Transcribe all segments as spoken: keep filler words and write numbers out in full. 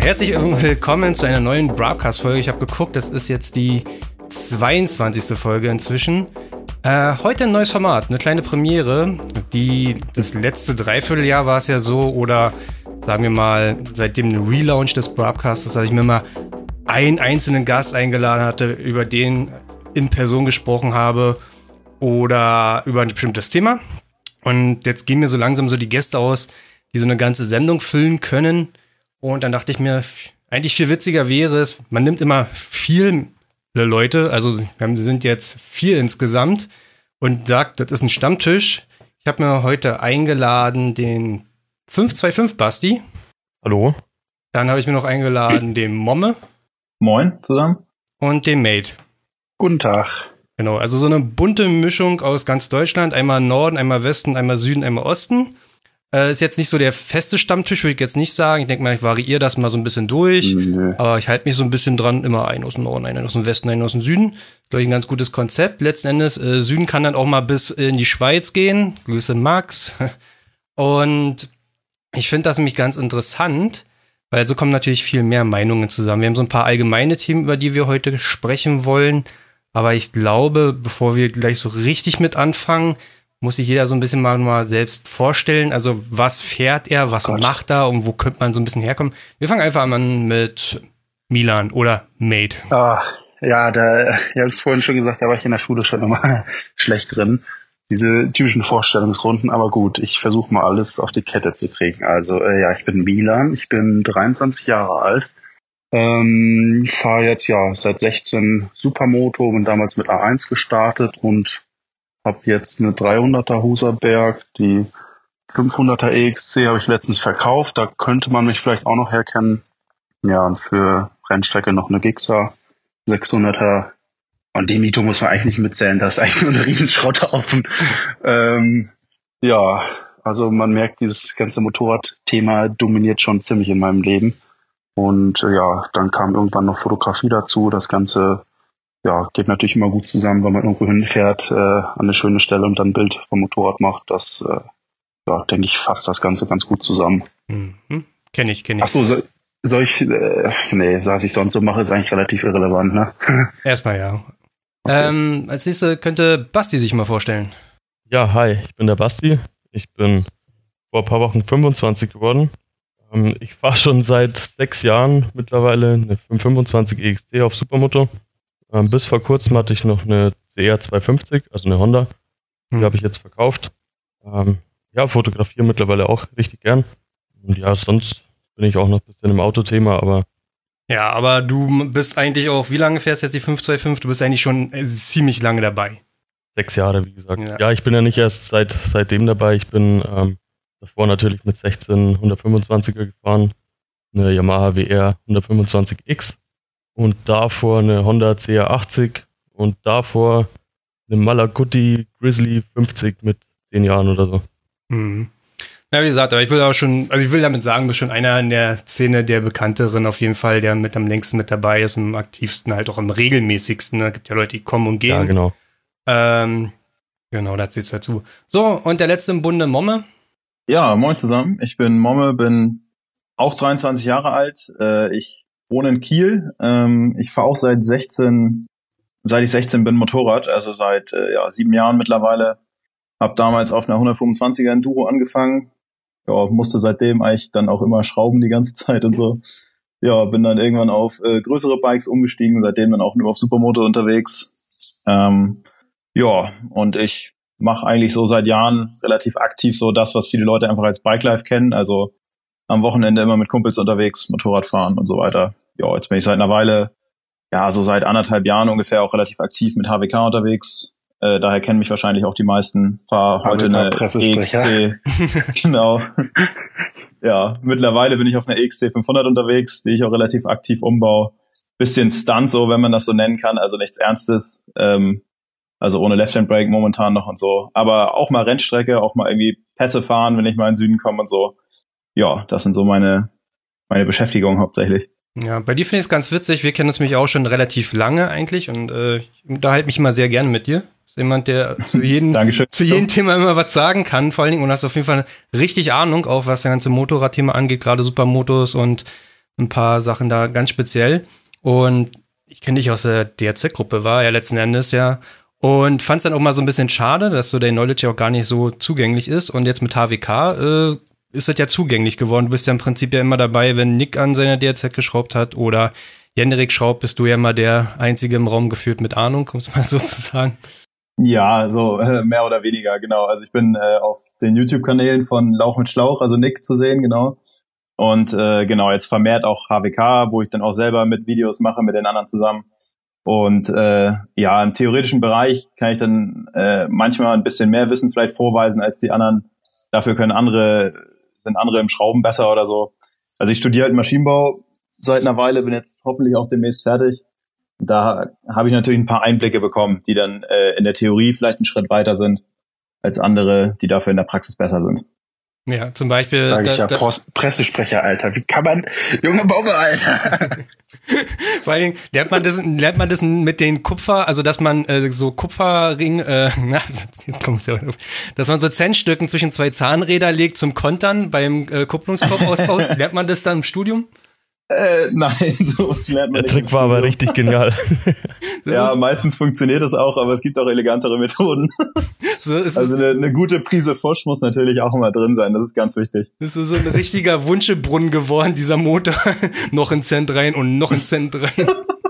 herzlich willkommen zu einer neuen Broadcast-Folge. Ich habe geguckt, das ist jetzt die zweiundzwanzigste Folge inzwischen. Äh, heute ein neues Format, eine kleine Premiere. Die, das letzte Dreivierteljahr war es ja so, oder sagen wir mal, seit dem Relaunch des Broadcasts, dass ich mir mal einen einzelnen Gast eingeladen hatte, über den in Person gesprochen habe oder über ein bestimmtes Thema. Und jetzt gehen mir so langsam so die Gäste aus, die so eine ganze Sendung füllen können. Und dann dachte ich mir, eigentlich viel witziger wäre es, man nimmt immer viele Leute, also wir sind jetzt vier insgesamt, und sagt, das ist ein Stammtisch. Ich habe mir heute eingeladen den fünf zwei fünf Basti. Hallo. Dann habe ich mir noch eingeladen den Momme. Moin zusammen. Und den Mate. Guten Tag. Genau, also so eine bunte Mischung aus ganz Deutschland. Einmal Norden, einmal Westen, einmal Süden, einmal Osten. Äh, ist jetzt nicht so der feste Stammtisch, würde ich jetzt nicht sagen. Ich denke mal, ich variiere das mal so ein bisschen durch. Nee. Aber ich halte mich so ein bisschen dran, immer einen aus dem Norden, einen aus dem Westen, einen aus dem Süden. Glaube ich, ein ganz gutes Konzept. Letzten Endes, äh, Süden kann dann auch mal bis in die Schweiz gehen. Grüße Max. Und ich finde das nämlich ganz interessant, weil so kommen natürlich viel mehr Meinungen zusammen. Wir haben so ein paar allgemeine Themen, über die wir heute sprechen wollen. Aber ich glaube, bevor wir gleich so richtig mit anfangen, muss sich jeder so ein bisschen mal, mal selbst vorstellen. Also was fährt er, was Gott. macht er und wo könnte man so ein bisschen herkommen? Wir fangen einfach an mit Milan oder Mate. Ah, ja, da, ihr habt es vorhin schon gesagt, da war ich in der Schule schon immer schlecht drin. Diese typischen Vorstellungsrunden, aber gut, ich versuche mal alles auf die Kette zu kriegen. Also äh, ja, ich bin Milan, ich bin dreiundzwanzig Jahre alt, ähm, fahre jetzt ja seit sechzehn Supermoto, bin damals mit A eins gestartet und habe jetzt eine dreihunderter Huserberg, die fünfhunderter E X C habe ich letztens verkauft, da könnte man mich vielleicht auch noch herkennen. Ja, und für Rennstrecke noch eine Gixxer sechshunderter. Und die Mito muss man eigentlich nicht mitzählen, das ist eigentlich nur eine Riesenschrotthaufen. ähm, ja, also man merkt, dieses ganze Motorradthema dominiert schon ziemlich in meinem Leben. Und äh, ja, dann kam irgendwann noch Fotografie dazu. Das Ganze ja geht natürlich immer gut zusammen, wenn man irgendwo hinfährt äh, an eine schöne Stelle und dann ein Bild vom Motorrad macht. Das, äh, ja, denke ich, fasst das Ganze ganz gut zusammen. Mhm. Kenn ich, kenn ich. Ach so, so soll ich, äh, nee, was ich sonst so mache, ist eigentlich relativ irrelevant, ne? Erstmal ja. Okay. Ähm, als nächstes könnte Basti sich mal vorstellen. Ja, hi, ich bin der Basti. Ich bin vor ein paar Wochen fünfundzwanzig geworden. Ähm, ich fahre schon seit sechs Jahren mittlerweile eine fünfundzwanzig E X C auf Supermoto. Ähm, bis vor kurzem hatte ich noch eine C R zweihundertfünfzig, also eine Honda. Die hm. habe ich jetzt verkauft. Ähm, ja, fotografiere mittlerweile auch richtig gern. Und ja, sonst bin ich auch noch ein bisschen im Autothema, aber ja, aber du bist eigentlich auch, wie lange fährst du jetzt die fünf zwei fünf? Du bist eigentlich schon ziemlich lange dabei. Sechs Jahre, wie gesagt. Ja, ja ich bin ja nicht erst seit seitdem dabei. Ich bin ähm, davor natürlich mit sechzehn hundertfünfundzwanziger gefahren, eine Yamaha W R hundertfünfundzwanzig X und davor eine Honda C R achtzig und davor eine Malaguti Grizzly fünfzig mit zehn Jahren oder so. Mhm. Ja, wie gesagt, aber ich will auch schon, also ich will damit sagen, du bist schon einer in der Szene der Bekannteren auf jeden Fall, der mit am längsten mit dabei ist und am aktivsten, halt auch am regelmäßigsten. Da gibt ja Leute, die kommen und gehen. Ja, genau. Ähm, genau, da zählt's dazu. So, und der letzte im Bunde, Momme. Ja, moin zusammen. Ich bin Momme, bin auch dreiundzwanzig Jahre alt. Äh, ich wohne in Kiel. Ähm, ich fahre auch seit sechzehn, seit ich sechzehn bin Motorrad, also seit äh, ja, sieben Jahren mittlerweile. Hab damals auf einer hundertfünfundzwanziger Enduro angefangen. Ja, musste seitdem eigentlich dann auch immer schrauben die ganze Zeit und so. Ja, bin dann irgendwann auf äh, größere Bikes umgestiegen, seitdem dann auch nur auf Supermoto unterwegs. Ähm, ja, und ich mache eigentlich so seit Jahren relativ aktiv so das, was viele Leute einfach als Bike-Life kennen. Also am Wochenende immer mit Kumpels unterwegs, Motorrad fahren und so weiter. Ja, jetzt bin ich seit einer Weile, ja, so seit anderthalb Jahren ungefähr auch relativ aktiv mit H W K unterwegs. Äh, daher kennen mich wahrscheinlich auch die meisten. Fahr heute eine E X C. Genau. Ja, mittlerweile bin ich auf einer E X C fünfhundert unterwegs, die ich auch relativ aktiv umbaue. Bisschen Stunt, so wenn man das so nennen kann, also nichts Ernstes. Ähm, also ohne Left-Hand-Brake momentan noch und so. Aber auch mal Rennstrecke, auch mal irgendwie Pässe fahren, wenn ich mal in den Süden komme und so. Ja, das sind so meine meine Beschäftigungen hauptsächlich. Ja, bei dir finde ich es ganz witzig. Wir kennen uns nämlich auch schon relativ lange eigentlich und äh, ich unterhalte mich immer sehr gerne mit dir. Ist jemand, der zu jedem, zu jedem Thema immer was sagen kann, vor allen Dingen, und hast auf jeden Fall richtig Ahnung, auch was das ganze Motorradthema angeht, gerade Supermotos und ein paar Sachen da ganz speziell. Und ich kenne dich aus der D R Z-Gruppe, war ja letzten Endes, ja. Und fand es dann auch mal so ein bisschen schade, dass so der Knowledge ja auch gar nicht so zugänglich ist. Und jetzt mit H W K äh, ist das ja zugänglich geworden. Du bist ja im Prinzip ja immer dabei, wenn Nick an seiner D R Z geschraubt hat oder Jenrik schraubt, bist du ja mal der Einzige im Raum geführt mit Ahnung, um es mal so zu sagen. Ja, so äh, mehr oder weniger, genau. Also ich bin äh, auf den YouTube-Kanälen von Lauch mit Schlauch, also Nick zu sehen, genau. Und äh, genau, jetzt vermehrt auch H W K, wo ich dann auch selber mit Videos mache mit den anderen zusammen. Und äh, ja, im theoretischen Bereich kann ich dann äh, manchmal ein bisschen mehr Wissen vielleicht vorweisen als die anderen. Dafür können andere, sind andere im Schrauben besser oder so. Also ich studiere halt Maschinenbau seit einer Weile, bin jetzt hoffentlich auch demnächst fertig. Da habe ich natürlich ein paar Einblicke bekommen, die dann äh, in der Theorie vielleicht einen Schritt weiter sind als andere, die dafür in der Praxis besser sind. Ja, zum Beispiel. Sag ich da, ja, da, Post- Pressesprecher, Alter. Wie kann man, junge Baume, Alter. Vor allen Dingen lernt man das, lernt man das mit den Kupfer, also dass man äh, so Kupferring, äh, na, jetzt kommt's ja, dass man so Centstücken zwischen zwei Zahnräder legt zum Kontern beim äh, Kupplungskorbausbau. Lernt man das dann im Studium? Äh, nein, sowas lernt man Der nicht. Trick war aber richtig genial. Ja, ist, meistens funktioniert das auch, aber es gibt auch elegantere Methoden. so ist Also es, eine, eine gute Prise Fusch muss natürlich auch immer drin sein, das ist ganz wichtig. das ist so ein richtiger Wunschebrunnen geworden, dieser Motor. Noch ein Cent rein und noch ein Cent rein.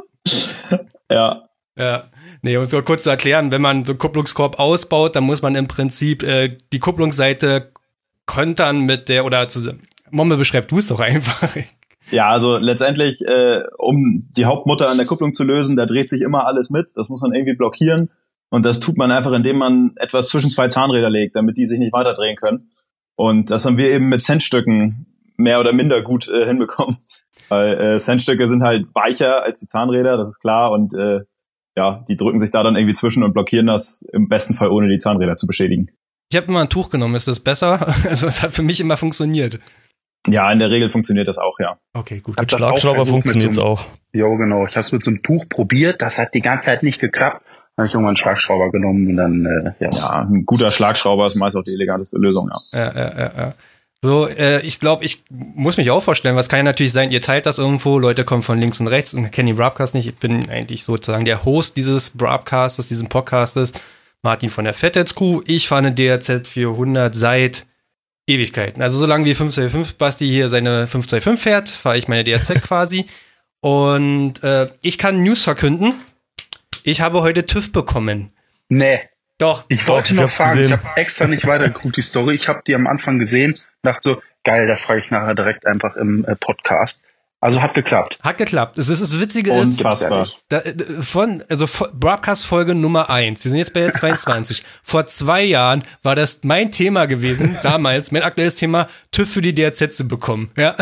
Ja. Ja, nee, um es mal kurz zu erklären, wenn man so einen Kupplungskorb ausbaut, dann muss man im Prinzip äh, die Kupplungsseite kontern mit der, oder zusammen. Momme, beschreib du es doch einfach. Ja, also letztendlich, äh, um die Hauptmutter an der Kupplung zu lösen, da dreht sich immer alles mit. Das muss man irgendwie blockieren. Und das tut man einfach, indem man etwas zwischen zwei Zahnräder legt, damit die sich nicht weiter drehen können. Und das haben wir eben mit Centstücken mehr oder minder gut äh, hinbekommen. Weil äh, Centstücke sind halt weicher als die Zahnräder, das ist klar. Und äh, ja, die drücken sich da dann irgendwie zwischen und blockieren das im besten Fall, ohne die Zahnräder zu beschädigen. Ich habe immer ein Tuch genommen, ist das besser? Also es hat für mich immer funktioniert. Ja, in der Regel funktioniert das auch, ja. Okay, gut. Hab Mit das auch Schlagschrauber versucht mit funktioniert's so einem- auch. Jo, genau. Ich habe es mit so einem Tuch probiert. Das hat die ganze Zeit nicht geklappt. Dann habe ich irgendwann einen Schlagschrauber genommen und dann, äh, ja. Ja, ein guter Schlagschrauber ist meist auch die eleganteste Lösung, ja. Ja, ja, ja, ja. So, äh, ich glaube, ich muss mich auch vorstellen, was kann ja natürlich sein, ihr teilt das irgendwo, Leute kommen von links und rechts und kennen den Broadcast nicht. Ich bin eigentlich sozusagen der Host dieses Broadcastes, dieses Podcastes, Martin von der Fettheads Crew. Ich fahre eine D R Z vierhundert seit Ewigkeiten. Also solange wie fünf zwei fünf Basti hier seine fünf zwei fünf fährt, fahre ich meine D R Z quasi. Und äh, ich kann News verkünden. Ich habe heute TÜV bekommen. Nee. Doch. Ich wollte ich noch hab's fragen, ich gesehen. habe extra nicht weitergeguckt, die Story. Ich habe die am Anfang gesehen, dachte so, geil, da frage ich nachher direkt einfach im äh, Podcast. Also hat geklappt. Hat geklappt. Das, ist, das Witzige ist, Unfassbar. da, von, also Broadcast-Folge Nummer eins. Wir sind jetzt bei der zweiundzwanzig. Vor zwei Jahren war das mein Thema gewesen, damals, mein aktuelles Thema, TÜV für die D R Z zu bekommen. Ja.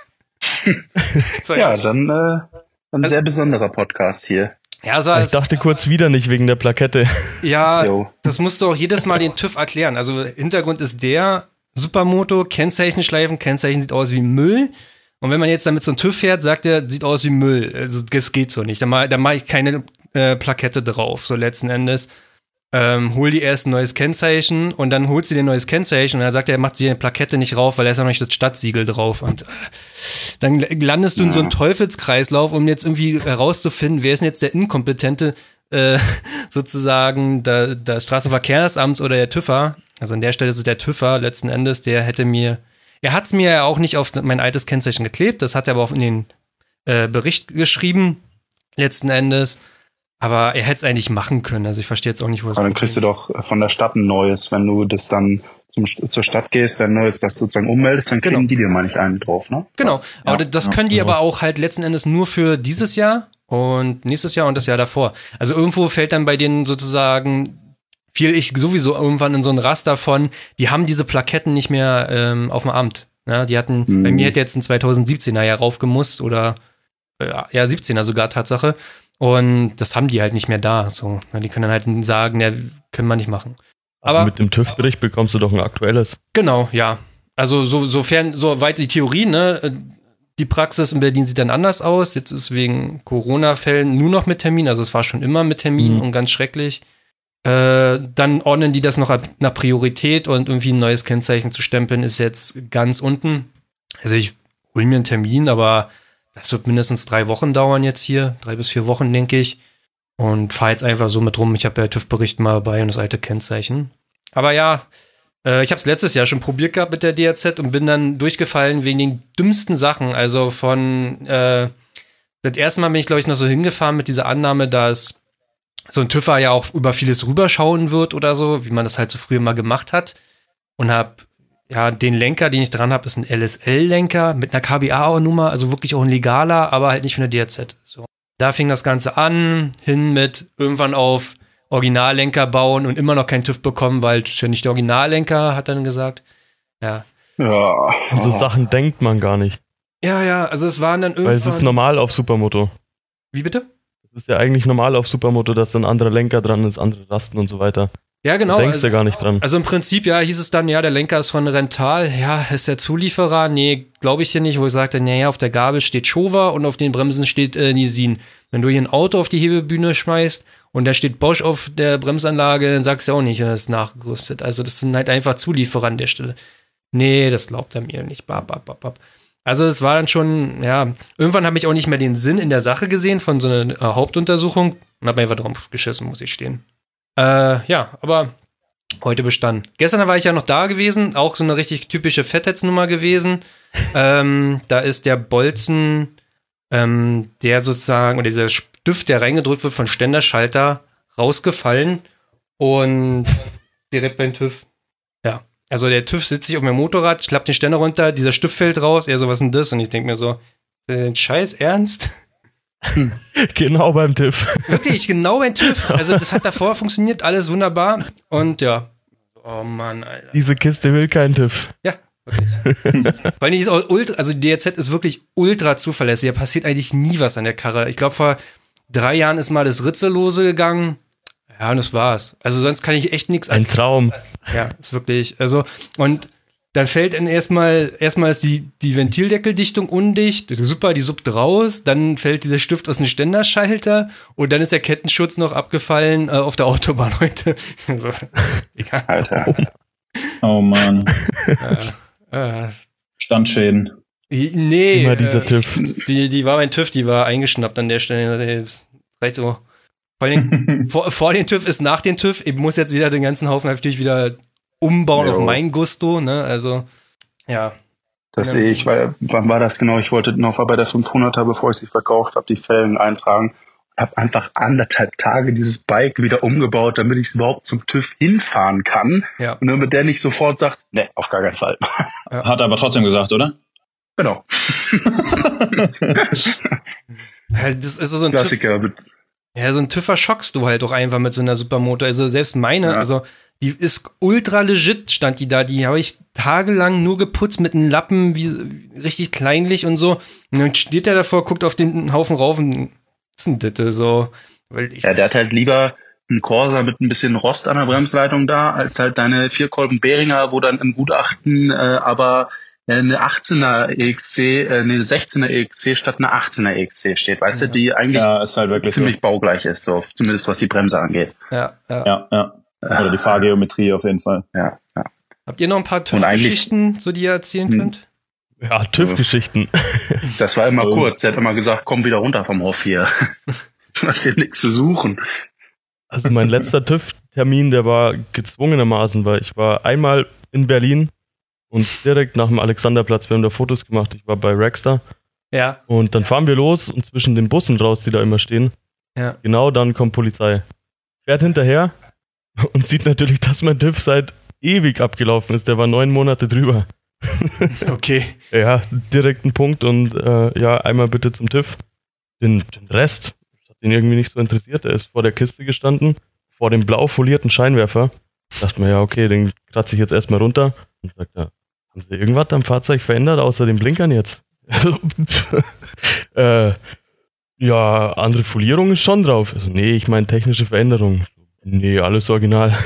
so, Ja, dann äh, ein Also- sehr besonderer Podcast hier. ja, so Ich als, dachte kurz wieder nicht wegen der Plakette. ja, Jo. das musst du auch jedes Mal den TÜV erklären. Also Hintergrund ist der, Supermoto, Kennzeichenschleifen, Kennzeichen sieht aus wie Müll. Und wenn man jetzt damit so einen TÜV fährt, sagt er, sieht aus wie Müll. Also, das geht so nicht. Da mache da mach ich keine äh, Plakette drauf, so letzten Endes. Ähm, hol die erst ein neues Kennzeichen und dann holt sie dir ein neues Kennzeichen und dann sagt er, er macht sie eine Plakette nicht rauf, weil da ist ja noch nicht das Stadtsiegel drauf. Und äh, dann landest du in so einem Teufelskreislauf, um jetzt irgendwie herauszufinden, wer ist denn jetzt der Inkompetente, äh, sozusagen, da, das Straßenverkehrsamt oder der TÜVer. Also an der Stelle ist es der TÜVer letzten Endes, der hätte mir, er hat es mir ja auch nicht auf mein altes Kennzeichen geklebt, das hat er aber auch in den äh, Bericht geschrieben, letzten Endes. Aber er hätte es eigentlich machen können, also ich verstehe jetzt auch nicht, wo es Aber dann kriegst du doch von der Stadt ein neues, wenn du das dann zum, zur Stadt gehst, ein neues, das sozusagen ummeldest, dann kriegen Genau. die dir mal nicht einen drauf, ne? Genau, aber Ja, das ja, können die genau. aber auch halt letzten Endes nur für dieses Jahr und nächstes Jahr und das Jahr davor. Also irgendwo fällt dann bei denen sozusagen, fiel ich sowieso irgendwann in so ein Raster von, die haben diese Plaketten nicht mehr ähm, auf dem Amt. Ja, die hatten, Mhm. bei mir hätte jetzt ein zweitausendsiebzehner ja raufgemusst oder äh, ja, siebzehner sogar, Tatsache. Und das haben die halt nicht mehr da. So, na, die können dann halt sagen, ja, können wir nicht machen. Aber mit dem TÜV-Bericht bekommst du doch ein aktuelles. genau, ja. Also so, sofern, soweit die Theorie, ne, die Praxis in Berlin sieht dann anders aus. Jetzt ist wegen Corona-Fällen nur noch mit Termin, also es war schon immer mit Termin Mhm. und ganz schrecklich. Äh, dann ordnen die das noch ab- nach Priorität und irgendwie ein neues Kennzeichen zu stempeln ist jetzt ganz unten. Also ich hole mir einen Termin, aber das wird mindestens drei Wochen dauern jetzt hier, drei bis vier Wochen, denke ich. Und fahre jetzt einfach so mit rum. Ich habe ja TÜV-Bericht mal dabei und das alte Kennzeichen. Aber ja, äh, ich habe es letztes Jahr schon probiert gehabt mit der D R Z und bin dann durchgefallen wegen den dümmsten Sachen. Also von, äh, das erste Mal bin ich, glaube ich, noch so hingefahren mit dieser Annahme, dass so ein TÜVer ja auch über vieles rüberschauen wird oder so, wie man das halt so früher mal gemacht hat. Und hab, ja, den Lenker, den ich dran habe, ist ein L S L-Lenker mit einer K B A-Nummer, also wirklich auch ein legaler, aber halt nicht für eine D R Z. So. Da fing das Ganze an, hin mit irgendwann auf Originallenker bauen und immer noch keinen TÜV bekommen, weil das ist ja nicht der Originallenker, hat er dann gesagt. Ja. Ja. An so Sachen denkt man gar nicht. Ja, ja, also es waren dann irgendwann... Weil es ist normal auf Supermoto. Wie bitte? Es ist ja eigentlich normal auf Supermoto, dass dann andere Lenker dran ist, andere Rasten und so weiter. Ja, genau. Da denkst also, du gar nicht dran. Also im Prinzip, ja, hieß es dann, ja, der Lenker ist von Rental. Ja, ist der Zulieferer? Nee, glaube ich hier nicht, wo ich sagte, naja, auf der Gabel steht Showa und auf den Bremsen steht äh, Nisin. Wenn du hier ein Auto auf die Hebebühne schmeißt und da steht Bosch auf der Bremsanlage, dann sagst du auch nicht, das ist nachgerüstet. Also das sind halt einfach Zulieferer an der Stelle. Nee, das glaubt er mir nicht. Bap, bap, bap, bap. Also es war dann schon, ja, irgendwann habe ich auch nicht mehr den Sinn in der Sache gesehen von so einer äh, Hauptuntersuchung und habe einfach drauf geschissen, muss ich stehen. Äh, ja, aber heute bestanden. Gestern war ich ja noch da gewesen, auch so eine richtig typische Fettheitsnummer gewesen. Ähm, da ist der Bolzen, ähm, der sozusagen, oder dieser Stift, der reingedrückt wird von Ständerschalter, rausgefallen und direkt beim TÜV. Ja, also der TÜV sitzt sich auf meinem Motorrad, klappt den Ständer runter, dieser Stift fällt raus, er so, was ist denn das? Und ich denke mir so, äh, Scheiß Ernst? Genau beim TÜV. Wirklich, genau beim TÜV. Also das hat davor funktioniert, alles wunderbar. Und ja, oh Mann, Alter. Diese Kiste will keinen TÜV. Ja, wirklich. Vor allem ist auch ultra, also die D R Z ist wirklich ultra zuverlässig. Da passiert eigentlich nie was an der Karre. Ich glaube, vor drei Jahren ist mal das Ritzellose gegangen. Ja, und das war's. Also sonst kann ich echt nichts. Ein Traum. Ja, ist wirklich, also, und dann fällt dann erstmal, erstmal ist die, die Ventildeckeldichtung undicht, super, die suppt raus, dann fällt dieser Stift aus dem Ständerschalter und dann ist der Kettenschutz noch abgefallen äh, auf der Autobahn heute. So, egal. Alter. Oh Mann. Äh, äh, Standschäden. nee, Immer dieser äh, TÜV. die, die war mein TÜV, die war eingeschnappt an der Stelle. Das reicht so. Vor, den, vor, vor den TÜV ist nach den TÜV. Ich muss jetzt wieder den ganzen Haufen natürlich wieder umbauen Jo. auf mein Gusto, ne, also, ja. Das sehe ich, weil, wann war das genau? Ich wollte noch bei der fünfhunderter, bevor ich sie verkauft habe, die Felgen eintragen. Habe einfach anderthalb Tage dieses Bike wieder umgebaut, damit ich es überhaupt zum TÜV hinfahren kann. Ja. Und damit der nicht sofort sagt, ne, auf gar keinen Fall. Hat er aber trotzdem gesagt, oder? Genau. Ja, das ist so ein TÜV, Klassiker. ja, so ein TÜVer schockst du halt auch einfach mit so einer Supermoto. Also selbst meine, Ja. also die ist ultra legit, stand die da. Die habe ich tagelang nur geputzt mit einem Lappen, wie richtig kleinlich und so. Und dann steht der davor, guckt auf den Haufen rauf und was ist denn das so? Weil ich, Ja, der hat halt lieber einen Corsa mit ein bisschen Rost an der Bremsleitung da, als halt deine Vierkolben Behringer, wo dann im Gutachten äh, aber äh, eine achtzehner E X C, äh, eine sechzehner E X C statt einer achtzehner E X C steht, weißt Ja. du, die eigentlich Ja, ist halt wirklich ziemlich baugleich ist, so zumindest was die Bremse angeht. ja, ja. so. Ja, ja. Oder die Fahrgeometrie auf jeden Fall. Ja, ja. Habt ihr noch ein paar Und eigentlich- TÜV-Geschichten, so die ihr erzählen Hm. könnt? Ja, TÜV-Geschichten. Das war immer Oh. kurz. Er hat immer gesagt, komm wieder runter vom Hof hier. Du hast hier nichts zu suchen. Also mein letzter TÜV-Termin, der war gezwungenermaßen, weil ich war einmal in Berlin und direkt nach dem Alexanderplatz, wir haben da Fotos gemacht, ich war bei Rackstar Ja, und dann fahren wir los und zwischen den Bussen raus, die da immer stehen, ja. genau dann kommt Polizei. Fährt hinterher und sieht natürlich, dass mein TÜV seit ewig abgelaufen ist, der war neun Monate drüber. Okay. Ja, direkt ein Punkt und äh, ja, einmal bitte zum TÜV. Den, den Rest das hat ihn irgendwie nicht so interessiert. Er ist vor der Kiste gestanden, vor dem blau folierten Scheinwerfer. Dachte mir, ja, okay, den kratze ich jetzt erstmal runter. Und sagt er, haben Sie irgendwas am Fahrzeug verändert, außer den Blinkern jetzt? äh, ja, andere Folierung ist schon drauf. Also, nee, ich meine technische Veränderung. Nee, alles original.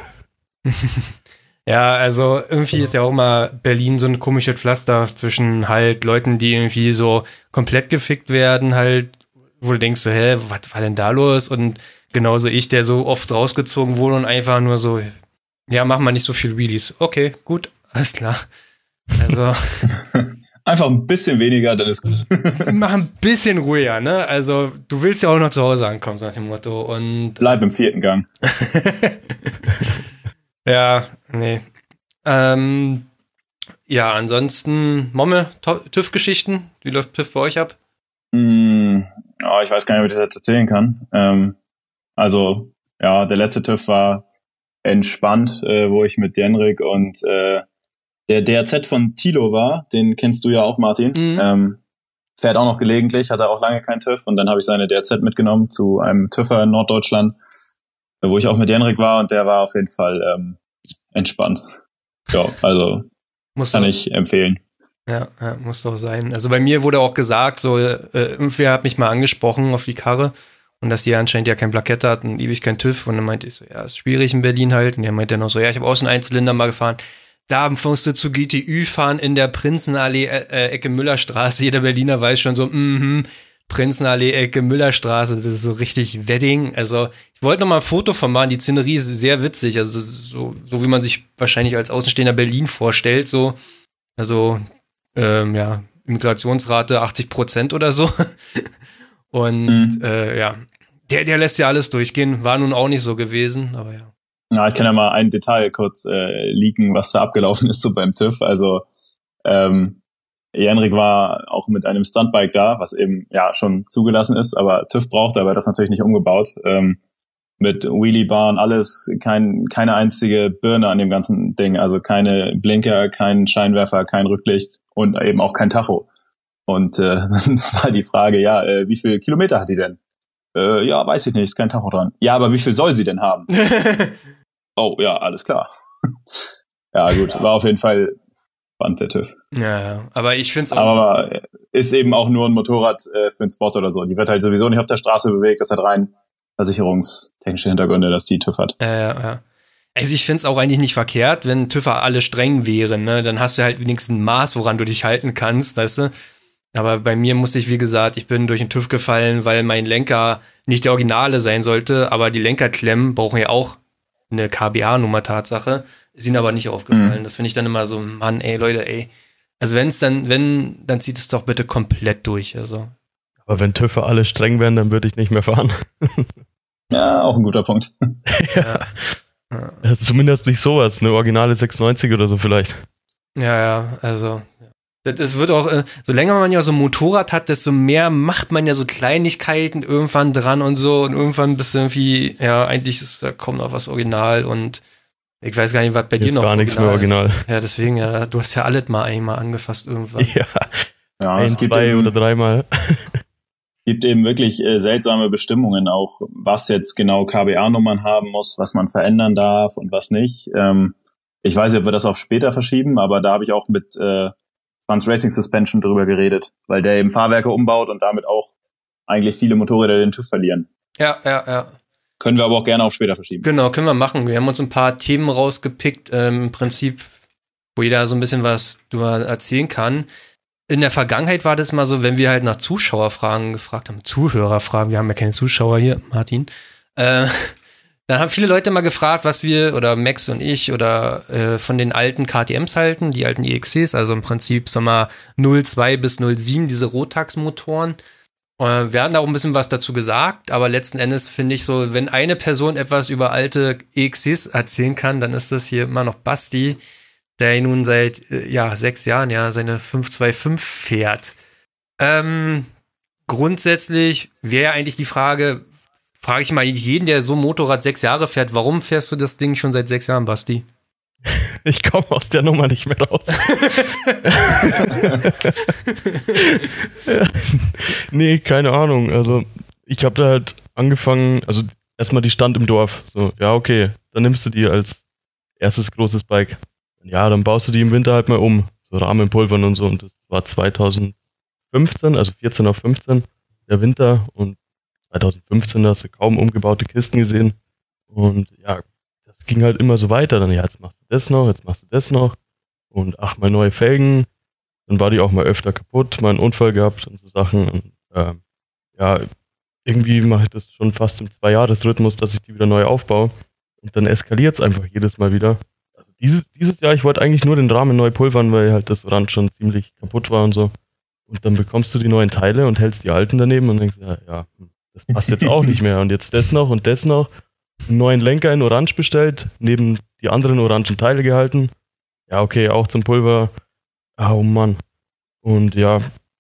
Ja, also irgendwie ist ja auch mal Berlin so ein komisches Pflaster zwischen halt Leuten, die irgendwie so komplett gefickt werden, halt, wo du denkst so, hä, was war denn da los? Und genauso ich, der so oft rausgezogen wurde und einfach nur so, ja, mach mal nicht so viel Wheelies. Okay, gut, alles klar. Also, Einfach ein bisschen weniger, dann ist gut. Mach ein bisschen ruhiger, ne? Also, du willst ja auch noch zu Hause ankommen, so nach dem Motto. Und bleib im vierten Gang. Ja, nee. Ähm, ja, ansonsten, Momme, TÜV-Geschichten. Wie läuft TÜV bei euch ab? Mm, oh, ich weiß gar nicht, ob ich das jetzt erzählen kann. Ähm, also, ja, der letzte TÜV war entspannt, äh, wo ich mit Jenrik und äh, der D R Z von Thilo war. Den kennst du ja auch, Martin. Mhm. Ähm, fährt auch noch gelegentlich, hatte auch lange keinen TÜV. Und dann habe ich seine D R Z mitgenommen zu einem TÜVer in Norddeutschland, wo ich auch mit Jenrik war. Und der war auf jeden Fall ähm, entspannt. Ja, also muss kann doch, ich empfehlen. Ja, ja, muss doch sein. Also bei mir wurde auch gesagt, so äh, irgendwer hat mich mal angesprochen auf die Karre und dass die anscheinend ja kein Plakette hat und ewig kein TÜV. Und dann meinte ich so, ja, ist schwierig in Berlin halt. Und er meinte dann auch so, ja, ich habe auch so einen Einzylinder mal gefahren. Da musst du zu G T Ü fahren in der Prinzenallee, äh, Ecke Müllerstraße. Jeder Berliner weiß schon so, mhm, Prinzenallee, Ecke Müllerstraße. Das ist so richtig Wedding. Also ich wollte noch mal ein Foto von machen. Die Szenerie ist sehr witzig. Also so, so wie man sich wahrscheinlich als Außenstehender Berlin vorstellt. So, also ähm, ja, Immigrationsrate achtzig Prozent oder so. Und mhm. äh, ja, der, der lässt ja alles durchgehen. War nun auch nicht so gewesen, aber ja. Na, ich kann ja mal ein Detail kurz äh, leaken, was da abgelaufen ist so beim TÜV. Also ähm, Jenrik war auch mit einem Stuntbike da, was eben ja schon zugelassen ist, aber TÜV braucht, aber das natürlich nicht umgebaut. Ähm, mit Wheelie-Bahn, alles, kein, keine einzige Birne an dem ganzen Ding. Also keine Blinker, kein Scheinwerfer, kein Rücklicht und eben auch kein Tacho. Und äh, dann war die Frage, ja, äh, wie viel Kilometer hat die denn? Äh, ja, weiß ich nicht, ist kein Tacho dran. Ja, aber wie viel soll sie denn haben? Oh, ja, alles klar. Ja, gut, war auf jeden Fall spannend, der TÜV. Ja, aber ich find's auch... Aber ist eben auch nur ein Motorrad äh, für einen Spot oder so. Die wird halt sowieso nicht auf der Straße bewegt, das hat rein versicherungstechnische Hintergründe, dass die TÜV hat. Ja, ja, ja. Also ich find's auch eigentlich nicht verkehrt, wenn TÜVer alle streng wären, ne? Dann hast du halt wenigstens ein Maß, woran du dich halten kannst, weißt du? Aber bei mir musste ich, wie gesagt, ich bin durch den TÜV gefallen, weil mein Lenker nicht der Originale sein sollte, aber die Lenkerklemmen brauchen ja auch eine K B A-Nummer, Tatsache. Ist ihnen aber nicht aufgefallen. Mhm. Das finde ich dann immer so, Mann, ey, Leute, ey. Also wenn's dann, wenn, dann zieht es doch bitte komplett durch, also. Aber wenn TÜVer alle streng wären, dann würde ich nicht mehr fahren. Ja, auch ein guter Punkt. Ja. Ja. Ja, zumindest nicht sowas, eine originale sechsundneunzig oder so vielleicht. Ja, ja, also. Das wird auch, so länger man ja so ein Motorrad hat, desto mehr macht man ja so Kleinigkeiten irgendwann dran und so und irgendwann bist du irgendwie, ja, eigentlich ist da kaum noch was Original und ich weiß gar nicht, was bei dir noch gar nichts mehr original ist. Ja, deswegen, ja, du hast ja alles mal einmal angefasst irgendwann. Ja, ja ein, es gibt zwei eben, oder dreimal. Gibt eben wirklich äh, seltsame Bestimmungen auch, was jetzt genau K B A-Nummern haben muss, was man verändern darf und was nicht. Ähm, ich weiß nicht, ob wir das auf später verschieben, aber da habe ich auch mit äh, Franz Racing Suspension drüber geredet, weil der eben Fahrwerke umbaut und damit auch eigentlich viele Motorräder den TÜV verlieren. Ja, ja, ja. Können wir aber auch gerne auf später verschieben. Genau, können wir machen. Wir haben uns ein paar Themen rausgepickt, ähm, im Prinzip, wo jeder so ein bisschen was drüber erzählen kann. In der Vergangenheit war das mal so, wenn wir halt nach Zuschauerfragen gefragt haben, Zuhörerfragen, wir haben ja keine Zuschauer hier, Martin, äh, dann haben viele Leute mal gefragt, was wir, oder Max und ich, oder äh, von den alten K T Ms halten, die alten E X Cs, also im Prinzip, sag mal, null zwei bis null sieben, diese Rotax-Motoren. Äh, wir haben da auch ein bisschen was dazu gesagt, aber letzten Endes finde ich so, wenn eine Person etwas über alte E X Cs erzählen kann, dann ist das hier immer noch Basti, der nun seit, äh, ja, sechs Jahren ja seine fünf zwei fünf fährt. Ähm, grundsätzlich wäre eigentlich die Frage, frage ich mal jeden, der so ein Motorrad sechs Jahre fährt, warum fährst du das Ding schon seit sechs Jahren, Basti? Ich komme aus der Nummer nicht mehr raus. Ja. Nee, keine Ahnung. Also ich habe da halt angefangen, also erstmal die stand im Dorf. So, ja, okay, dann nimmst du die als erstes großes Bike. Ja, dann baust du die im Winter halt mal um. So Rahmenpulvern und so. Und das war zweitausendfünfzehn, also vierzehn auf fünfzehn, der Winter. Und zweitausendfünfzehn hast du kaum umgebaute Kisten gesehen. Und ja, das ging halt immer so weiter. Dann, ja, jetzt machst du das noch, jetzt machst du das noch. Und ach, mal neue Felgen. Dann war die auch mal öfter kaputt, mal einen Unfall gehabt und so Sachen. Und äh, ja, irgendwie mache ich das schon fast im Zwei-Jahres-Rhythmus, dass ich die wieder neu aufbaue. Und dann eskaliert es einfach jedes Mal wieder. Also dieses, dieses Jahr, ich wollte eigentlich nur den Rahmen neu pulvern, weil halt das Orange schon ziemlich kaputt war und so. Und dann bekommst du die neuen Teile und hältst die alten daneben und denkst, ja, ja, das passt jetzt auch nicht mehr. Und jetzt das noch und das noch. Einen neuen Lenker in Orange bestellt, neben die anderen orangen Teile gehalten. Ja, okay, auch zum Pulver. Oh Mann. Und ja,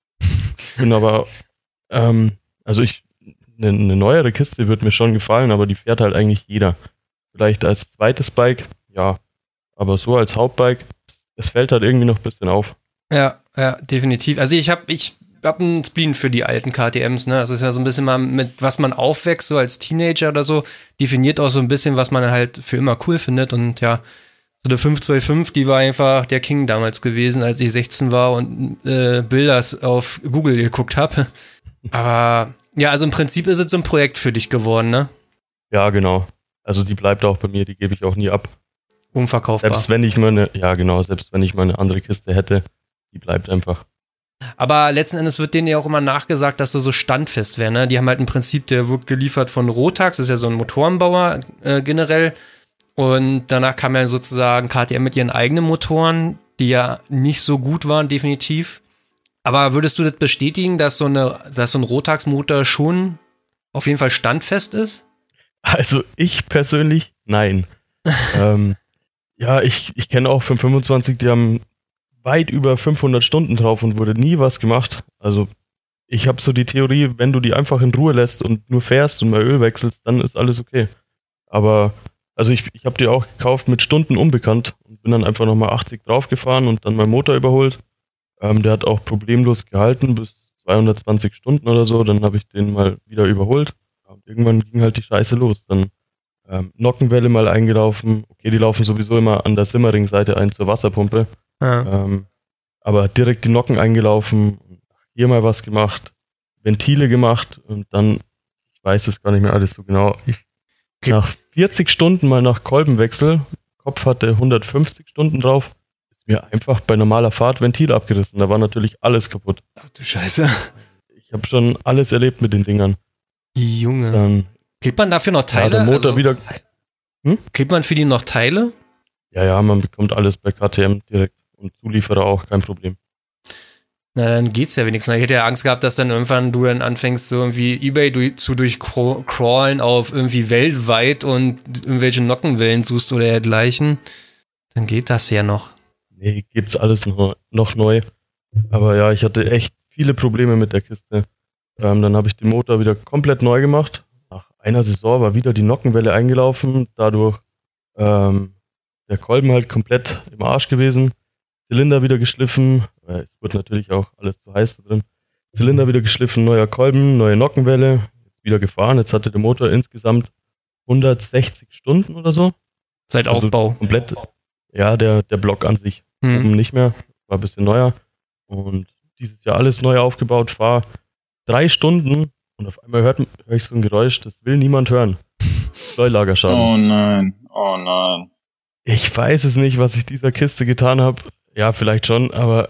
bin aber, ähm, also ich, eine ne neuere Kiste wird mir schon gefallen, aber die fährt halt eigentlich jeder. Vielleicht als zweites Bike, ja, aber so als Hauptbike, es fällt halt irgendwie noch ein bisschen auf. Ja, ja, definitiv. Also ich habe ich hab einen Spleen für die alten K T Ms, ne? Das ist ja so ein bisschen mal mit, was man aufwächst, so als Teenager oder so, definiert auch so ein bisschen, was man halt für immer cool findet. Und ja, so eine fünf zwei fünf, die war einfach der King damals gewesen, als ich sechzehn war und äh, Bilder auf Google geguckt habe. Aber ja, also im Prinzip ist es so ein Projekt für dich geworden, ne? Ja, genau. Also die bleibt auch bei mir, die gebe ich auch nie ab. Unverkaufbar. Selbst wenn ich mal eine, ja genau, selbst wenn ich mal eine andere Kiste hätte, die bleibt einfach. Aber letzten Endes wird denen ja auch immer nachgesagt, dass das so standfest wäre, ne? Die haben halt im Prinzip, der wird geliefert von Rotax, das ist ja so ein Motorenbauer äh, generell. Und danach kam ja sozusagen K T M mit ihren eigenen Motoren, die ja nicht so gut waren, definitiv. Aber würdest du das bestätigen, dass so, eine, dass so ein Rotax-Motor schon auf jeden Fall standfest ist? Also ich persönlich, nein. ähm, ja, ich, ich kenne auch fünf fünfundzwanzig, die haben weit über fünfhundert Stunden drauf und wurde nie was gemacht. Also ich habe so die Theorie, wenn du die einfach in Ruhe lässt und nur fährst und mal Öl wechselst, dann ist alles okay. Aber also ich, ich habe die auch gekauft mit Stunden unbekannt und bin dann einfach nochmal achtzig draufgefahren und dann meinen Motor überholt. Ähm, der hat auch problemlos gehalten bis zweihundertzwanzig Stunden oder so. Dann habe ich den mal wieder überholt. Und irgendwann ging halt die Scheiße los. Dann ähm, Nockenwelle mal eingelaufen. Okay, die laufen sowieso immer an der Simmering-Seite ein zur Wasserpumpe. Ja. Ähm, aber direkt die Nocken eingelaufen. Hier mal was gemacht. Ventile gemacht. Und dann, ich weiß es gar nicht mehr alles so genau. Ich, okay. Nach vierzig Stunden mal nach Kolbenwechsel, Kopf hatte hundertfünfzig Stunden drauf, ist mir einfach bei normaler Fahrt Ventil abgerissen. Da war natürlich alles kaputt. Ach du Scheiße. Ich habe schon alles erlebt mit den Dingern. Junge. Dann, kriegt man dafür noch Teile? Ja, der Motor also, wieder. Hm? Kriegt man für die noch Teile? Ja, ja, man bekommt alles bei K T M direkt und Zulieferer auch, kein Problem. Na, dann geht's ja wenigstens. Ich hätte ja Angst gehabt, dass dann irgendwann du dann anfängst, so irgendwie Ebay durch, zu durchcrawlen auf irgendwie weltweit und irgendwelche Nockenwellen suchst oder dergleichen. Dann geht das ja noch. Nee, gibt's alles noch, noch neu. Aber ja, ich hatte echt viele Probleme mit der Kiste. Ähm, dann habe ich den Motor wieder komplett neu gemacht. Nach einer Saison war wieder die Nockenwelle eingelaufen. Dadurch ähm, der Kolben halt komplett im Arsch gewesen. Zylinder wieder geschliffen. Äh, es wird natürlich auch alles zu heiß da drin. Zylinder wieder geschliffen, neuer Kolben, neue Nockenwelle. Wieder gefahren. Jetzt hatte der Motor insgesamt hundertsechzig Stunden oder so. Seit also Aufbau. Komplett. Ja, der, der Block an sich. Hm. Oben nicht mehr. War ein bisschen neuer. Und dieses Jahr alles neu aufgebaut. Fahr drei Stunden und auf einmal hört höre ich so ein Geräusch, das will niemand hören. Steuerlagerschaden. Oh nein, oh nein. Ich weiß es nicht, was ich dieser Kiste getan habe. Ja, vielleicht schon, aber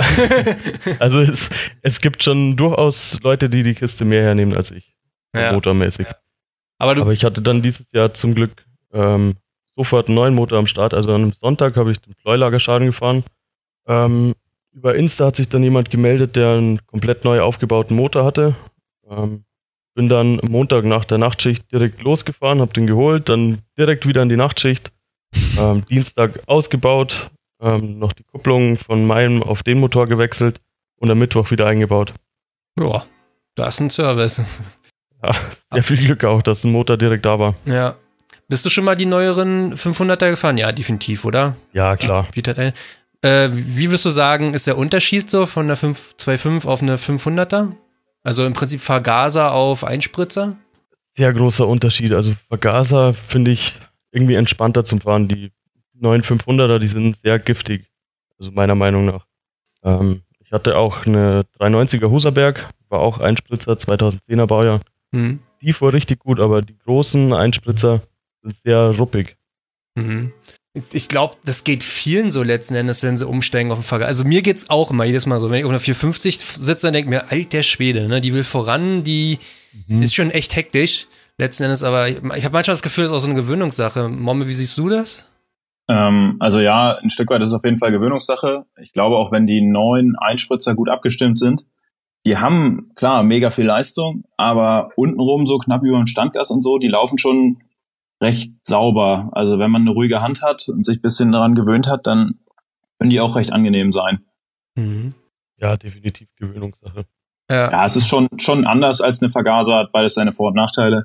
also es, es gibt schon durchaus Leute, die die Kiste mehr hernehmen als ich. Ja. Motormäßig. Aber, du aber ich hatte dann dieses Jahr zum Glück ähm, sofort einen neuen Motor am Start. Also an einem Sonntag habe ich den Steuerlagerschaden gefahren. Ähm, Über Insta hat sich dann jemand gemeldet, der einen komplett neu aufgebauten Motor hatte. Ähm, bin dann Montag nach der Nachtschicht direkt losgefahren, habe den geholt, dann direkt wieder in die Nachtschicht. Ähm, Dienstag ausgebaut, ähm, noch die Kupplung von meinem auf den Motor gewechselt und am Mittwoch wieder eingebaut. Ja, das ist ein Service. Ja, sehr viel Glück auch, dass ein Motor direkt da war. Ja. Bist du schon mal die neueren fünfhunderter gefahren? Ja, definitiv, oder? Ja, klar. Bietet ein. Äh, wie würdest du sagen, ist der Unterschied so von der fünf zwei fünf auf eine fünfhunderter? Also im Prinzip Vergaser auf Einspritzer? Sehr großer Unterschied. Also Vergaser finde ich irgendwie entspannter zum Fahren. Die neuen fünfhunderter, die sind sehr giftig. Also meiner Meinung nach. Ähm, ich hatte auch eine dreihundertneunziger Husaberg, war auch Einspritzer, zweitausendzehner Baujahr. Mhm. Die fuhr richtig gut, aber die großen Einspritzer sind sehr ruppig. Mhm. Ich glaube, das geht vielen so letzten Endes, wenn sie umsteigen auf den Vergaser. Also mir geht's auch immer jedes Mal so. Wenn ich auf einer vierhundertfünfzig sitze, dann denke ich mir, alter Schwede, ne? Die will voran, die mhm. ist schon echt hektisch. Letzten Endes, aber ich, ich habe manchmal das Gefühl, das ist auch so eine Gewöhnungssache. Momme, wie siehst du das? Ähm, also ja, ein Stück weit ist es auf jeden Fall Gewöhnungssache. Ich glaube, auch wenn die neuen Einspritzer gut abgestimmt sind, die haben, klar, mega viel Leistung, aber untenrum so knapp über dem Standgas und so, die laufen schon recht sauber. Also wenn man eine ruhige Hand hat und sich ein bisschen daran gewöhnt hat, dann können die auch recht angenehm sein. Mhm. Ja, definitiv Gewöhnungssache. Ja. Ja, es ist schon, schon anders als eine Vergaser, hat beides seine Vor- und Nachteile.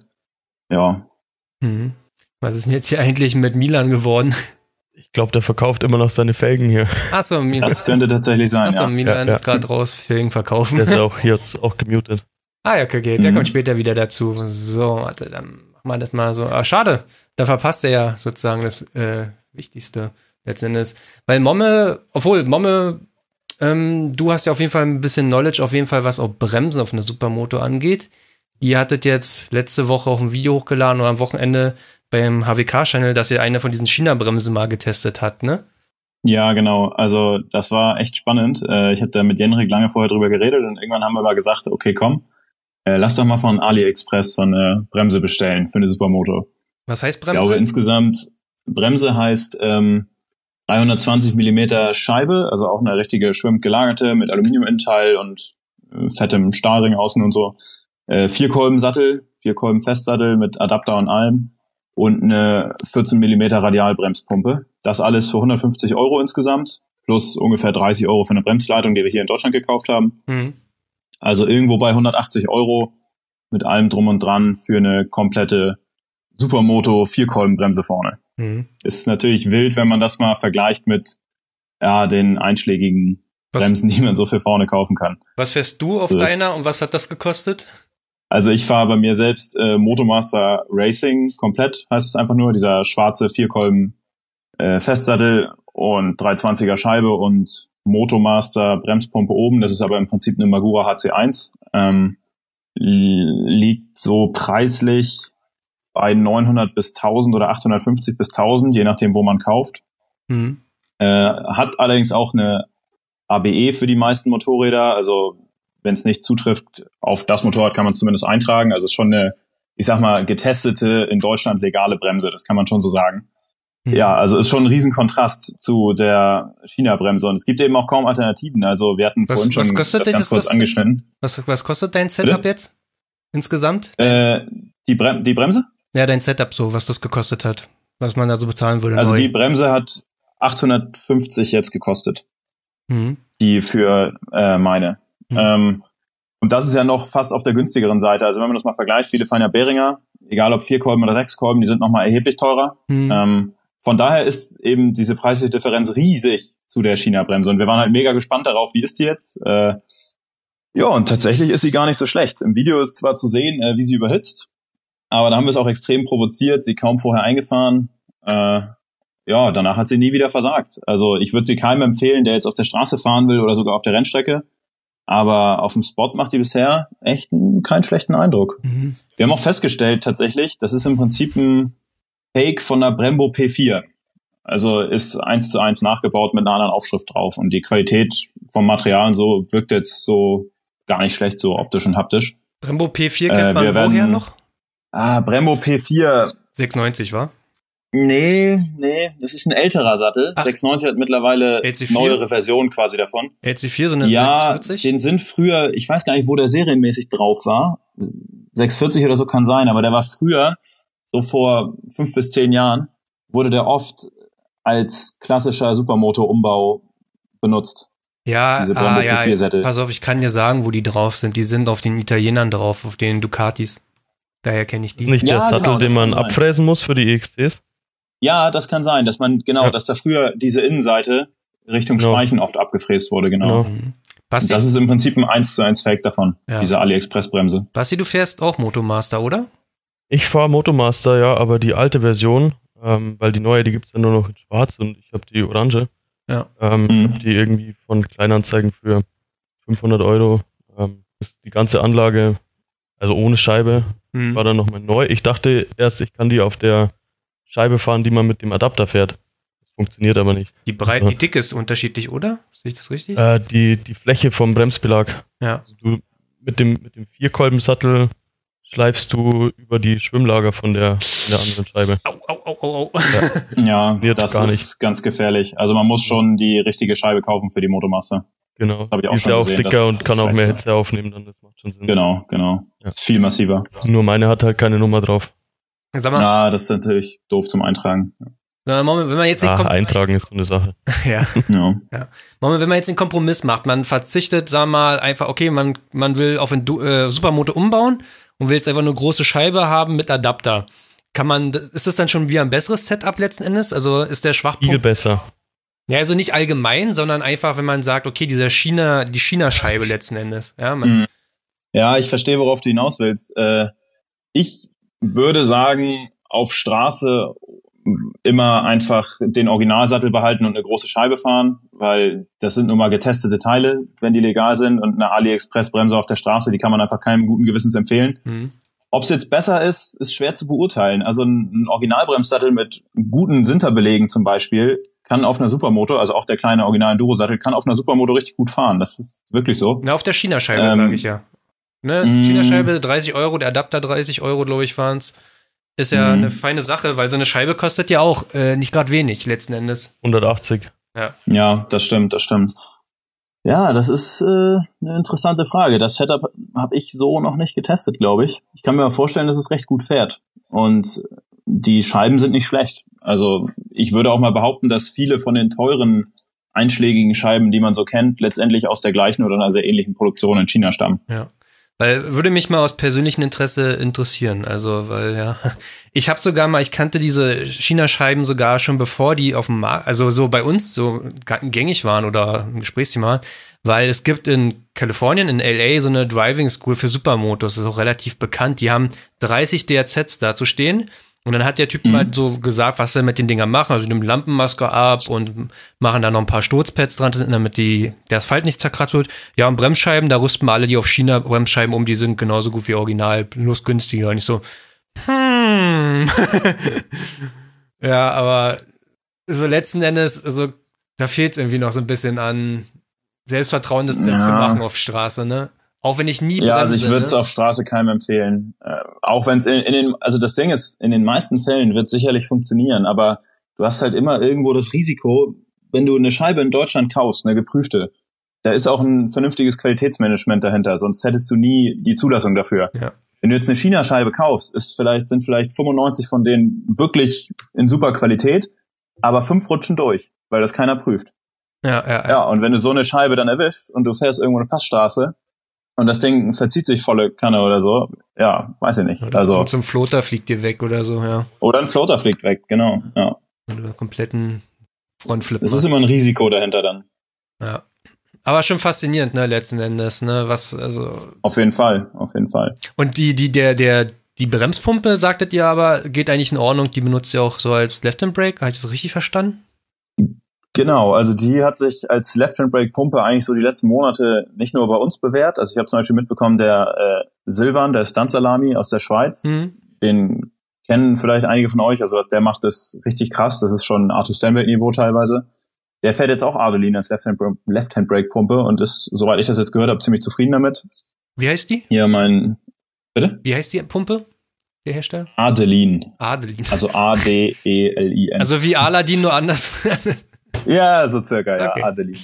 Ja. Mhm. Was ist denn jetzt hier eigentlich mit Milan geworden? Ich glaube, der verkauft immer noch seine Felgen hier. Achso, Milan, Das könnte tatsächlich sein, Achso, ja. Milan Ja, ist ja. gerade raus, Felgen verkaufen. Der ist auch jetzt auch gemutet. Ah ja, okay, okay. Der Mhm. kommt später wieder dazu. So, warte, dann machen wir das mal so. Ah, schade, da verpasst er ja sozusagen das äh, Wichtigste letzten Endes. Weil Momme, obwohl Momme, ähm, du hast ja auf jeden Fall ein bisschen Knowledge, auf jeden Fall, was auch Bremsen auf einer Supermoto angeht. Ihr hattet jetzt letzte Woche auch ein Video hochgeladen oder am Wochenende beim H W K-Channel, dass ihr eine von diesen China-Bremsen mal getestet habt, ne? Ja, genau. Also das war echt spannend. Äh, Ich habe da mit Jenrik lange vorher drüber geredet und irgendwann haben wir mal gesagt, okay, komm, äh, lass doch mal von AliExpress so eine Bremse bestellen für eine Supermoto. Was heißt Ich Bremse? glaube insgesamt, Bremse heißt ähm, dreihundertzwanzig Millimeter Scheibe, also auch eine richtige schwimmend gelagerte mit Aluminiuminnenteil und äh, fettem Stahlring außen und so. Äh, Vierkolben-Sattel, Vierkolben-Festsattel mit Adapter und allem und eine vierzehn Millimeter Radialbremspumpe. Das alles für hundertfünfzig Euro insgesamt, plus ungefähr dreißig Euro für eine Bremsleitung, die wir hier in Deutschland gekauft haben. Mhm. Also irgendwo bei hundertachtzig Euro mit allem drum und dran für eine komplette Supermoto Vierkolbenbremse vorne. Mhm. Ist natürlich wild, wenn man das mal vergleicht mit ja den einschlägigen Was- Bremsen, die man so für vorne kaufen kann. Was fährst du auf Das- deiner und was hat das gekostet? Also ich fahre bei mir selbst äh, Motomaster Racing komplett, heißt es einfach nur, dieser schwarze Vierkolben äh, Festsattel und dreihundertzwanziger Scheibe und Motomaster Bremspumpe oben. Das ist aber im Prinzip eine Magura H C eins. Ähm, liegt so preislich bei neunhundert bis tausend oder achthundertfünfzig bis tausend, je nachdem, wo man kauft. Mhm. Äh, hat allerdings auch eine A B E für die meisten Motorräder. Also wenn es nicht zutrifft, auf das Motorrad kann man es zumindest eintragen. Also es ist schon eine, ich sag mal, getestete, in Deutschland legale Bremse. Das kann man schon so sagen. Mhm. Ja, also ist schon ein Riesenkontrast zu der China-Bremse. Und es gibt eben auch kaum Alternativen. Also wir hatten Was- vorhin was schon kostet das denn ganz das- kurz das- angeschnitten. Was, was kostet dein Setup Bitte? jetzt? Insgesamt? Äh, die, Brem die Bremse? Ja, dein Setup so, was das gekostet hat. Was man da so bezahlen würde. Also neu. die Bremse hat achthundertfünfzig jetzt gekostet. Mhm. Die für äh, meine. Mhm. Ähm, und das ist ja noch fast auf der günstigeren Seite. Also wenn man das mal vergleicht, viele fahren ja Behringer, egal ob Vierkolben oder Sechskolben, die sind nochmal erheblich teurer. Mhm. Ähm, von daher ist eben diese preisliche Differenz riesig zu der China-Bremse. Und wir waren halt mega gespannt darauf, wie ist die jetzt? Äh, ja, und tatsächlich ist sie gar nicht so schlecht. Im Video ist zwar zu sehen, äh, wie sie überhitzt, aber da haben wir es auch extrem provoziert, sie kaum vorher eingefahren. Äh, ja, danach hat sie nie wieder versagt. Also ich würde sie keinem empfehlen, der jetzt auf der Straße fahren will oder sogar auf der Rennstrecke. Aber auf dem Spot macht die bisher echt einen, keinen schlechten Eindruck. Mhm. Wir haben auch festgestellt tatsächlich, das ist im Prinzip ein Fake von der Brembo P vier. Also ist eins zu eins nachgebaut mit einer anderen Aufschrift drauf. Und die Qualität vom Material und so wirkt jetzt so gar nicht schlecht, so optisch und haptisch. Brembo P vier kennt Äh, man wir woher werden- noch? Ah, Brembo P vier. sechsundneunzig, wa? Nee, nee, das ist ein älterer Sattel. Ach. sechsundneunzig hat mittlerweile L C vier? neuere Versionen quasi davon. L C vier, so eine Ja, sechsundvierzig? den sind früher, ich weiß gar nicht, wo der serienmäßig drauf war. sechshundertvierzig oder so kann sein, aber der war früher, so vor fünf bis zehn Jahren, wurde der oft als klassischer Supermoto-Umbau benutzt. Ja, diese ah, Brembo ja, P vier Sättel. pass auf, ich kann dir sagen, wo die drauf sind. Die sind auf den Italienern drauf, auf den Ducatis. Daher kenne ich Ist die. nicht Ja, der Sattel, genau, das den man kann sein. abfräsen muss für die E X Ts? Ja, das kann sein, dass man, genau, Ja. dass da früher diese Innenseite Richtung Genau. Speichen oft abgefräst wurde, genau. Genau. Mhm. Basti, Das ist im Prinzip ein eins zu eins Fake davon, Ja. diese AliExpress-Bremse. Basti, du fährst auch Motomaster, oder? Ich fahre Motomaster, ja, aber die alte Version, ähm, weil die neue, die gibt's ja nur noch in schwarz und ich habe die orange. Ja. Ähm, Mhm. Ich hab die irgendwie von Kleinanzeigen für fünfhundert Euro. Ähm, ist die ganze Anlage, also ohne Scheibe, Mhm. war dann nochmal neu. Ich dachte erst, ich kann die auf der Scheibe fahren, die man mit dem Adapter fährt. Das funktioniert aber nicht. Die Breite, Ja. die Dicke ist unterschiedlich, oder? Sehe ich das richtig? Äh, die, die Fläche vom Bremsbelag. Ja. Du mit dem, mit dem Vierkolbensattel schleifst du über die Schwimmlager von der, von der anderen Scheibe. Au, au, au, au, au. Ja, Wird das gar ist nicht. ganz gefährlich. Also man muss schon die richtige Scheibe kaufen für die Motomasse. Genau. Hab ich auch Die ist schon ja auch gesehen, dicker das und ist kann auch mehr schlecht. Hitze aufnehmen, dann das macht schon Sinn. Genau, genau. Ja. Ist viel massiver. Nur meine hat halt keine Nummer drauf. Sag mal, Ah, das ist natürlich doof zum Eintragen. sag mal, Moment, wenn man jetzt den Ah, Kom- eintragen ist so eine Sache. ja. Ja. Moment, wenn man jetzt den Kompromiss macht, man verzichtet, sag mal, einfach, okay, man, man will auf ein Du- äh, Supermoto umbauen und will jetzt einfach eine große Scheibe haben mit Adapter. Kann man, ist das dann schon wieder ein besseres Setup letzten Endes? Also ist der Viel Schwachpunkt? besser. Ja, also nicht allgemein, sondern einfach, wenn man sagt, okay, dieser China, die China-Scheibe letzten Endes. Ja, man, Mhm. Ja, ich verstehe, worauf du hinaus willst. Äh, ich würde sagen, auf Straße immer einfach den Originalsattel behalten und eine große Scheibe fahren, weil das sind nun mal getestete Teile, wenn die legal sind, und eine AliExpress-Bremse auf der Straße, die kann man einfach keinem guten Gewissens empfehlen. Mhm. Ob es jetzt besser ist, ist schwer zu beurteilen. Also ein, ein Originalbremssattel mit guten Sinterbelegen zum Beispiel kann auf einer Supermoto, also auch der kleine Original-Enduro-Sattel, kann auf einer Supermoto richtig gut fahren. Das ist wirklich so. Na, auf der China-Scheibe, Ähm, sage ich ja. Ne? mm. China-Scheibe, dreißig Euro, der Adapter dreißig Euro, glaube ich, waren's. Ist ja Mhm. eine feine Sache, weil so eine Scheibe kostet ja auch äh, nicht gerade wenig, letzten Endes. hundertachtzig. Ja, das stimmt, das stimmt. Ja, das ist äh, eine interessante Frage. Das Setup habe ich so noch nicht getestet, glaube ich. Ich kann mir vorstellen, dass es recht gut fährt. Und die Scheiben sind nicht schlecht. Also ich würde auch mal behaupten, dass viele von den teuren einschlägigen Scheiben, die man so kennt, letztendlich aus der gleichen oder einer sehr ähnlichen Produktion in China stammen. Ja. Weil, würde mich mal aus persönlichem Interesse interessieren. Also, weil, ja, ich habe sogar mal, ich kannte diese China-Scheiben sogar schon bevor die auf dem Markt, also so bei uns so gängig waren oder ein Gesprächsthema, weil es gibt in Kalifornien, in L A, so eine Driving School für Supermotos, das ist auch relativ bekannt. Die haben dreißig D R Zs da zu stehen. Und dann hat der Typ Mhm. mal so gesagt, was sie mit den Dingern machen. Also die nehmen Lampenmaske ab und machen da noch ein paar Sturzpads dran, damit die, der Asphalt nicht zerkratzt wird. Ja, und Bremsscheiben, da rüsten wir alle die auf China Bremsscheiben um, die sind genauso gut wie original, bloß günstiger. Und ich so, hm. Ja, aber so letzten Endes, also da fehlt es irgendwie noch so ein bisschen an Selbstvertrauen, das Ja. zu machen auf Straße, ne? Auch wenn ich nie bremse. Ja, also ich würde es ne? auf Straße keinem empfehlen. Äh, auch wenn es in, in den, also das Ding ist, in den meisten Fällen wird es sicherlich funktionieren, aber du hast halt immer irgendwo das Risiko, wenn du eine Scheibe in Deutschland kaufst, eine geprüfte, da ist auch ein vernünftiges Qualitätsmanagement dahinter, sonst hättest du nie die Zulassung dafür. Ja. Wenn du jetzt eine China-Scheibe kaufst, ist vielleicht, sind vielleicht fünfundneunzig von denen wirklich in super Qualität, aber fünf rutschen durch, weil das keiner prüft. Ja, ja, ja. Ja, und wenn du so eine Scheibe dann erwischst und du fährst irgendwo eine Passstraße und das Ding verzieht sich volle Kanne oder so, ja, weiß ich nicht. Oder Also zum Floater fliegt dir weg oder so, ja. oder ein Floater fliegt weg, genau. Ja. Oder kompletten Frontflip. Das ist immer ein Risiko dahinter dann. Ja. Aber schon faszinierend, ne, letzten Endes, ne, was, also. Auf jeden Fall, auf jeden Fall. Und die, die, der, der, die Bremspumpe, sagtet ihr aber, geht eigentlich in Ordnung, die benutzt ihr auch so als Left-Hand-Brake, habe ich das richtig verstanden? Genau, also die hat sich als Left-Hand-Brake-Pumpe eigentlich so die letzten Monate nicht nur bei uns bewährt. Also ich habe zum Beispiel mitbekommen, der äh, Silvan, der Stunt-Salami aus der Schweiz, Mhm. den kennen vielleicht einige von euch, also was der macht, ist richtig krass. Das ist schon Arthur Stenberg-Niveau teilweise. Der fährt jetzt auch Adelin als Left-Hand- Left-Hand-Brake-Pumpe und ist, soweit ich das jetzt gehört habe, ziemlich zufrieden damit. Wie heißt die? Hier mein, bitte? Wie heißt die Pumpe? Der Hersteller? Adelin, Adelin. also A D E L I N. Also wie Aladdin, nur anders. Ja, so circa, ja, Okay. Adeline.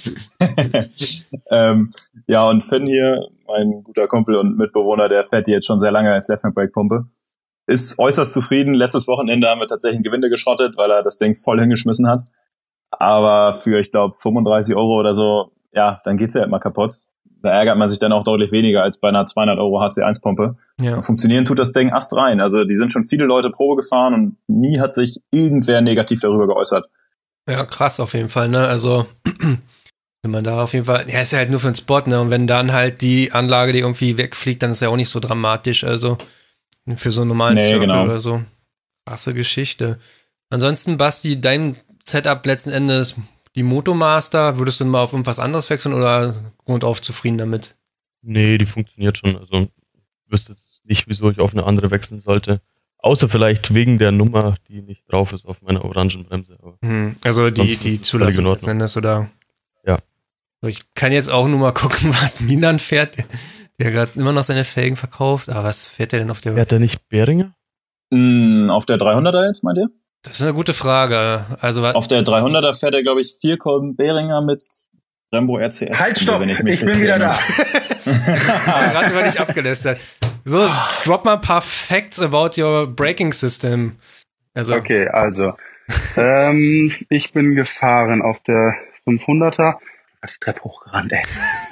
ähm, ja, und Finn hier, mein guter Kumpel und Mitbewohner, der fährt die jetzt schon sehr lange als Left-Hand-Brake-Pumpe. Ist äußerst zufrieden. Letztes Wochenende haben wir tatsächlich ein Gewinde geschrottet, weil er das Ding voll hingeschmissen hat. Aber für, ich glaube, fünfunddreißig Euro oder so, ja, dann geht's ja halt mal kaputt. Da ärgert man sich dann auch deutlich weniger als bei einer zweihundert Euro H C eins Pumpe. Ja. Funktionieren tut das Ding astrein. Also die sind schon viele Leute Probe gefahren und nie hat sich irgendwer negativ darüber geäußert. Ja, krass auf jeden Fall, ne? Also, wenn man da auf jeden Fall, ja, ist ja halt nur für den Spot, ne? Und wenn dann halt die Anlage, die irgendwie wegfliegt, dann ist ja auch nicht so dramatisch, also für so einen normalen Nee, Circle genau. oder so. Krasse Geschichte. Ansonsten, Basti, dein Setup letzten Endes, die Motomaster, würdest du mal auf irgendwas anderes wechseln oder grundauf zufrieden damit? Nee, die funktioniert schon. Also ich wüsste jetzt nicht, wieso ich auf eine andere wechseln sollte. Außer vielleicht wegen der Nummer, die nicht drauf ist auf meiner Orangenbremse. Aber Hm, also die, Sonst die ist es völlig in Zulassung Ordnung. letzten Endes, oder? Ja. So, ich kann jetzt auch nur mal gucken, was Milan fährt. Der gerade immer noch seine Felgen verkauft. Aber was fährt der denn auf der... Fährt der nicht Behringer? Mm, auf der dreihunderter jetzt, meint ihr? Das ist eine gute Frage. Also Auf der dreihunderter fährt er, glaube ich, vier Kolben Behringer mit Brembo R C S. Halt, stopp! Wenn Ich, mich bin richtig wieder da. erinnere. Gerade über dich abgelästert. So, drop mal ein paar Facts about your braking system. Also, Okay, also. ähm, ich bin gefahren auf der fünfhunderter. Ich die Treppe hochgerannt, ey.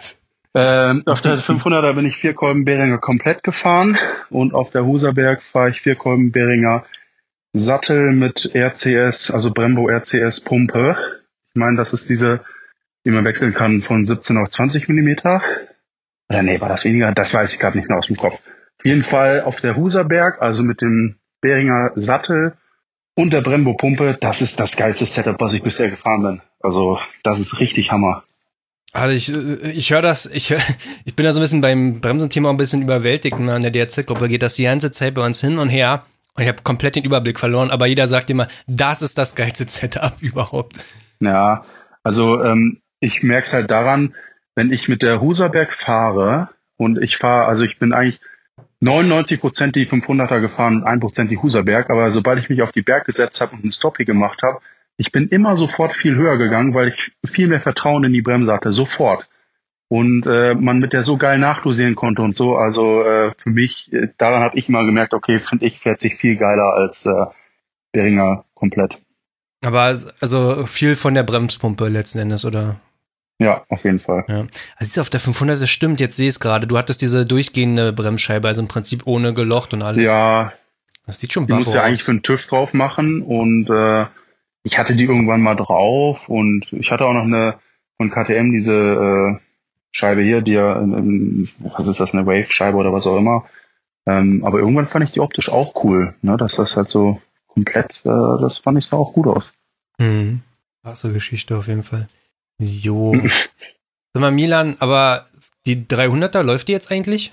ähm, auf der fünfhunderter bin ich vier Kolben Behringer komplett gefahren. Und auf der Huserberg fahre ich vier Kolben Behringer Sattel mit R C S, also Brembo R C S Pumpe. Ich meine, das ist diese, die man wechseln kann von siebzehn auf zwanzig Millimeter. Oder nee, war das weniger? Das weiß ich gerade nicht mehr aus dem Kopf. Auf jeden Fall auf der Huserberg, also mit dem Behringer Sattel und der Brembo Pumpe, das ist das geilste Setup, was ich bisher gefahren bin. Also, das ist richtig Hammer. Also ich, ich höre das, ich, ich bin da so ein bisschen beim Bremsenthema ein bisschen überwältigt. An der D R Z-Gruppe geht das die ganze Zeit bei uns hin und her. Und ich habe komplett den Überblick verloren, aber jeder sagt immer, das ist das geilste Setup überhaupt. Ja, also ähm, ich merke es halt daran, wenn ich mit der Huserberg fahre und ich fahre, also ich bin eigentlich neunundneunzig Prozent die fünfhunderter gefahren und ein Prozent die Huserberg, aber sobald ich mich auf die Berg gesetzt habe und einen Stoppie gemacht habe, ich bin immer sofort viel höher gegangen, weil ich viel mehr Vertrauen in die Bremse hatte, sofort. Und äh, man mit der so geil nachdosieren konnte und so, also äh, für mich, äh, daran habe ich mal gemerkt, okay, finde ich, fährt sich viel geiler als äh, Behringer komplett. Aber also viel von der Bremspumpe letzten Endes, oder? Ja, auf jeden Fall. Ja. Also auf der fünfhundert, das stimmt, jetzt sehe ich es gerade. Du hattest diese durchgehende Bremsscheibe, also im Prinzip ohne gelocht und alles. Ja, das sieht schon die musst du ja eigentlich für den TÜV drauf machen und äh, ich hatte die irgendwann mal drauf und ich hatte auch noch eine von K T M diese äh, Scheibe hier, die ja, in, in, was ist das, eine Wave-Scheibe oder was auch immer. Ähm, aber irgendwann fand ich die optisch auch cool, ne, dass das halt so komplett, äh, das fand ich sah auch gut aus. Mhm. Krasse Geschichte auf jeden Fall. Jo. Sag mal, Milan, aber die dreihunderter, läuft die jetzt eigentlich?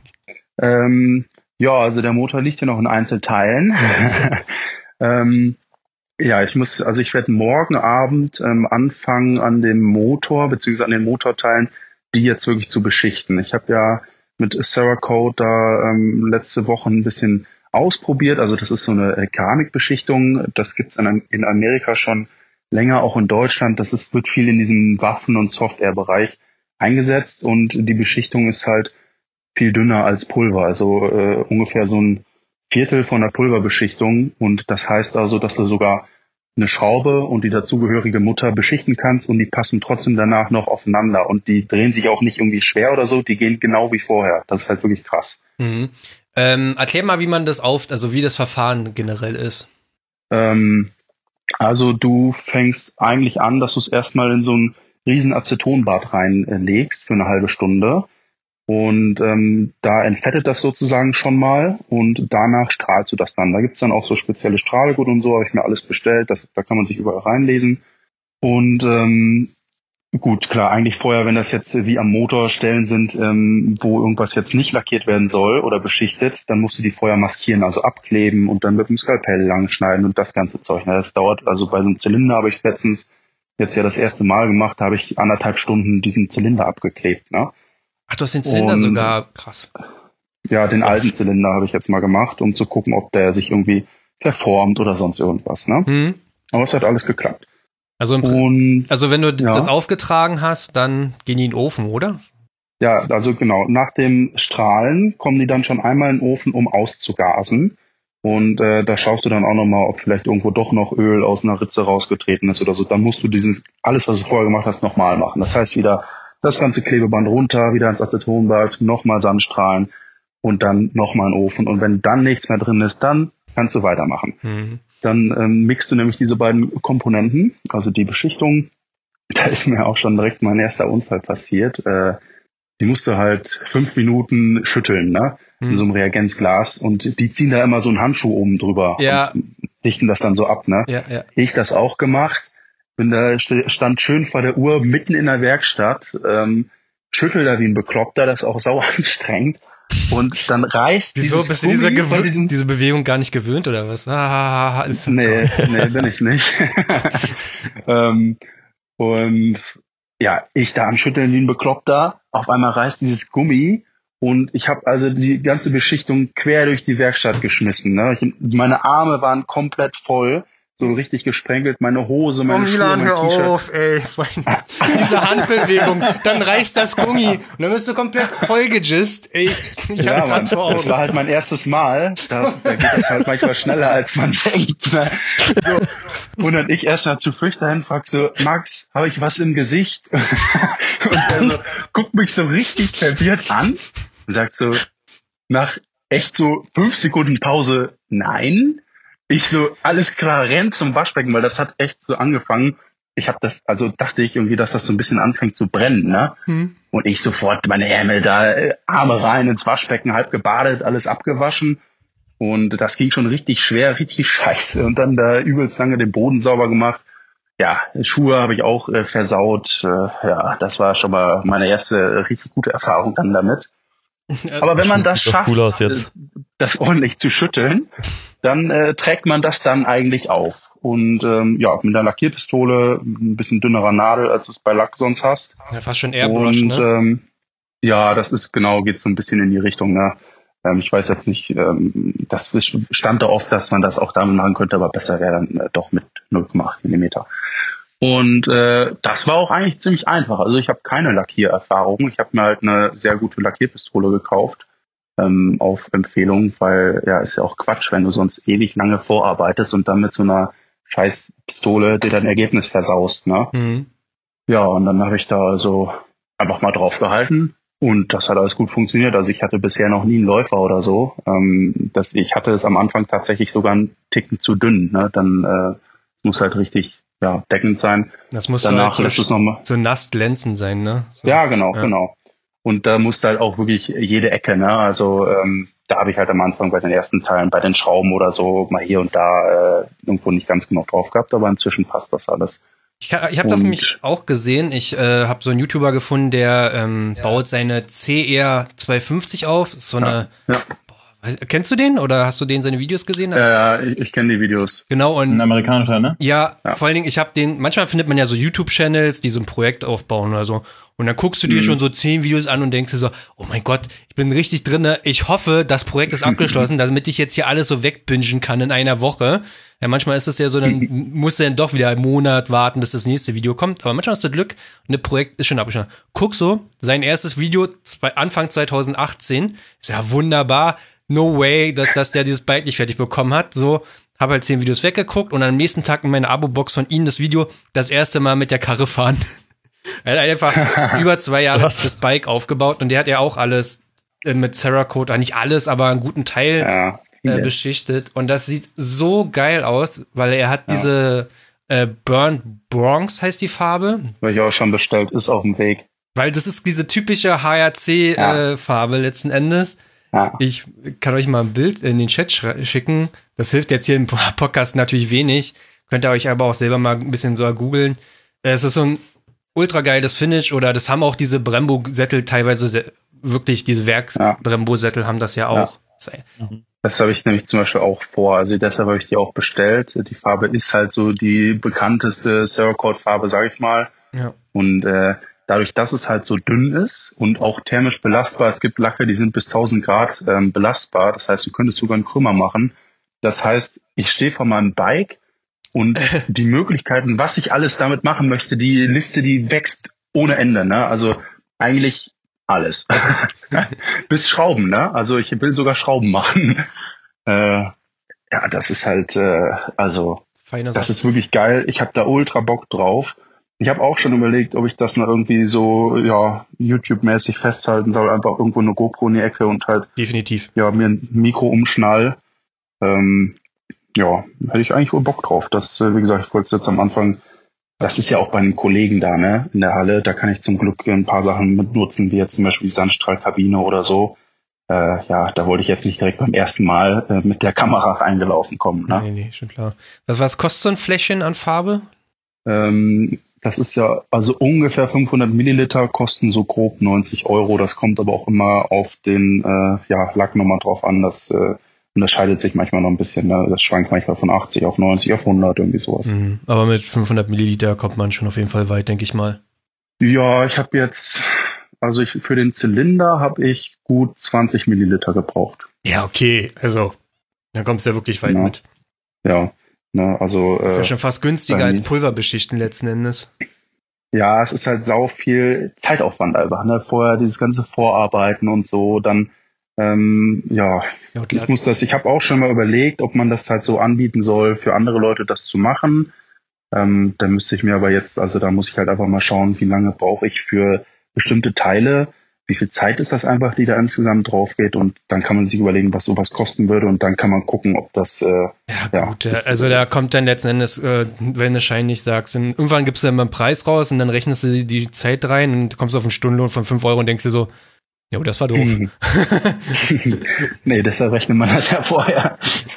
Ähm, ja, also der Motor liegt ja noch in Einzelteilen. ähm, ja, ich muss, also ich werde morgen Abend ähm, anfangen an dem Motor, beziehungsweise an den Motorteilen, die jetzt wirklich zu beschichten. Ich habe ja mit Cerakote da ähm, letzte Woche ein bisschen ausprobiert. Also das ist so eine äh, Keramikbeschichtung. Das gibt's in, in Amerika schon länger, auch in Deutschland. Das ist, wird viel in diesem Waffen- und Softwarebereich eingesetzt und die Beschichtung ist halt viel dünner als Pulver. Also äh, ungefähr so ein Viertel von der Pulverbeschichtung. Und das heißt also, dass du sogar eine Schraube und die dazugehörige Mutter beschichten kannst und die passen trotzdem danach noch aufeinander und die drehen sich auch nicht irgendwie schwer oder so, die gehen genau wie vorher. Das ist halt wirklich krass. Mhm. Ähm, erklär mal, wie man das auf, also wie das Verfahren generell ist. Ähm, also du fängst eigentlich an, dass du es erstmal in so ein riesen Acetonbad reinlegst für eine halbe Stunde. Und ähm, da entfettet das sozusagen schon mal und danach strahlst du das dann. Da gibt's dann auch so spezielle Strahlgut und so, habe ich mir alles bestellt, das, da kann man sich überall reinlesen. Und ähm, gut, klar, eigentlich vorher, wenn das jetzt wie am Motor Stellen sind, ähm, wo irgendwas jetzt nicht lackiert werden soll oder beschichtet, dann musst du die vorher maskieren, also abkleben und dann mit dem Skalpell langschneiden und das ganze Zeug. Das dauert, also bei so einem Zylinder habe ich letztens jetzt ja das erste Mal gemacht, da habe ich anderthalb Stunden diesen Zylinder abgeklebt, ne? Ach, du hast den Zylinder und, sogar, krass. Ja, den alten Zylinder habe ich jetzt mal gemacht, um zu gucken, ob der sich irgendwie verformt oder sonst irgendwas, ne? Mhm. Aber es hat alles geklappt. Also, im Und, also wenn du ja. das aufgetragen hast, dann gehen die in den Ofen, oder? Ja, also genau, nach dem Strahlen kommen die dann schon einmal in den Ofen, um auszugasen. Und äh, da schaust du dann auch nochmal, ob vielleicht irgendwo doch noch Öl aus einer Ritze rausgetreten ist oder so. Dann musst du dieses, alles, was du vorher gemacht hast, nochmal machen. Das heißt wieder das ganze Klebeband runter, wieder ins Acetonbad, nochmal Sandstrahlen und dann nochmal in den Ofen. Und wenn dann nichts mehr drin ist, dann kannst du weitermachen. Mhm. Dann ähm, mixt du nämlich diese beiden Komponenten, also die Beschichtung. Da ist mir auch schon direkt mein erster Unfall passiert. Äh, die musst du halt fünf Minuten schütteln, ne? Mhm. In so einem Reagenzglas. Und die ziehen da immer so einen Handschuh oben drüber Ja. und dichten das dann so ab, ne? Ja, ja. Ich das auch gemacht. Bin da, stand schön vor der Uhr, mitten in der Werkstatt, ähm, schüttel da wie ein Bekloppter, das ist auch sauer anstrengend. Und dann reißt Wieso, dieses bist du dieser Gummi bei Gewö- diesem diese Bewegung gar nicht gewöhnt, oder was? Ah, ist Nee, nee, bin ich nicht. ähm, und ja, ich da am Schütteln wie ein Bekloppter, auf einmal reißt dieses Gummi Und ich habe also die ganze Beschichtung quer durch die Werkstatt geschmissen. Ne? Ich, meine Arme waren komplett voll, so richtig gesprenkelt, meine Hose, meine oh, Schuhe, Milan, mein hör T-Shirt. auf, ey. Diese Handbewegung, dann reißt das Gummi und dann bist du komplett vollgejist. Ey, ich, ich Ja, hab grad vor Augen. das war halt mein erstes Mal. Da, da geht das halt manchmal schneller, als man denkt. Ne? So. Und dann ich erst mal zu Flüchter hin, frag so, Max, habe ich was im Gesicht? Und er so, guckt mich so richtig verwirrt an und sagt so, nach echt so fünf Sekunden Pause, nein. Ich so, alles klar, renn zum Waschbecken, weil das hat echt so angefangen. Ich habe das, also dachte ich irgendwie, dass das so ein bisschen anfängt zu brennen, ne? Hm. Und ich sofort meine Ärmel da, äh, Arme rein ins Waschbecken, halb gebadet, alles abgewaschen. Und das ging schon richtig schwer, richtig scheiße. Und dann da übelst lange den Boden sauber gemacht. Ja, Schuhe habe ich auch äh, versaut. Äh, ja, das war schon mal meine erste äh, richtig gute Erfahrung dann damit. Aber wenn man das schafft, cool aus jetzt. das ordentlich zu schütteln, dann äh, trägt man das dann eigentlich auf. Und ähm, ja, mit einer Lackierpistole, ein bisschen dünnerer Nadel, als du es bei Lack sonst hast. Ja, fast schon Airbrush, und, ne? Ähm, ja, das ist genau, geht so ein bisschen in die Richtung. Ne? Ähm, ich weiß jetzt nicht, ähm, das stand da oft, dass man das auch damit machen könnte, aber besser wäre dann äh, doch mit null Komma acht Millimeter. Und äh, das war auch eigentlich ziemlich einfach. Also ich habe keine Lackiererfahrung. Ich habe mir halt eine sehr gute Lackierpistole gekauft ähm, auf Empfehlung, weil ja ist ja auch Quatsch, wenn du sonst ewig lange vorarbeitest und dann mit so einer scheiß Pistole dir dein Ergebnis versaust. Ne? Mhm. Ja, und dann habe ich da also einfach mal drauf gehalten und das hat alles gut funktioniert. Also ich hatte bisher noch nie einen Läufer oder so. Ähm, das, ich hatte es am Anfang tatsächlich sogar einen Ticken zu dünn. Ne? Dann äh, muss halt richtig ja, deckend sein. Das muss Danach halt lässt es noch mal so nass glänzend sein, ne? So. Ja, genau, Ja. genau. Und da musste halt auch wirklich jede Ecke, ne? Also ähm, da habe ich halt am Anfang bei den ersten Teilen, bei den Schrauben oder so, mal hier und da äh, irgendwo nicht ganz genau drauf gehabt, aber inzwischen passt das alles. Ich, ich habe das nämlich auch gesehen. Ich äh, habe so einen YouTuber gefunden, der ähm, ja. baut seine C R zweihundertfünfzig auf. So eine. Ja. Ja. Kennst du den oder hast du den seine Videos gesehen? Ja, ja ich, ich kenne die Videos. Genau. Und ein amerikanischer, ne? Ja, ja, vor allen Dingen, ich habe den, manchmal findet man ja so YouTube-Channels, die so ein Projekt aufbauen oder so. Und dann guckst du dir mhm. schon so zehn Videos an und denkst dir so, oh mein Gott, ich bin richtig drinne. Ich hoffe, das Projekt ist abgeschlossen, damit ich jetzt hier alles so wegbingen kann in einer Woche. Ja, manchmal ist es ja so, dann musst du dann doch wieder einen Monat warten, bis das nächste Video kommt. Aber manchmal hast du Glück und das Projekt ist schon abgeschlossen. Guck so, sein erstes Video Anfang zwanzig achtzehn, ist ja wunderbar. No way, dass, dass der dieses Bike nicht fertig bekommen hat. So, habe halt zehn Videos weggeguckt und am nächsten Tag in meiner Abo-Box von ihm das Video das erste Mal mit der Karre fahren. Er hat einfach über zwei Jahre Was? das Bike aufgebaut und der hat ja auch alles äh, mit Cerakote, nicht alles, aber einen guten Teil ja, äh, beschichtet. Und das sieht so geil aus, weil er hat ja. diese äh, Burnt Bronze heißt die Farbe. Weil ich auch schon bestellt, ist auf dem Weg. Weil das ist diese typische H R C-Farbe ja. äh, letzten Endes. Ja. Ich kann euch mal ein Bild in den Chat schicken. Das hilft jetzt hier im Podcast natürlich wenig. Könnt ihr euch aber auch selber mal ein bisschen so googeln. Es ist so ein ultra geiles Finish oder das haben auch diese Brembo-Sättel teilweise wirklich, diese Werks-Brembo-Sättel haben das ja auch. Ja. Das habe ich nämlich zum Beispiel auch vor. Also deshalb habe ich die auch bestellt. Die Farbe ist halt so die bekannteste Cerakote-Farbe, sag ich mal. Ja. Und äh, dadurch, dass es halt so dünn ist und auch thermisch belastbar, es gibt Lacke, die sind bis tausend Grad ähm, belastbar. Das heißt, du könntest sogar einen Krümmer machen. Das heißt, ich stehe vor meinem Bike und die Möglichkeiten, was ich alles damit machen möchte, die Liste, die wächst ohne Ende. Ne? Also eigentlich alles. Bis Schrauben. Ne? Also ich will sogar Schrauben machen. Äh, ja, das ist halt, äh, also Feine das Sache. Ist wirklich geil. Ich habe da ultra Bock drauf. Ich habe auch schon überlegt, ob ich das noch irgendwie so, ja, YouTube-mäßig festhalten soll. Einfach irgendwo eine GoPro in die Ecke und halt. Definitiv. Ja, mir ein Mikro umschnall. Ähm, ja, hätte ich eigentlich wohl Bock drauf. Das, wie gesagt, ich wollte es jetzt am Anfang, das ist ja auch bei den Kollegen da, ne, in der Halle. Da kann ich zum Glück ein paar Sachen mit nutzen, wie jetzt zum Beispiel die Sandstrahlkabine oder so. Äh, ja, da wollte ich jetzt nicht direkt beim ersten Mal äh, mit der Kamera reingelaufen kommen, ne? Nee, nee, schon klar. Was, was kostet so ein Fläschchen an Farbe? Ähm, Das ist ja, also ungefähr fünfhundert Milliliter kosten so grob neunzig Euro. Das kommt aber auch immer auf den äh, ja, Lack nochmal drauf an. Das äh, unterscheidet sich manchmal noch ein bisschen. Ne? Das schwankt manchmal von achtzig auf neunzig auf hundert, irgendwie sowas. Mhm. Aber mit fünfhundert Milliliter kommt man schon auf jeden Fall weit, denke ich mal. Ja, ich habe jetzt also ich, für den Zylinder habe ich gut zwanzig Milliliter gebraucht. Ja, okay, also dann kommst du ja wirklich weit ja. mit. Ja, ne, also. Das ist ja äh, schon fast günstiger als Pulverbeschichten letzten Endes. Ja, es ist halt sau viel Zeitaufwand einfach, ne? Vorher dieses ganze Vorarbeiten und so, dann, ähm, ja, Ja, ich muss das, ich habe auch schon mal überlegt, ob man das halt so anbieten soll, für andere Leute das zu machen. Ähm, da müsste ich mir aber jetzt, also da muss ich halt einfach mal schauen, wie lange brauche ich für bestimmte Teile, wie viel Zeit ist das einfach, die da insgesamt drauf geht, und dann kann man sich überlegen, was sowas kosten würde, und dann kann man gucken, ob das, äh, ja gut, ja, also da kommt dann letzten Endes, äh, wenn du Schein nicht sagst, und irgendwann gibst du dann mal einen Preis raus und dann rechnest du die Zeit rein und kommst auf einen Stundenlohn von fünf Euro und denkst dir so, jo, das war doof. Nee, deshalb rechnet man das ja vorher.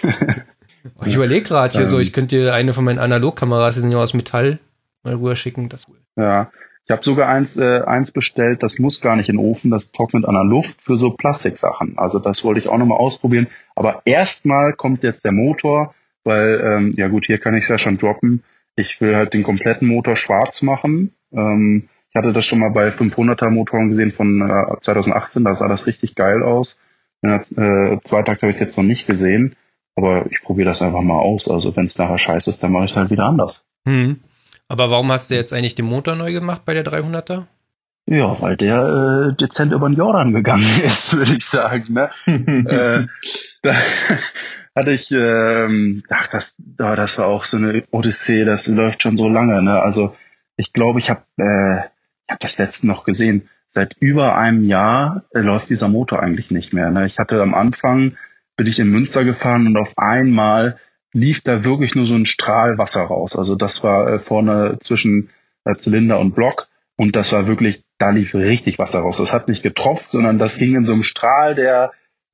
Ich überlege gerade hier ähm, so, ich könnte dir eine von meinen Analogkameras, die sind ja aus Metall, mal rüber schicken. Das ja, ich habe sogar eins, äh, eins bestellt, das muss gar nicht in den Ofen, das trocknet an der Luft für so Plastiksachen. Also das wollte ich auch nochmal ausprobieren. Aber erstmal kommt jetzt der Motor, weil, ähm, ja gut, hier kann ich es ja schon droppen. Ich will halt den kompletten Motor schwarz machen. Ähm, ich hatte das schon mal bei fünfhunderter Motoren gesehen von äh, zwanzig achtzehn, da sah das richtig geil aus. In der äh, Zweitakt habe ich es jetzt noch nicht gesehen. Aber ich probiere das einfach mal aus. Also wenn es nachher scheiße ist, dann mache ich es halt wieder anders. Hm. Aber warum hast du jetzt eigentlich den Motor neu gemacht bei der dreihunderter? Ja, weil der äh, dezent über den Jordan gegangen ist, würde ich sagen. Ne? äh, da hatte ich, ähm, ach, das, da, das war auch so eine Odyssee, das läuft schon so lange. Ne? Also ich glaube, ich habe äh, ich hab das letzte noch gesehen. Seit über einem Jahr äh, läuft dieser Motor eigentlich nicht mehr. Ne? Ich hatte am Anfang, bin ich in Münster gefahren und auf einmal lief da wirklich nur so ein Strahl Wasser raus. Also das war äh, vorne zwischen äh, Zylinder und Block, und das war wirklich, da lief richtig Wasser raus. Das hat nicht getropft, sondern das ging in so einem Strahl, der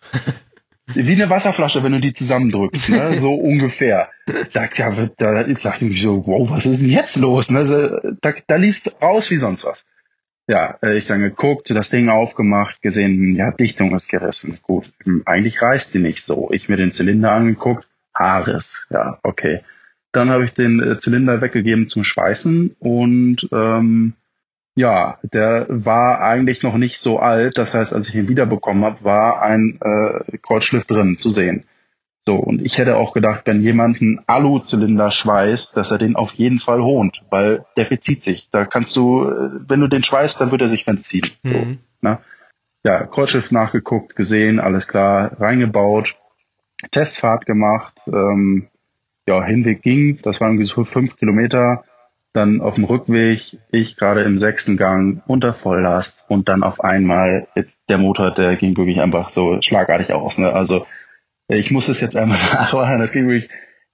wie eine Wasserflasche, wenn du die zusammendrückst, ne? So ungefähr. Da, ja, da dachte ich so, wow, was ist denn jetzt los? Ne? Da, da lief's raus wie sonst was. Ja, ich dann geguckt, das Ding aufgemacht, gesehen, ja, Dichtung ist gerissen. Gut, eigentlich reißt die nicht so. Ich mir den Zylinder angeguckt, Haarriss. Ja, okay. Dann habe ich den äh, Zylinder weggegeben zum Schweißen, und ähm, ja, der war eigentlich noch nicht so alt. Das heißt, als ich ihn wiederbekommen habe, war ein äh, Kreuzschliff drin zu sehen. So, und ich hätte auch gedacht, wenn jemand einen Alu-Zylinder schweißt, dass er den auf jeden Fall hohnt, weil der verzieht sich. Da kannst du, wenn du den schweißt, dann wird er sich verziehen. So, Mhm. ne? Ja, Kreuzschiff nachgeguckt, gesehen, alles klar, reingebaut, Testfahrt gemacht, ähm, ja, Hinweg ging, das waren irgendwie so fünf Kilometer, dann auf dem Rückweg, ich gerade im sechsten Gang unter Volllast, und dann auf einmal, der Motor, der ging wirklich einfach so schlagartig aus, ne? Also ich muss es jetzt einmal nachmachen, das ging wirklich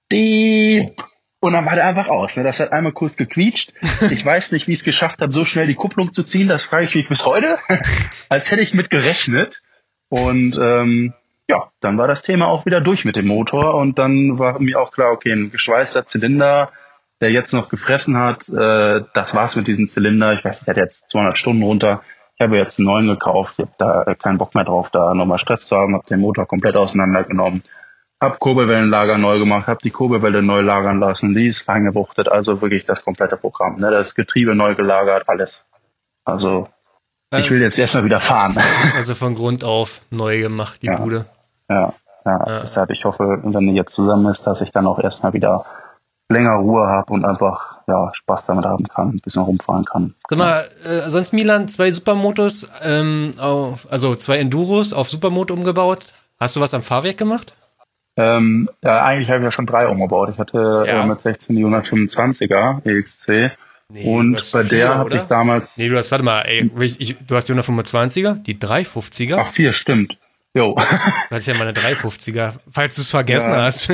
diep, und dann war der einfach aus. Ne? Das hat einmal kurz gequietscht. Ich weiß nicht, wie ich es geschafft habe, so schnell die Kupplung zu ziehen, das frage ich mich bis heute, als hätte ich mit gerechnet. Und ähm, ja, dann war das Thema auch wieder durch mit dem Motor, und dann war mir auch klar, okay, ein geschweißter Zylinder, der jetzt noch gefressen hat, äh, das war's mit diesem Zylinder. Ich weiß, der hat jetzt zweihundert Stunden runter. Ich habe jetzt einen neuen gekauft, ich habe da äh, keinen Bock mehr drauf, da nochmal Stress zu haben, habe den Motor komplett auseinandergenommen, habe Kurbelwellenlager neu gemacht, habe die Kurbelwelle neu lagern lassen, die ist fein gewuchtet, also wirklich das komplette Programm, ne? Das Getriebe neu gelagert, alles. Also ich will jetzt erstmal wieder fahren. Also von Grund auf neu gemacht, die ja. Bude. Ja, ja, ja, deshalb, ich hoffe, wenn er jetzt zusammen ist, dass ich dann auch erstmal wieder länger Ruhe habe und einfach ja Spaß damit haben kann, ein bisschen rumfahren kann. Sag mal, äh, sonst Milan, zwei Supermotos, ähm, auf, also zwei Enduros auf Supermoto umgebaut. Hast du was am Fahrwerk gemacht? Ähm, ja, eigentlich habe ich ja schon drei umgebaut. Ich hatte Ja. äh, mit sechzehn die hundertfünfundzwanziger E X C. Nee, und du hast bei vier, der habe oder? ich damals... Nee, du hast, warte mal, ey, ich, ich, du hast die hundertfünfundzwanziger, die dreihundertfünfziger. Ach, vier, stimmt. Jo. Du hast ja mal eine dreihundertfünfziger, falls du es vergessen Ja. hast.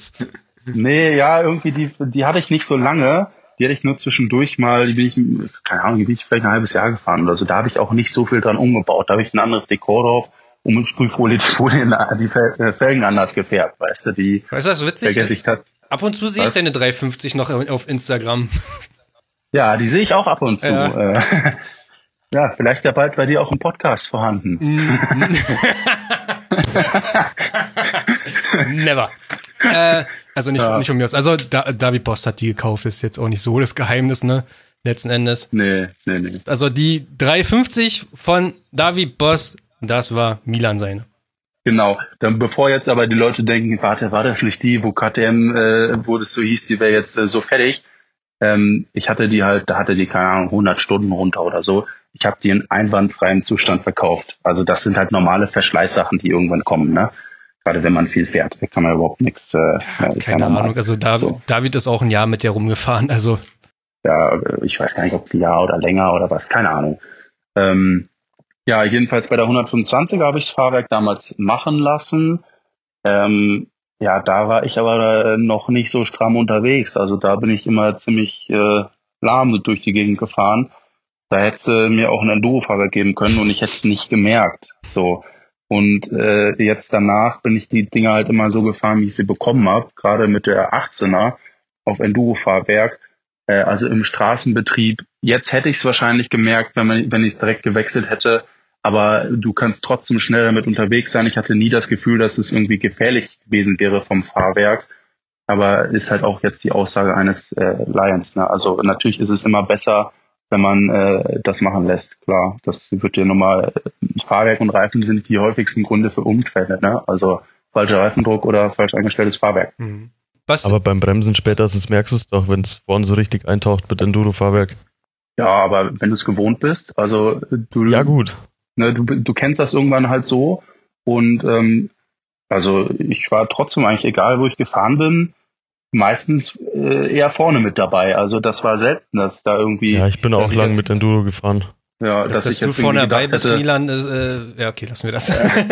Nee, ja, irgendwie, die, die hatte ich nicht so lange. Die hatte ich nur zwischendurch mal, die bin ich, keine Ahnung, die bin ich vielleicht ein halbes Jahr gefahren oder so. Da habe ich auch nicht so viel dran umgebaut. Da habe ich ein anderes Dekor drauf, um mit Sprühfolie die, Folien, die Felgen anders gefärbt, weißt du, die Weißt du, was so witzig vergesse ist? ich hat. Ab und zu sehe ich Was? deine dreihundertfünfzig noch auf Instagram. Ja, die sehe ich auch ab und zu. Ja. Äh, ja, vielleicht ja bald bei dir auch ein Podcast vorhanden. Never. Äh, also nicht, Ja. nicht von mir aus. Also da, David Post hat die gekauft, ist jetzt auch nicht so das Geheimnis, ne? letzten Endes. Nee, nee, nee. Also die dreihundertfünfzig von David Boss, das war Milan seine. Genau. Dann bevor jetzt aber die Leute denken, warte, war das nicht die, wo K T M, äh, wo das so hieß, die wäre jetzt äh, so fertig. Ähm, ich hatte die halt, da hatte die, keine Ahnung, hundert Stunden runter oder so. Ich habe die in einwandfreiem Zustand verkauft. Also das sind halt normale Verschleißsachen, die irgendwann kommen, ne? Gerade wenn man viel fährt, da kann man überhaupt nichts. Äh, ja, keine ja Ahnung, also David, so. David ist auch ein Jahr mit der rumgefahren, also. Ja, ich weiß gar nicht, ob ein Jahr oder länger oder was, keine Ahnung. Ähm, ja, jedenfalls bei der hundertfünfundzwanziger habe ich das Fahrwerk damals machen lassen. Ähm, ja, da war ich aber noch nicht so stramm unterwegs. Also da bin ich immer ziemlich äh, lahm durch die Gegend gefahren. Da hätte es äh, mir auch ein Enduro-Fahrwerk geben können und ich hätte es nicht gemerkt. So. Und äh, jetzt danach bin ich die Dinger halt immer so gefahren, wie ich sie bekommen habe. Gerade mit der achtzehner auf Enduro-Fahrwerk. Äh, also im Straßenbetrieb. Jetzt hätte ich es wahrscheinlich gemerkt, wenn man, wenn ich es direkt gewechselt hätte. Aber du kannst trotzdem schnell damit unterwegs sein. Ich hatte nie das Gefühl, dass es irgendwie gefährlich gewesen wäre vom Fahrwerk. Aber ist halt auch jetzt die Aussage eines äh, Lions. Ne? Also natürlich ist es immer besser, wenn man äh, das machen lässt. Klar, das wird ja nochmal, Fahrwerk und Reifen sind die häufigsten Gründe für Unfälle. Ne? Also falscher Reifendruck oder falsch eingestelltes Fahrwerk. Mhm. Was? Aber beim Bremsen spätestens merkst du es doch, wenn es vorne so richtig eintaucht mit Enduro-Fahrwerk. Ja, aber wenn du es gewohnt bist, also du... Ja, gut. Ne, du, du kennst das irgendwann halt so und ähm, also ich war trotzdem eigentlich, egal wo ich gefahren bin, meistens äh, eher vorne mit dabei. Also das war selten, dass da irgendwie... Ja, ich bin auch lang mit Enduro gefahren. Ja, dass, dass ich du jetzt vorne dabei bist, hätte, Milan, ist, äh, ja okay, lassen wir das.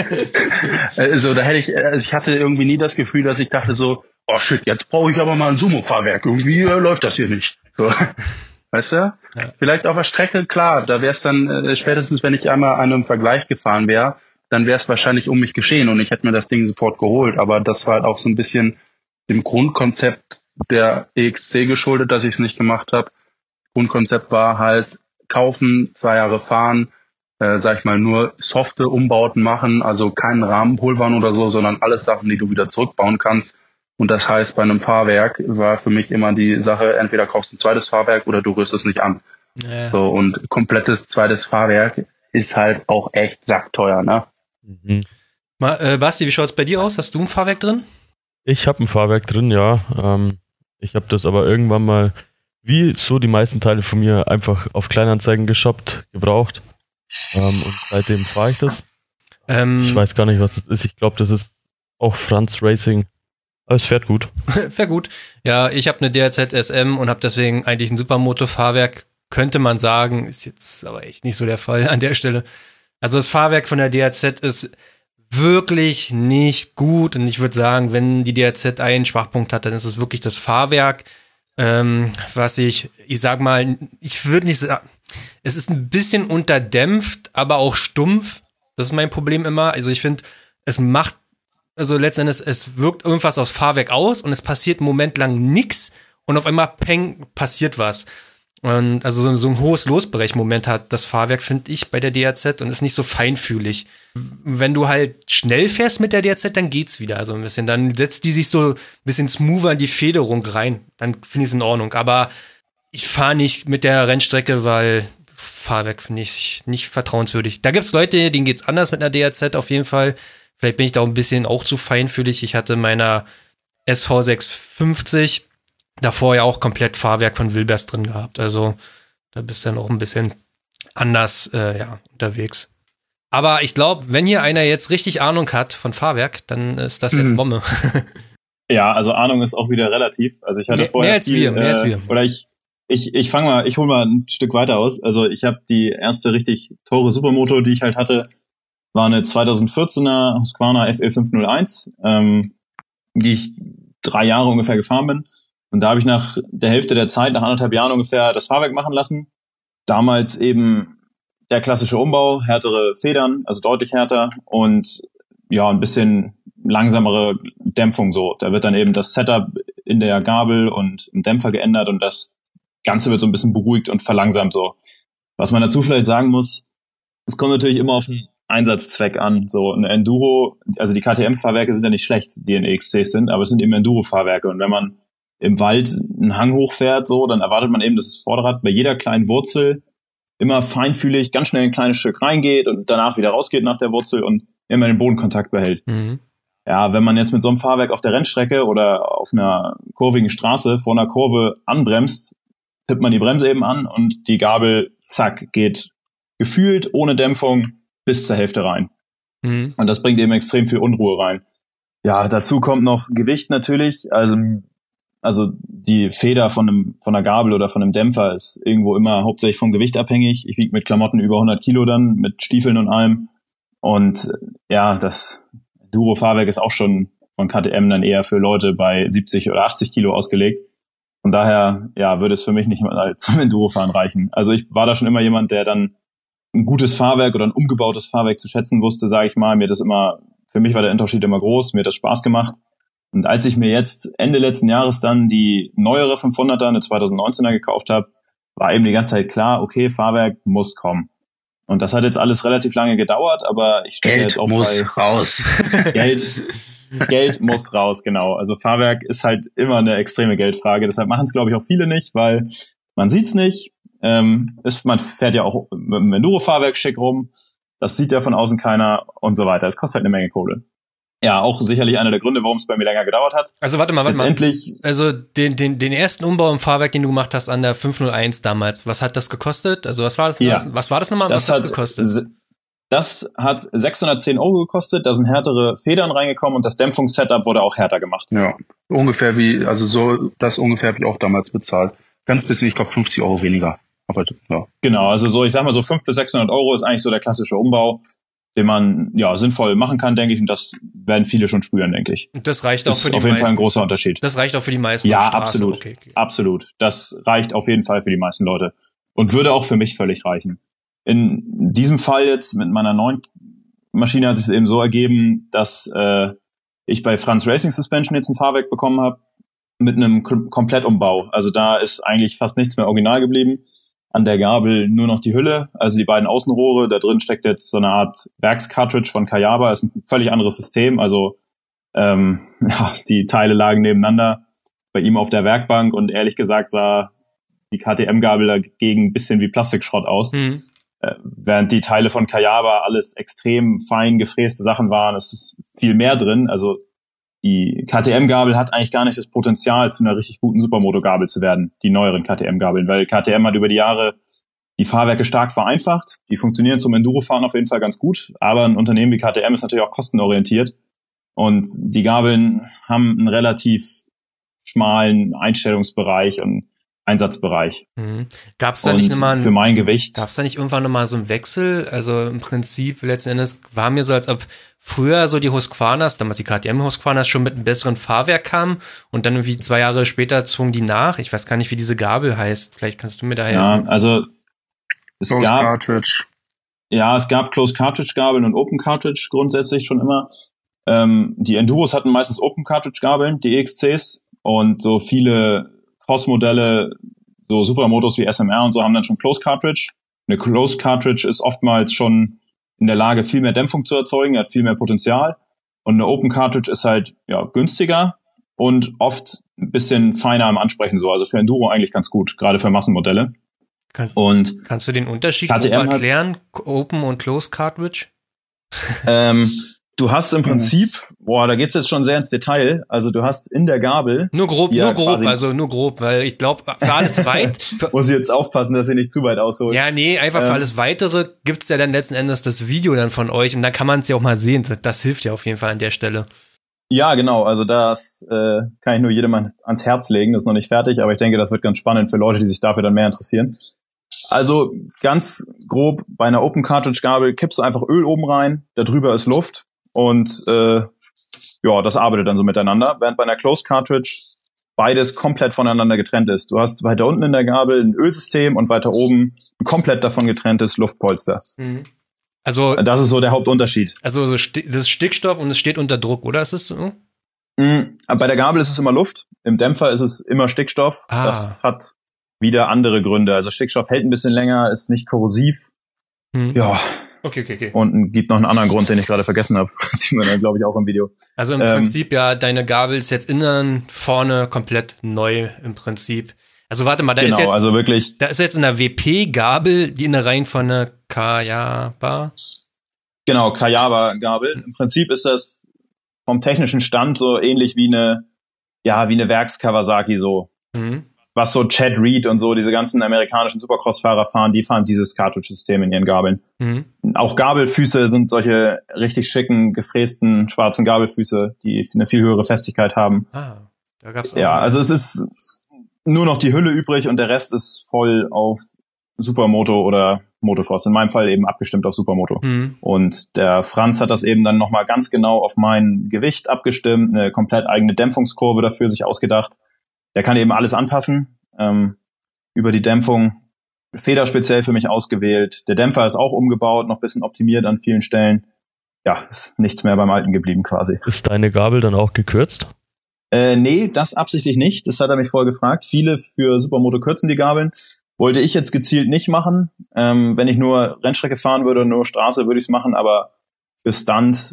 Also da hätte ich, also ich hatte irgendwie nie das Gefühl, dass ich dachte so, oh shit, jetzt brauche ich aber mal ein Sumo-Fahrwerk. Irgendwie äh, läuft das hier nicht. So. Weißt du? Ja. Vielleicht auf der Strecke, klar, da wäre es dann, äh, spätestens wenn ich einmal an einem Vergleich gefahren wäre, dann wäre es wahrscheinlich um mich geschehen und ich hätte mir das Ding sofort geholt. Aber das war halt auch so ein bisschen dem Grundkonzept der E X C geschuldet, dass ich es nicht gemacht habe. Grundkonzept war halt kaufen, zwei Jahre fahren, äh, sag ich mal, nur softe Umbauten machen, also keinen Rahmenpulvern oder so, sondern alles Sachen, die du wieder zurückbauen kannst. Und das heißt, bei einem Fahrwerk war für mich immer die Sache, entweder kaufst du ein zweites Fahrwerk oder du rührst es nicht an. Ja. So, und komplettes zweites Fahrwerk ist halt auch echt sackteuer, ne? Mhm. Mal, äh, Basti, wie schaut's bei dir aus? Hast du ein Fahrwerk drin? Ich habe ein Fahrwerk drin, ja. Ähm, ich habe das aber irgendwann mal, wie so die meisten Teile von mir, einfach auf Kleinanzeigen geshoppt, gebraucht. Ähm, und seitdem fahre ich das. Ähm, ich weiß gar nicht, was das ist. Ich glaube, das ist auch Franz Racing. Aber es fährt gut. Fährt gut. Ja, ich habe eine D R Z S M und habe deswegen eigentlich ein Supermoto-Fahrwerk, könnte man sagen. Ist jetzt aber echt nicht so der Fall an der Stelle. Also das Fahrwerk von der D R Z ist wirklich nicht gut. Und ich würde sagen, wenn die D R Z einen Schwachpunkt hat, dann ist es wirklich das Fahrwerk. Ähm, was ich, ich sag mal, ich würde nicht sagen, es ist ein bisschen unterdämpft, aber auch stumpf. Das ist mein Problem immer. Also ich finde, es macht Also letztendlich, es wirkt irgendwas aufs Fahrwerk aus und es passiert einen Moment lang nix und auf einmal peng, passiert was. Und also so, so ein hohes Losbrechmoment hat das Fahrwerk, finde ich, bei der D R Z und ist nicht so feinfühlig. Wenn du halt schnell fährst mit der D R Z, dann geht's wieder. Also ein bisschen, dann setzt die sich so ein bisschen smoother in die Federung rein. Dann finde ich es in Ordnung. Aber ich fahre nicht mit der Rennstrecke, weil das Fahrwerk finde ich nicht vertrauenswürdig. Da gibt's Leute, denen geht's anders mit einer D R Z auf jeden Fall. Vielleicht bin ich da auch ein bisschen auch zu feinfühlig. Ich hatte meiner S V sechshundertfünfzig davor ja auch komplett Fahrwerk von Wilbers drin gehabt. Also da bist du dann auch ein bisschen anders äh, ja, unterwegs. Aber ich glaube, wenn hier einer jetzt richtig Ahnung hat von Fahrwerk, dann ist das jetzt Momme. Ja, also Ahnung ist auch wieder relativ. Also ich hatte mehr, vorher mehr als viel, wir, mehr äh, als wir. Oder ich ich ich fange mal, ich hole mal ein Stück weiter aus. Also ich habe die erste richtig teure Supermoto, die ich halt hatte, war eine zweitausendvierzehner Husqvarna F L fünfhunderteins, ähm, die ich drei Jahre ungefähr gefahren bin. Und da habe ich nach der Hälfte der Zeit, nach anderthalb Jahren ungefähr, das Fahrwerk machen lassen. Damals eben der klassische Umbau, härtere Federn, also deutlich härter und ja, ein bisschen langsamere Dämpfung so. Da wird dann eben das Setup in der Gabel und im Dämpfer geändert und das Ganze wird so ein bisschen beruhigt und verlangsamt so. Was man dazu vielleicht sagen muss, es kommt natürlich immer auf den Einsatzzweck an. So eine Enduro, also die K T M-Fahrwerke sind ja nicht schlecht, die in E X Cs sind, aber es sind eben Enduro-Fahrwerke. Und wenn man im Wald einen Hang hochfährt, so, dann erwartet man eben, dass das Vorderrad bei jeder kleinen Wurzel immer feinfühlig ganz schnell ein kleines Stück reingeht und danach wieder rausgeht nach der Wurzel und immer den Bodenkontakt behält. Mhm. Ja, wenn man jetzt mit so einem Fahrwerk auf der Rennstrecke oder auf einer kurvigen Straße vor einer Kurve anbremst, tippt man die Bremse eben an und die Gabel, zack, geht gefühlt ohne Dämpfung bis zur Hälfte rein. Mhm. Und das bringt eben extrem viel Unruhe rein. Ja, dazu kommt noch Gewicht natürlich. Also, also die Feder von einem, von einer Gabel oder von einem Dämpfer ist irgendwo immer hauptsächlich vom Gewicht abhängig. Ich wiege mit Klamotten über hundert Kilo dann, mit Stiefeln und allem. Und ja, das Enduro-Fahrwerk ist auch schon von K T M dann eher für Leute bei siebzig oder achtzig Kilo ausgelegt. Von daher, ja, würde es für mich nicht mal zum Enduro-Fahren reichen. Also ich war da schon immer jemand, der dann ein gutes Fahrwerk oder ein umgebautes Fahrwerk zu schätzen wusste, sage ich mal. Mir das immer, für mich war der Unterschied immer groß, mir hat das Spaß gemacht. Und als ich mir jetzt Ende letzten Jahres dann die neuere fünfhunderter, eine zweitausendneunzehner gekauft habe, war eben die ganze Zeit klar, okay, Fahrwerk muss kommen. Und das hat jetzt alles relativ lange gedauert, aber ich stecke jetzt auch bei... Geld muss raus. Geld, Geld muss raus, genau. Also Fahrwerk ist halt immer eine extreme Geldfrage. Deshalb machen es, glaube ich, auch viele nicht, weil man sieht's nicht. Ähm, ist, man fährt ja auch mit einem Enduro-Fahrwerk schick rum. Das sieht ja von außen keiner und so weiter. Es kostet halt eine Menge Kohle. Ja, auch sicherlich einer der Gründe, warum es bei mir länger gedauert hat. Also warte mal, warte mal. Also den, den, den ersten Umbau im Fahrwerk, den du gemacht hast an der fünfhunderteins damals, was hat das gekostet? Also was war das? Ja. Was war das nochmal? Das was hat das gekostet? Das hat sechshundertzehn Euro gekostet, da sind härtere Federn reingekommen und das Dämpfungssetup wurde auch härter gemacht. Ja, ungefähr wie, also so, das ungefähr habe ich auch damals bezahlt. Ganz bisschen, ich glaube fünfzig Euro weniger. Aber ja. Genau, also so, ich sag mal so fünfhundert bis sechshundert Euro ist eigentlich so der klassische Umbau, den man ja sinnvoll machen kann, denke ich, und das werden viele schon spüren, denke ich. Das reicht auch das für die meisten. Ist auf jeden meisten. Fall ein großer Unterschied. Das reicht auch für die meisten. Ja, auf Straße. absolut, okay, okay. absolut. Das reicht auf jeden Fall für die meisten Leute und würde auch für mich völlig reichen. In diesem Fall jetzt mit meiner neuen Maschine hat sich es eben so ergeben, dass äh, ich bei Franz Racing Suspension jetzt ein Fahrwerk bekommen habe mit einem K- Komplettumbau. Also da ist eigentlich fast nichts mehr original geblieben. An der Gabel nur noch die Hülle, also die beiden Außenrohre. Da drin steckt jetzt so eine Art Werkscartridge von Kayaba. Das ist ein völlig anderes System. Also ähm, ja, die Teile lagen nebeneinander bei ihm auf der Werkbank und ehrlich gesagt sah die K T M-Gabel dagegen ein bisschen wie Plastikschrott aus. Mhm. Äh, während die Teile von Kayaba alles extrem fein gefräste Sachen waren. Es ist viel mehr drin. Also die K T M-Gabel hat eigentlich gar nicht das Potenzial, zu einer richtig guten Supermoto-Gabel zu werden, die neueren K T M-Gabeln, weil K T M hat über die Jahre die Fahrwerke stark vereinfacht. Die funktionieren zum Enduro-Fahren auf jeden Fall ganz gut, aber ein Unternehmen wie K T M ist natürlich auch kostenorientiert und die Gabeln haben einen relativ schmalen Einstellungsbereich und Einsatzbereich. Mhm. Gab es da nicht nochmal für mein Gewicht? Gab es da nicht irgendwann nochmal so einen Wechsel? Also im Prinzip letzten Endes war mir so, als ob früher so die Husqvarnas, damals die K T M Husqvarnas schon mit einem besseren Fahrwerk kamen und dann irgendwie zwei Jahre später zogen die nach. Ich weiß gar nicht, wie diese Gabel heißt. Vielleicht kannst du mir da helfen. Ja, also es Closed gab Cartridge. Ja, es gab Closed Cartridge Gabeln und Open Cartridge grundsätzlich schon immer. Ähm, die Enduros hatten meistens Open Cartridge Gabeln, die E X Cs, und so viele Cross-Modelle, so Supermotos wie S M R und so, haben dann schon Closed Cartridge. Eine Closed Cartridge ist oftmals schon in der Lage, viel mehr Dämpfung zu erzeugen, hat viel mehr Potenzial. Und eine Open Cartridge ist halt ja günstiger und oft ein bisschen feiner am Ansprechen so. Also für Enduro eigentlich ganz gut, gerade für Massenmodelle. Kann, und kannst du den Unterschied grob erklären? Open und Closed Cartridge? Ähm, du hast im Prinzip, boah, da geht's jetzt schon sehr ins Detail. Also du hast in der Gabel. Nur grob, nur grob, also nur grob, weil ich glaube, für alles weit. Für muss ich jetzt aufpassen, dass ihr nicht zu weit ausholt. Ja, nee, einfach ähm, für alles Weitere gibt's ja dann letzten Endes das Video dann von euch und da kann man es ja auch mal sehen. Das, das hilft ja auf jeden Fall an der Stelle. Ja, genau. Also das äh, kann ich nur jedem ans Herz legen. Das ist noch nicht fertig, aber ich denke, das wird ganz spannend für Leute, die sich dafür dann mehr interessieren. Also ganz grob, bei einer Open Cartridge Gabel kippst du einfach Öl oben rein, da drüber ist Luft und äh, ja, das arbeitet dann so miteinander. Während bei einer Closed Cartridge beides komplett voneinander getrennt ist. Du hast weiter unten in der Gabel ein Ölsystem und weiter oben ein komplett davon getrenntes Luftpolster. Mhm. Also das ist so der Hauptunterschied. Also so sti- das ist Stickstoff und es steht unter Druck, oder ist es so? Mhm. Bei der Gabel ist es immer Luft, im Dämpfer ist es immer Stickstoff. Ah. Das hat wieder andere Gründe. Also Stickstoff hält ein bisschen länger, ist nicht korrosiv. Hm. Ja, Okay, okay, okay. Und gibt noch einen anderen Grund, den ich gerade vergessen habe. Das sieht man dann, glaube ich, auch im Video. Also im ähm, Prinzip, ja, deine Gabel ist jetzt innen, vorne komplett neu im Prinzip. Also warte mal, da genau, ist jetzt, also wirklich. da ist jetzt in der W P-Gabel die Innereien von einer Kayaba. Genau, Kayaba-Gabel. Im Prinzip ist das vom technischen Stand so ähnlich wie eine, ja, wie eine Werks-Kawasaki so. Mhm. Was so Chad Reed und so, diese ganzen amerikanischen Supercross-Fahrer fahren, die fahren dieses Cartridge-System in ihren Gabeln. Mhm. Auch Gabelfüße sind solche richtig schicken, gefrästen, schwarzen Gabelfüße, die eine viel höhere Festigkeit haben. Ah, da gab's auch. Ja, also es ist nur noch die Hülle übrig und der Rest ist voll auf Supermoto oder Motocross. In meinem Fall eben abgestimmt auf Supermoto. Mhm. Und der Franz hat das eben dann nochmal ganz genau auf mein Gewicht abgestimmt, eine komplett eigene Dämpfungskurve dafür sich ausgedacht. Der kann eben alles anpassen, ähm, über die Dämpfung, Feder speziell für mich ausgewählt. Der Dämpfer ist auch umgebaut, noch ein bisschen optimiert an vielen Stellen. Ja, ist nichts mehr beim Alten geblieben quasi. Ist deine Gabel dann auch gekürzt? Äh, nee, das absichtlich nicht. Das hat er mich vorher gefragt. Viele für Supermoto kürzen die Gabeln. Wollte ich jetzt gezielt nicht machen. Ähm, wenn ich nur Rennstrecke fahren würde und nur Straße, würde ich es machen. Aber für Stunt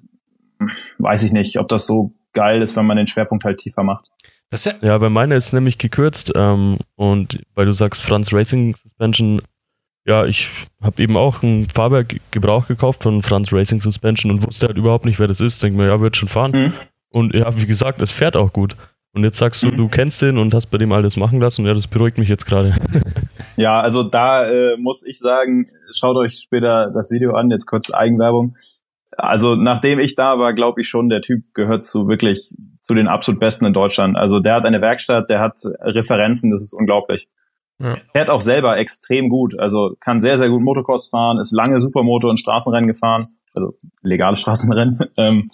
weiß ich nicht, ob das so geil ist, wenn man den Schwerpunkt halt tiefer macht. Das ist ja, bei meiner ist nämlich gekürzt. Ähm, und weil du sagst Franz Racing Suspension, ja, ich habe eben auch ein Fahrwerk Gebrauch gekauft von Franz Racing Suspension und wusste halt überhaupt nicht, wer das ist. Denke mir, ja, wird schon fahren. Mhm. Und ja, wie gesagt, es fährt auch gut. Und jetzt sagst du, du kennst den und hast bei dem alles machen lassen. Ja, das beruhigt mich jetzt gerade. Ja, also da äh, muss ich sagen, schaut euch später das Video an, jetzt kurz Eigenwerbung. Also nachdem ich da war, glaube ich schon, der Typ gehört zu wirklich zu den absolut Besten in Deutschland. Also der hat eine Werkstatt, der hat Referenzen, das ist unglaublich. Ja. Fährt auch selber extrem gut, also kann sehr, sehr gut Motocross fahren, ist lange Supermoto und Straßenrennen gefahren, also legale Straßenrennen. Ähm,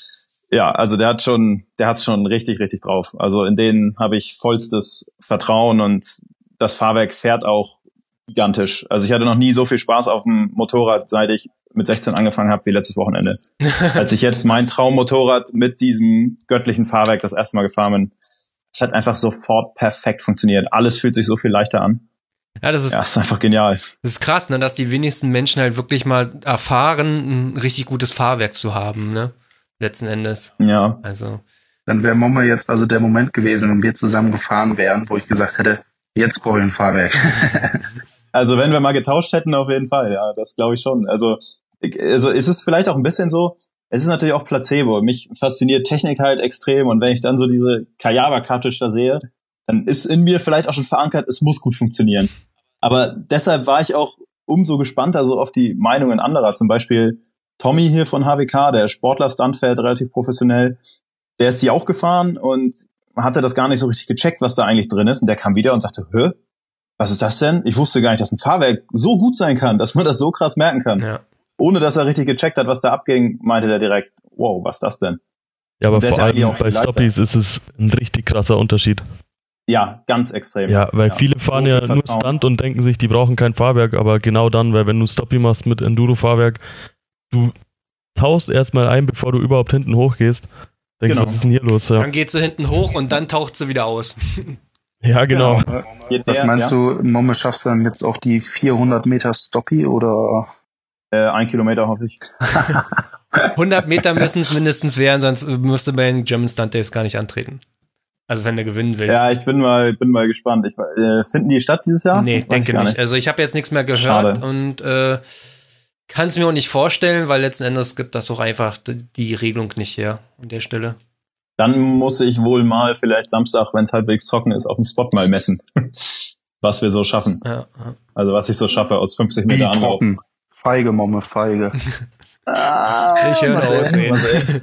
ja, also der hat schon, der hat's schon richtig, richtig drauf. Also in denen habe ich vollstes Vertrauen und das Fahrwerk fährt auch gigantisch. Also ich hatte noch nie so viel Spaß auf dem Motorrad, seit ich mit sechzehn angefangen habe, wie letztes Wochenende. Als ich jetzt mein Traummotorrad mit diesem göttlichen Fahrwerk das erste Mal gefahren bin, es hat einfach sofort perfekt funktioniert. Alles fühlt sich so viel leichter an. Ja, das ist, ja, ist einfach genial. Das ist krass, ne, dass die wenigsten Menschen halt wirklich mal erfahren, ein richtig gutes Fahrwerk zu haben, ne? Letzten Endes. Ja. Also. Dann wäre Momme jetzt also der Moment gewesen, wenn wir zusammen gefahren wären, wo ich gesagt hätte, jetzt brauche ich ein Fahrwerk. Also wenn wir mal getauscht hätten, auf jeden Fall, ja, das glaube ich schon. Also, also ist es vielleicht auch ein bisschen so, es ist natürlich auch Placebo. Mich fasziniert Technik halt extrem und wenn ich dann so diese Kayaba-Cartridge da sehe, dann ist in mir vielleicht auch schon verankert, es muss gut funktionieren. Aber deshalb war ich auch umso gespannter so auf die Meinungen anderer. Zum Beispiel Tommy hier von H W K, der Sportler-Stunt fährt relativ professionell. Der ist die auch gefahren und hatte das gar nicht so richtig gecheckt, was da eigentlich drin ist. Und der kam wieder und sagte, hä, was ist das denn? Ich wusste gar nicht, dass ein Fahrwerk so gut sein kann, dass man das so krass merken kann. Ja. Ohne dass er richtig gecheckt hat, was da abging, meinte der direkt, wow, was ist das denn? Ja, aber Und der ist vor ja eigentlich allem auch bei viel leichter. Stoppies ist es ein richtig krasser Unterschied. Ja, ganz extrem. Ja, weil Ja. viele fahren So ja viel nur Vertrauen. Stunt und denken sich, die brauchen kein Fahrwerk, aber genau dann, weil wenn du Stoppie machst mit Enduro-Fahrwerk, du tauchst erstmal ein, bevor du überhaupt hinten hochgehst. Denkst, Genau. was ist denn hier los? Ja, Dann geht sie hinten hoch und dann taucht sie wieder aus. ja genau. Geht Was der, meinst ja? du, Momme, schaffst du dann jetzt auch die vierhundert Meter Stoppie oder? Äh, ein Kilometer, hoffe ich. hundert Meter müssen es mindestens werden, sonst müsste bei den German Stunt Days gar nicht antreten. Also wenn du gewinnen willst. Ja, ich bin mal, bin mal gespannt. Ich, äh, finden die statt dieses Jahr? Nee, Weiß denke ich gar nicht. Also ich habe jetzt nichts mehr gehört Schade. und äh, kann es mir auch nicht vorstellen, weil letzten Endes gibt das auch einfach d- die Regelung nicht her an der Stelle. Dann muss ich wohl mal vielleicht Samstag, wenn es halbwegs trocken ist, auf dem Spot mal messen, was wir so schaffen. Ja, ja. Also was ich so schaffe aus fünfzig Wie Meter Anlauf. trocken? Feige, Momme, feige. Ah, Ich höre mal aus. sehen, mal sehen.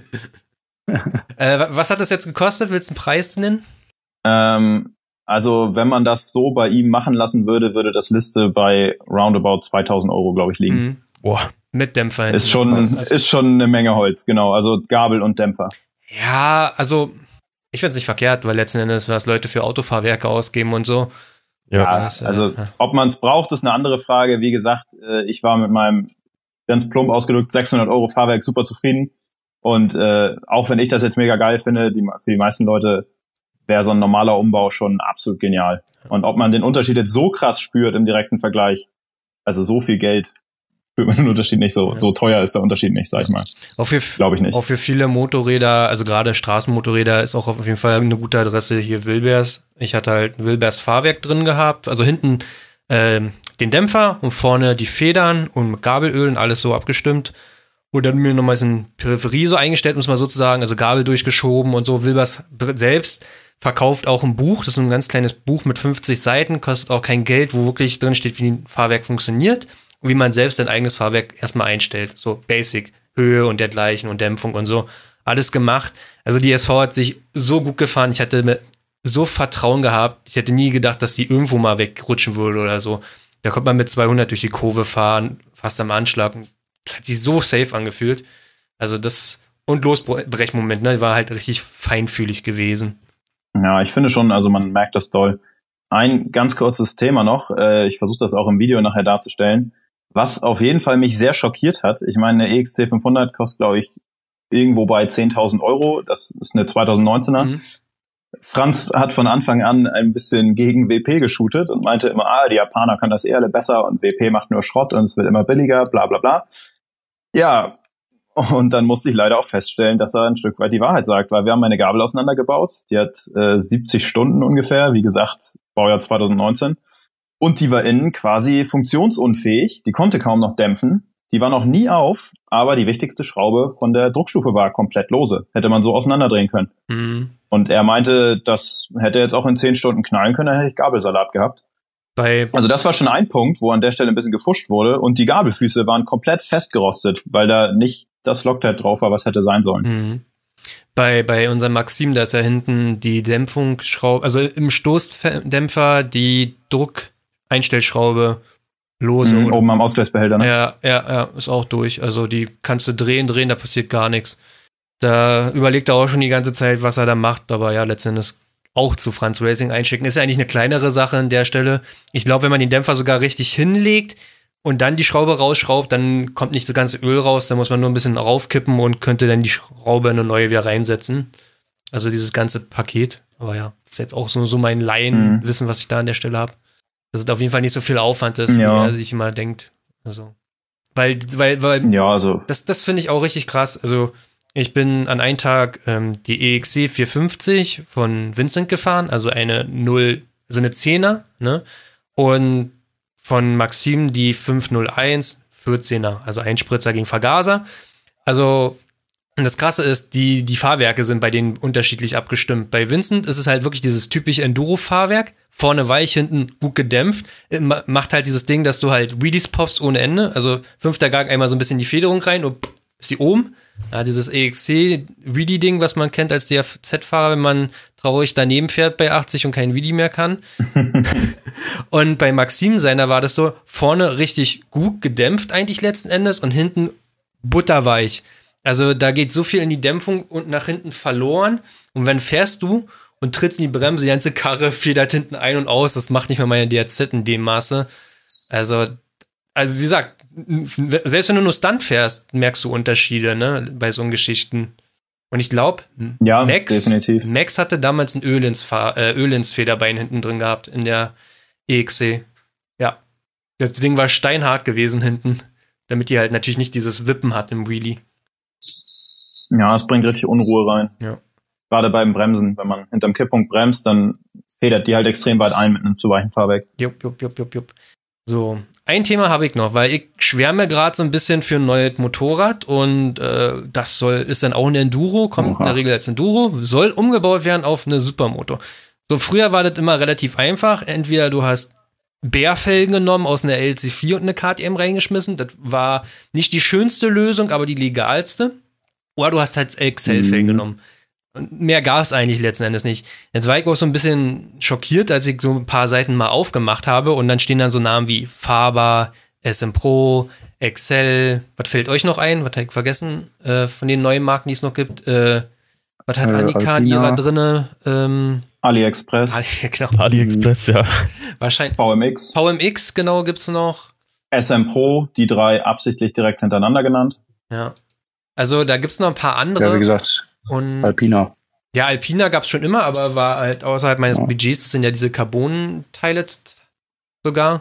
Äh, wa- was hat das jetzt gekostet? Willst du einen Preis nennen? Ähm, also wenn man das so bei ihm machen lassen würde, würde das Liste bei roundabout zweitausend Euro, glaube ich, liegen. Mhm. Boah. Mit Dämpfer hinten. Ist schon, ist schon eine Menge Holz, genau. Also Gabel und Dämpfer. Ja, also ich finde es nicht verkehrt, weil letzten Endes was Leute für Autofahrwerke ausgeben und so. Ja, das, äh, Also ja. ob man es braucht, ist eine andere Frage. Wie gesagt, äh, ich war mit meinem ganz plump ausgedrückt sechshundert Euro Fahrwerk super zufrieden. Und äh, auch wenn ich das jetzt mega geil finde, die, für die meisten Leute wäre so ein normaler Umbau schon absolut genial. Und ob man den Unterschied jetzt so krass spürt im direkten Vergleich, also so viel Geld, spürt man den Unterschied nicht. So, ja. so teuer ist der Unterschied nicht, sag ich mal. Auch für, Glaube ich nicht. Auch für viele Motorräder, also gerade Straßenmotorräder, ist auch auf jeden Fall eine gute Adresse hier Wilbers. Ich hatte halt ein Wilbers Fahrwerk drin gehabt, also hinten ähm, den Dämpfer und vorne die Federn und mit Gabelöl und alles so abgestimmt. Und dann mir nochmal so ein Peripherie so eingestellt, muss man sozusagen, also Gabel durchgeschoben und so. Wilbers selbst verkauft auch ein Buch, das ist ein ganz kleines Buch mit fünfzig Seiten, kostet auch kein Geld, wo wirklich drin steht, wie ein Fahrwerk funktioniert und wie man selbst sein eigenes Fahrwerk erstmal einstellt. So basic, Höhe und dergleichen und Dämpfung und so. Alles gemacht. Also die S V hat sich so gut gefahren, ich hatte mit so Vertrauen gehabt, ich hätte nie gedacht, dass die irgendwo mal wegrutschen würde oder so. Da konnte man mit zweihundert durch die Kurve fahren, fast am Anschlag. Das hat sich so safe angefühlt. Also das, und Losbrechmoment, ne, war halt richtig feinfühlig gewesen. Ja, ich finde schon, also man merkt das doll. Ein ganz kurzes Thema noch, äh, ich versuche das auch im Video nachher darzustellen, was auf jeden Fall mich sehr schockiert hat. Ich meine, eine E X C fünfhundert kostet, glaube ich, irgendwo bei zehntausend Euro. Das ist eine zweitausendneunzehner. Mhm. Franz hat von Anfang an ein bisschen gegen W P geshootet und meinte immer, ah, die Japaner können das eh alle besser und W P macht nur Schrott und es wird immer billiger, bla bla bla. Ja, und dann musste ich leider auch feststellen, dass er ein Stück weit die Wahrheit sagt, weil wir haben meine Gabel auseinandergebaut. Die hat äh, siebzig Stunden ungefähr, wie gesagt, Baujahr zweitausendneunzehn. Und die war innen quasi funktionsunfähig, die konnte kaum noch dämpfen. Die war noch nie auf, aber die wichtigste Schraube von der Druckstufe war komplett lose. Hätte man so auseinanderdrehen können. Mhm. Und er meinte, das hätte jetzt auch in zehn Stunden knallen können, dann hätte ich Gabelsalat gehabt. Bei also das war schon ein Punkt, wo an der Stelle ein bisschen gefuscht wurde und die Gabelfüße waren komplett festgerostet, weil da nicht das Loctite drauf war, was hätte sein sollen. Mhm. Bei, bei unserem Maxim, da ist ja hinten die Dämpfungsschraube, also im Stoßdämpfer die Druckeinstellschraube lose. Mhm, oben am Ausgleichsbehälter, ne? Ja, ja, ja, ist auch durch. Also die kannst du drehen, drehen, da passiert gar nichts. Da überlegt er auch schon die ganze Zeit, was er da macht, aber ja, letztendlich auch zu Franz Racing einschicken. Ist ja eigentlich eine kleinere Sache an der Stelle. Ich glaube, wenn man den Dämpfer sogar richtig hinlegt und dann die Schraube rausschraubt, dann kommt nicht das ganze Öl raus, dann muss man nur ein bisschen raufkippen und könnte dann die Schraube in eine neue wieder reinsetzen. Also dieses ganze Paket. Aber ja, das ist jetzt auch so, so mein Laienwissen, mhm. was ich da an der Stelle habe. Dass es auf jeden Fall nicht so viel Aufwand ist, ja. wie er sich immer denkt. Also, weil, weil, weil, ja, also. das, das finde ich auch richtig krass. Also, ich bin an einem Tag ähm, die E X C vierhundertfünfzig von Vincent gefahren, also eine null, also eine Zehner, ne? Und von Maxim die fünfhunderteins, vierzehner, also Einspritzer gegen Vergaser. Also, und das Krasse ist, die, die Fahrwerke sind bei denen unterschiedlich abgestimmt. Bei Vincent ist es halt wirklich dieses typische Enduro-Fahrwerk. Vorne weich, hinten gut gedämpft. Macht halt dieses Ding, dass du halt Wheelies poppst ohne Ende. Also fünfter Gang einmal so ein bisschen die Federung rein und ist die oben. Ja, dieses E X C-Wheelie-Ding, was man kennt als D F Z-Fahrer, wenn man traurig daneben fährt bei achtzig und kein Wheelie mehr kann. Und bei Maxim seiner war das so, vorne richtig gut gedämpft eigentlich letzten Endes und hinten butterweich. Also da geht so viel in die Dämpfung und nach hinten verloren. Und wenn fährst du und trittst in die Bremse, die ganze Karre federt hinten ein und aus. Das macht nicht mal meine D R Z in dem Maße. Also, also wie gesagt, selbst wenn du nur Stunt fährst, merkst du Unterschiede, ne, bei so Geschichten. Und ich glaube, ja, Max, definitiv. Max hatte damals ein Öl ins, Fahr- äh, Öl ins Federbein hinten drin gehabt in der E X C. Ja, das Ding war steinhart gewesen hinten, damit die halt natürlich nicht dieses Wippen hat im Wheelie. Ja, es bringt richtig Unruhe rein. Ja. Gerade beim Bremsen, wenn man hinterm Kipppunkt bremst, dann federt die halt extrem weit ein mit einem zu weichen Fahrwerk. Jupp, jupp, jupp, jupp, jupp. So, ein Thema habe ich noch, weil ich schwärme gerade so ein bisschen für ein neues Motorrad und äh, das soll ist dann auch ein Enduro, kommt Oha. in der Regel als Enduro, soll umgebaut werden auf eine Supermoto. So, früher war das immer relativ einfach. Entweder du hast Bärfelgen genommen, aus einer L C vier und eine K T M reingeschmissen. Das war nicht die schönste Lösung, aber die legalste. Oder du hast halt X L-Felgen mhm. genommen. Und mehr gab es eigentlich letzten Endes nicht. Jetzt war ich auch so ein bisschen schockiert, als ich so ein paar Seiten mal aufgemacht habe und dann stehen dann so Namen wie Faber, S M Pro, Excel. Was fällt euch noch ein? Was habe ich vergessen? Äh, von den neuen Marken, die es noch gibt. Äh, was hat äh, Annika in ihrer drinne? Ähm, AliExpress. Ali, genau. AliExpress, ja. Wahrscheinlich. V M X. V M X, genau, gibt's noch. S M Pro, die drei absichtlich direkt hintereinander genannt. Ja. Also da gibt's noch ein paar andere. Ja, wie gesagt, und Alpina. Ja, Alpina gab's schon immer, aber war halt außerhalb meines ja. Budgets, das sind ja diese Carbon-Teile sogar.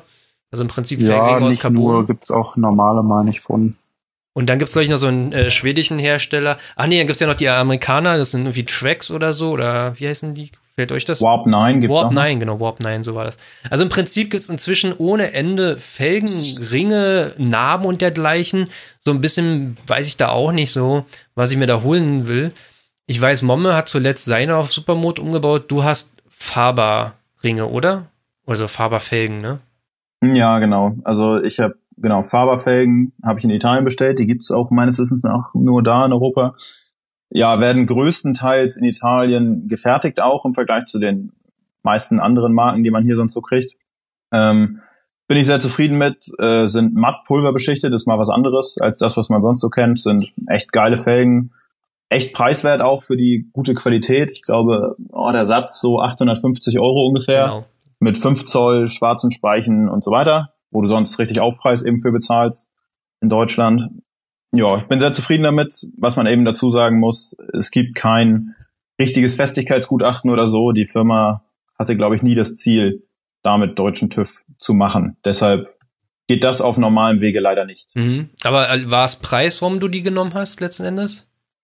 Also im Prinzip Ja, Felgenring aus nicht Carbon. nur, gibt's auch normale, meine ich, von. Und dann gibt's, glaube ich, noch so einen äh, schwedischen Hersteller. Ach nee, dann gibt's ja noch die Amerikaner, das sind irgendwie Trax oder so, oder wie heißen die? Fällt euch das? Warp neun gibt's Warp auch noch. neun, genau, Warp neun, so war das. Also im Prinzip gibt's inzwischen ohne Ende Felgen, Ringe, Narben und dergleichen. So ein bisschen weiß ich da auch nicht so, was ich mir da holen will. Ich weiß, Momme hat zuletzt seine auf Supermode umgebaut. Du hast Faber-Ringe, oder? Also Faber-Felgen, ne? Ja, genau. Also ich habe genau Faber-Felgen habe ich in Italien bestellt. Die gibt's auch meines Wissens nach nur da in Europa. Ja, werden größtenteils in Italien gefertigt auch im Vergleich zu den meisten anderen Marken, die man hier sonst so kriegt. Ähm, bin ich sehr zufrieden mit. Äh, sind matt pulverbeschichtet, ist mal was anderes als das, was man sonst so kennt. Sind echt geile Felgen. Echt preiswert auch für die gute Qualität. Ich glaube, oh, der Satz so achthundertfünfzig Euro ungefähr. Genau. Mit fünf Zoll schwarzen Speichen und so weiter, wo du sonst richtig Aufpreis eben für bezahlst in Deutschland. Ja, ich bin sehr zufrieden damit. Was man eben dazu sagen muss, es gibt kein richtiges Festigkeitsgutachten oder so. Die Firma hatte, glaube ich, nie das Ziel, damit deutschen TÜV zu machen. Deshalb geht das auf normalem Wege leider nicht. Mhm. Aber war es Preis, warum du die genommen hast, letzten Endes?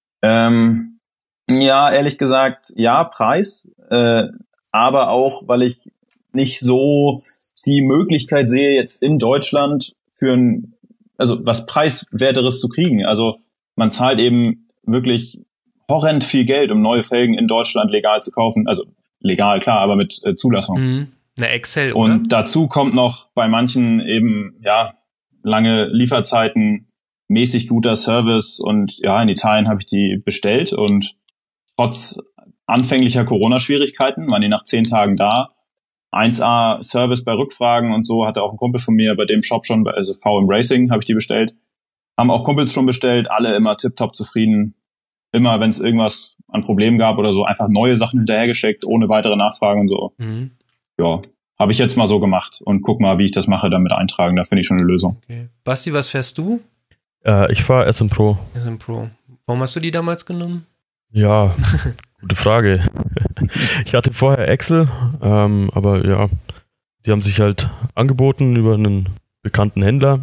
Ähm, ja, ehrlich gesagt, ja, Preis. Äh, aber auch, weil ich nicht so die Möglichkeit sehe, jetzt in Deutschland für ein, also was Preiswerteres zu kriegen. Also man zahlt eben wirklich horrend viel Geld, um neue Felgen in Deutschland legal zu kaufen. Also legal, klar, aber mit äh, Zulassung. Mhm. Eine Excel, oder? Und dazu kommt noch bei manchen eben, ja, lange Lieferzeiten, mäßig guter Service und ja, in Italien habe ich die bestellt und trotz anfänglicher Corona-Schwierigkeiten waren die nach zehn Tagen da. eins A Service bei Rückfragen und so, hatte auch ein Kumpel von mir bei dem Shop schon, also V M Racing habe ich die bestellt. Haben auch Kumpels schon bestellt, alle immer tipptopp zufrieden. Immer, wenn es irgendwas an Problemen gab oder so, einfach neue Sachen hinterhergeschickt, ohne weitere Nachfragen und so. Mhm. Ja, habe ich jetzt mal so gemacht und guck mal, wie ich das mache, damit eintragen. Da finde ich schon eine Lösung. Okay. Basti, was fährst du? Äh, ich fahre S M Pro. S M Pro. Warum hast du die damals genommen? Ja, gute Frage. Ich hatte vorher Excel, ähm, aber ja, die haben sich halt angeboten über einen bekannten Händler.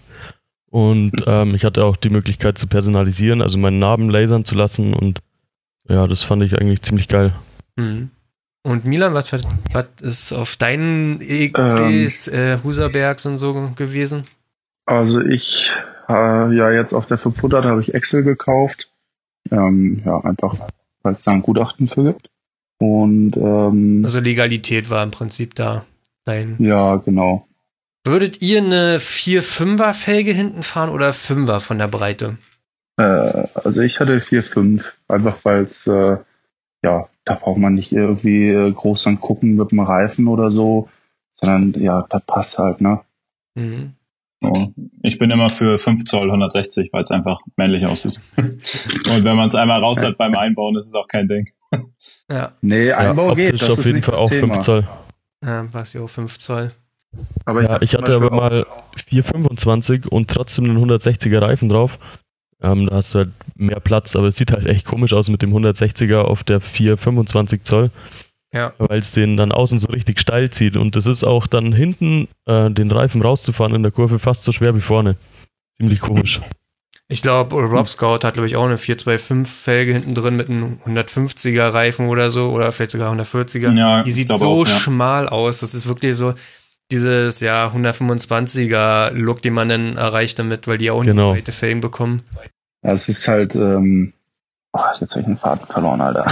Und ähm, ich hatte auch die Möglichkeit zu personalisieren, also meinen Narben lasern zu lassen. Und ja, das fand ich eigentlich ziemlich geil. Mhm. Und Milan, was, was ist auf deinen E Cs, ähm, äh, Husabergs und so gewesen? Also ich, äh, ja jetzt auf der fünfhundert habe ich Excel gekauft. Ähm, ja, einfach, weil es da ein Gutachten für gibt. Und ähm, also Legalität war im Prinzip da dein. Ja, genau. Würdet ihr eine vier Fünfer Felge hinten fahren oder Fünfer von der Breite? Äh, also ich hatte vier fünf, einfach weil es, äh, ja, da braucht man nicht irgendwie äh, groß dann gucken mit dem Reifen oder so, sondern ja, das passt halt, ne? Mhm. So. Ich bin immer für fünf Zoll hundertsechzig, weil es einfach männlich aussieht. Und wenn man es einmal raus hat beim Einbauen, ist es auch kein Ding. Ja. Nee, Einbau ja, geht, das auf ist jeden nicht Fall das auch Thema. fünf Zoll. Ja, was ja auch fünf Zoll. Aber ja, ich hatte aber mal vier fünfundzwanzig und trotzdem einen hundertsechziger Reifen drauf. Ähm, da hast du halt mehr Platz, aber es sieht halt echt komisch aus mit dem hundertsechziger auf der vier fünfundzwanzig Zoll. Ja. Weil es den dann außen so richtig steil zieht. Und das ist auch dann hinten, äh, den Reifen rauszufahren in der Kurve, fast so schwer wie vorne. Ziemlich komisch. Ich glaube, Rob Scout hat, glaube ich, auch eine vier zwei fünf Felge hinten drin mit einem hundertfünfziger Reifen oder so, oder vielleicht sogar hundertvierziger. Ja, die sieht so auch, ja. schmal aus. Das ist wirklich so dieses, ja, hundertfünfundzwanziger Look, den man dann erreicht damit, weil die auch genau. nicht breite Felgen bekommen. Ja, es ist halt, ähm, oh, jetzt habe ich den Faden verloren, Alter.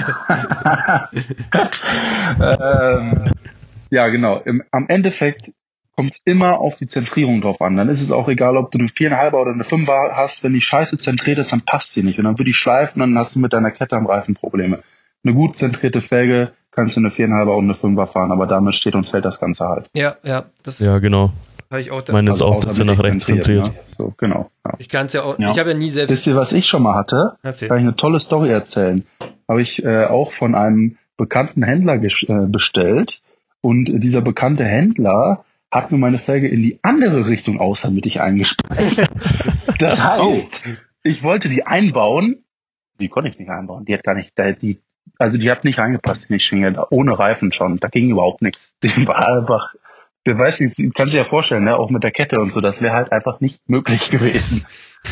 ähm, ja, genau. Im, am Endeffekt kommt es immer auf die Zentrierung drauf an. Dann ist es auch egal, ob du eine viereinhalber oder eine fünfer hast. Wenn die Scheiße zentriert ist, dann passt sie nicht. Und dann wird die schleifen und dann hast du mit deiner Kette am Reifen Probleme. Eine gut zentrierte Felge kannst du eine viereinhalber und eine fünfer fahren, aber damit steht und fällt das Ganze halt. Ja, ja. Das ja, genau. habe ich auch da. Meine ist also auch ein bisschen nach rechts zentriert. Ne? So, genau. Ja. Ich kann es ja auch, ja. ich habe ja nie selbst. Wisst ihr, was ich schon mal hatte? Erzähl. Kann ich eine tolle Story erzählen. Habe ich äh, auch von einem bekannten Händler gesch- äh, bestellt und äh, dieser bekannte Händler hat mir meine Felge in die andere Richtung außermittig eingespeist. Das heißt, oh. ich wollte die einbauen. Die konnte ich nicht einbauen. Die hat gar nicht, die, also die hat nicht reingepasst in die Schwinge, ohne Reifen schon. Da ging überhaupt nichts. Die war einfach du weißt, du kannst dir ja vorstellen, ne, auch mit der Kette und so, das wäre halt einfach nicht möglich gewesen.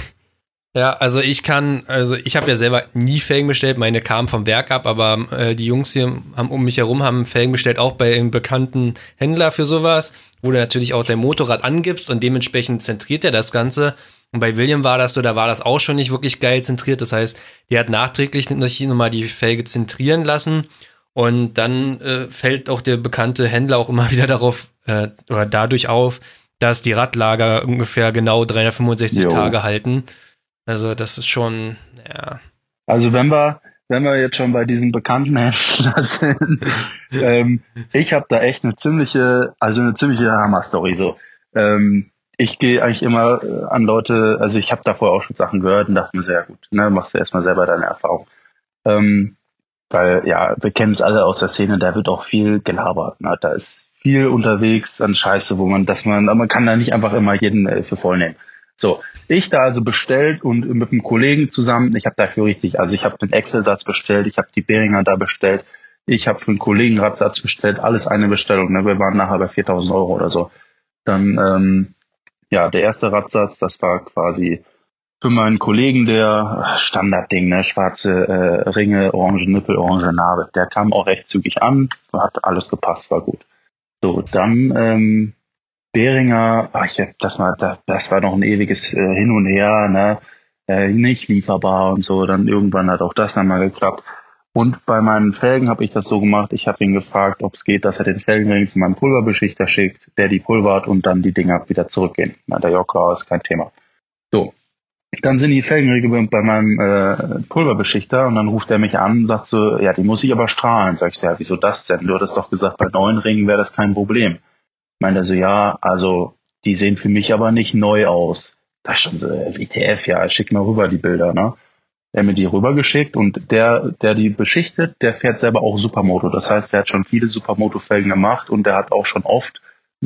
Ja, also ich kann, also ich habe ja selber nie Felgen bestellt, meine kamen vom Werk ab, aber äh, die Jungs hier haben um mich herum haben Felgen bestellt, auch bei einem bekannten Händler für sowas, wo du natürlich auch dein Motorrad angibst und dementsprechend zentriert er das Ganze. Und bei William war das so, da war das auch schon nicht wirklich geil zentriert, das heißt, der hat nachträglich nochmal die Felge zentrieren lassen und dann äh, fällt auch der bekannte Händler auch immer wieder darauf äh, oder dadurch auf, dass die Radlager ungefähr genau dreihundertfünfundsechzig Jo. Tage halten. Also das ist schon, ja. Also wenn wir, wenn wir jetzt schon bei diesen bekannten Händler sind, ähm, ich habe da echt eine ziemliche, also eine ziemliche Hammer-Story. So, ähm, ich gehe eigentlich immer äh, an Leute, also ich habe da vorher auch schon Sachen gehört und dachte mir so, ja gut, ne, machst du erstmal selber deine Erfahrung. Ähm, weil, ja, wir kennen es alle aus der Szene, da wird auch viel gelabert. Ne? Da ist viel unterwegs an Scheiße, wo man, dass man, aber man kann da nicht einfach immer jeden äh, für voll nehmen. So, ich da also bestellt und mit einem Kollegen zusammen, ich habe dafür richtig, also ich habe den Excel-Satz bestellt, ich habe die Behringer da bestellt, ich habe für einen Kollegen Radsatz bestellt, alles eine Bestellung, ne? Wir waren nachher bei viertausend Euro oder so. Dann, ähm, ja, der erste Radsatz, das war quasi für meinen Kollegen der Standardding, ne, schwarze äh, Ringe, orange Nippel, orange Narbe. Der kam auch recht zügig an, hat alles gepasst, war gut. So, dann, ähm, Behringer, ach, ich, das war das, das war noch ein ewiges äh, Hin und Her, ne, äh, nicht lieferbar und so. Dann irgendwann hat auch das dann mal geklappt. Und bei meinen Felgen habe ich das so gemacht. Ich habe ihn gefragt, ob es geht, dass er den Felgenring zu meinem Pulverbeschichter schickt, der die pulvert und dann die Dinger wieder zurückgehen. Na, der Jokra ist kein Thema. So, dann sind die Felgenringe bei meinem äh, Pulverbeschichter und dann ruft er mich an und sagt so, ja, die muss ich aber strahlen. Sag ich so, ja, wieso das denn? Du hattest doch gesagt, bei neuen Ringen wäre das kein Problem. Meint er so, ja, also die sehen für mich aber nicht neu aus. Das ist schon so, W T F, ja, schick mal rüber die Bilder, ne? Er hat mir die rübergeschickt und der, der die beschichtet, der fährt selber auch Supermoto. Das heißt, der hat schon viele Supermoto-Felgen gemacht und der hat auch schon oft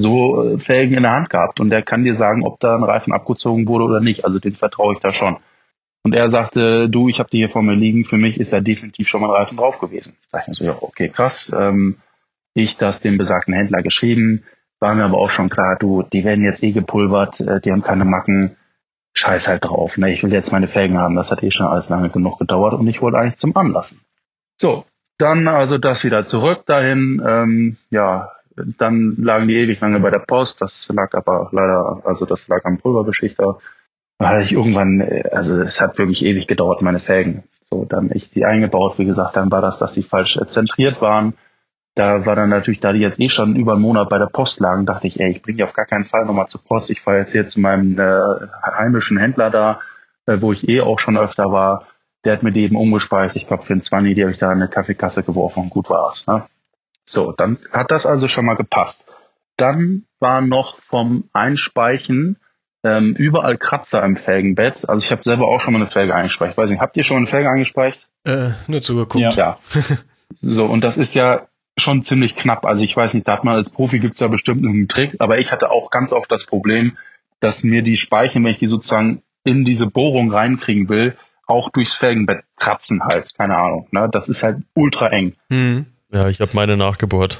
so Felgen in der Hand gehabt und der kann dir sagen, ob da ein Reifen abgezogen wurde oder nicht. Also den vertraue ich da schon. Und er sagte, du, ich habe die hier vor mir liegen, für mich ist da definitiv schon mal ein Reifen drauf gewesen. Sag ich mir so, ja, okay, krass. Ähm, ich das dem besagten Händler geschrieben, war mir aber auch schon klar, du, die werden jetzt eh gepulvert, äh, die haben keine Macken, scheiß halt drauf, ne? Ich will jetzt meine Felgen haben, das hat eh schon alles lange genug gedauert und ich wollte eigentlich zum Anlassen. So, dann also das wieder zurück dahin, ähm, ja, dann lagen die ewig lange bei der Post, das lag aber leider, also das lag am Pulverbeschichter. Da hatte ich irgendwann, also es hat wirklich ewig gedauert, meine Felgen. So, dann ich die eingebaut, wie gesagt, dann war das, dass die falsch zentriert waren. Da war dann natürlich, da die jetzt eh schon über einen Monat bei der Post lagen, dachte ich, ey, ich bringe die auf gar keinen Fall nochmal zur Post. Ich fahre jetzt hier zu meinem äh, heimischen Händler da, äh, wo ich eh auch schon öfter war. Der hat mir die eben umgespeicht. Ich glaube, für einen Zwanni, die habe ich da in eine Kaffeekasse geworfen und gut war's. Ne? So, dann hat das also schon mal gepasst. Dann war noch vom Einspeichen ähm, überall Kratzer im Felgenbett. Also ich habe selber auch schon mal eine Felge eingespeicht. Weiß nicht, habt ihr schon mal eine Felge eingespeicht? Äh, nur zugeguckt. Ja. Ja. So, und das ist ja schon ziemlich knapp. Also ich weiß nicht, da hat man als Profi gibt's ja bestimmt einen Trick, aber ich hatte auch ganz oft das Problem, dass mir die Speichen, wenn ich die sozusagen in diese Bohrung reinkriegen will, auch durchs Felgenbett kratzen halt. Keine Ahnung. Ne? Das ist halt ultra eng. Hm. Ja, ich habe meine nachgebohrt.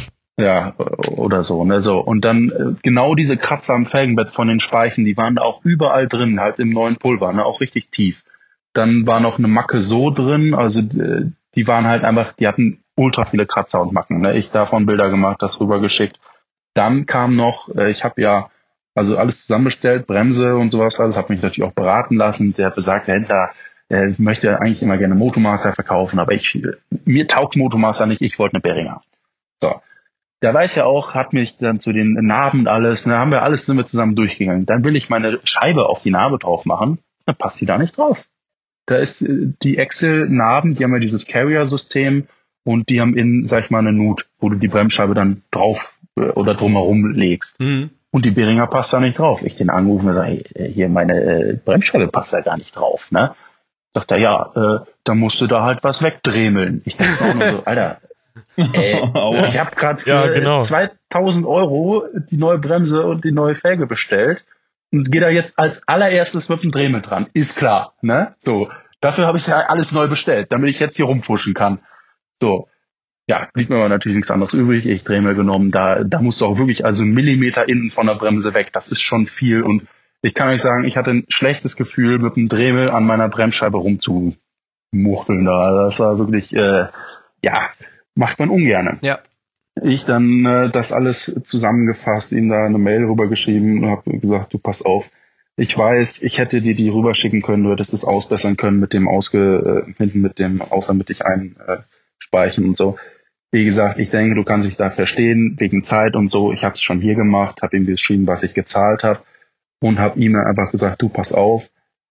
Ja, oder so, ne, so. Und dann äh, genau diese Kratzer am Felgenbett von den Speichen, die waren da auch überall drin, halt im neuen Pulver, ne, auch richtig tief. Dann war noch eine Macke so drin, also äh, die waren halt einfach, die hatten ultra viele Kratzer und Macken, ne. Ich davon Bilder gemacht, das rübergeschickt. Dann kam noch, äh, ich habe ja also alles zusammenbestellt, Bremse und sowas, alles, habe mich natürlich auch beraten lassen. Der besagte Händler äh, möchte eigentlich immer gerne Motomaster verkaufen, aber ich mir taugt Motomaster nicht, ich wollte eine Behringer. So. Der weiß ja auch, hat mich dann zu den Narben und alles, ne, haben wir alles, sind wir zusammen durchgegangen. Dann will ich meine Scheibe auf die Narbe drauf machen, dann passt die da nicht drauf. Da ist äh, die Excel-Narben, die haben ja dieses Carrier-System und die haben innen, sag ich mal, eine Nut, wo du die Bremsscheibe dann drauf äh, oder drumherum legst. Mhm. Und die Behringer passt da nicht drauf. Ich den angerufen und sage, hey, hier, meine äh, Bremsscheibe passt da gar nicht drauf, ne? Sagt er, ja, äh, da musst du da halt was wegdremeln. Ich dachte auch nur so, Alter, Ey, ich habe gerade für ja, genau. zweitausend Euro die neue Bremse und die neue Felge bestellt und gehe da jetzt als allererstes mit dem Dremel dran. Ist klar, ne? So, dafür habe ich ja alles neu bestellt, damit ich jetzt hier rumfuschen kann. So, ja, blieb mir aber natürlich nichts anderes übrig. Ich Dremel genommen, da, da musst du auch wirklich also einen Millimeter innen von der Bremse weg. Das ist schon viel und ich kann euch sagen, ich hatte ein schlechtes Gefühl, mit dem Dremel an meiner Bremsscheibe rumzumuchteln da. Also das war wirklich, äh, ja, macht man ungerne. Ja. Ich dann äh, das alles zusammengefasst, ihm da eine Mail rübergeschrieben und habe gesagt, du pass auf, ich weiß, ich hätte dir die rüberschicken können, du hättest es ausbessern können mit dem Ausge, äh, hinten mit dem außermittig einspeichen und so. Wie gesagt, ich denke, du kannst dich da verstehen, wegen Zeit und so. Ich habe es schon hier gemacht, habe ihm geschrieben, was ich gezahlt habe und habe ihm einfach gesagt, du pass auf,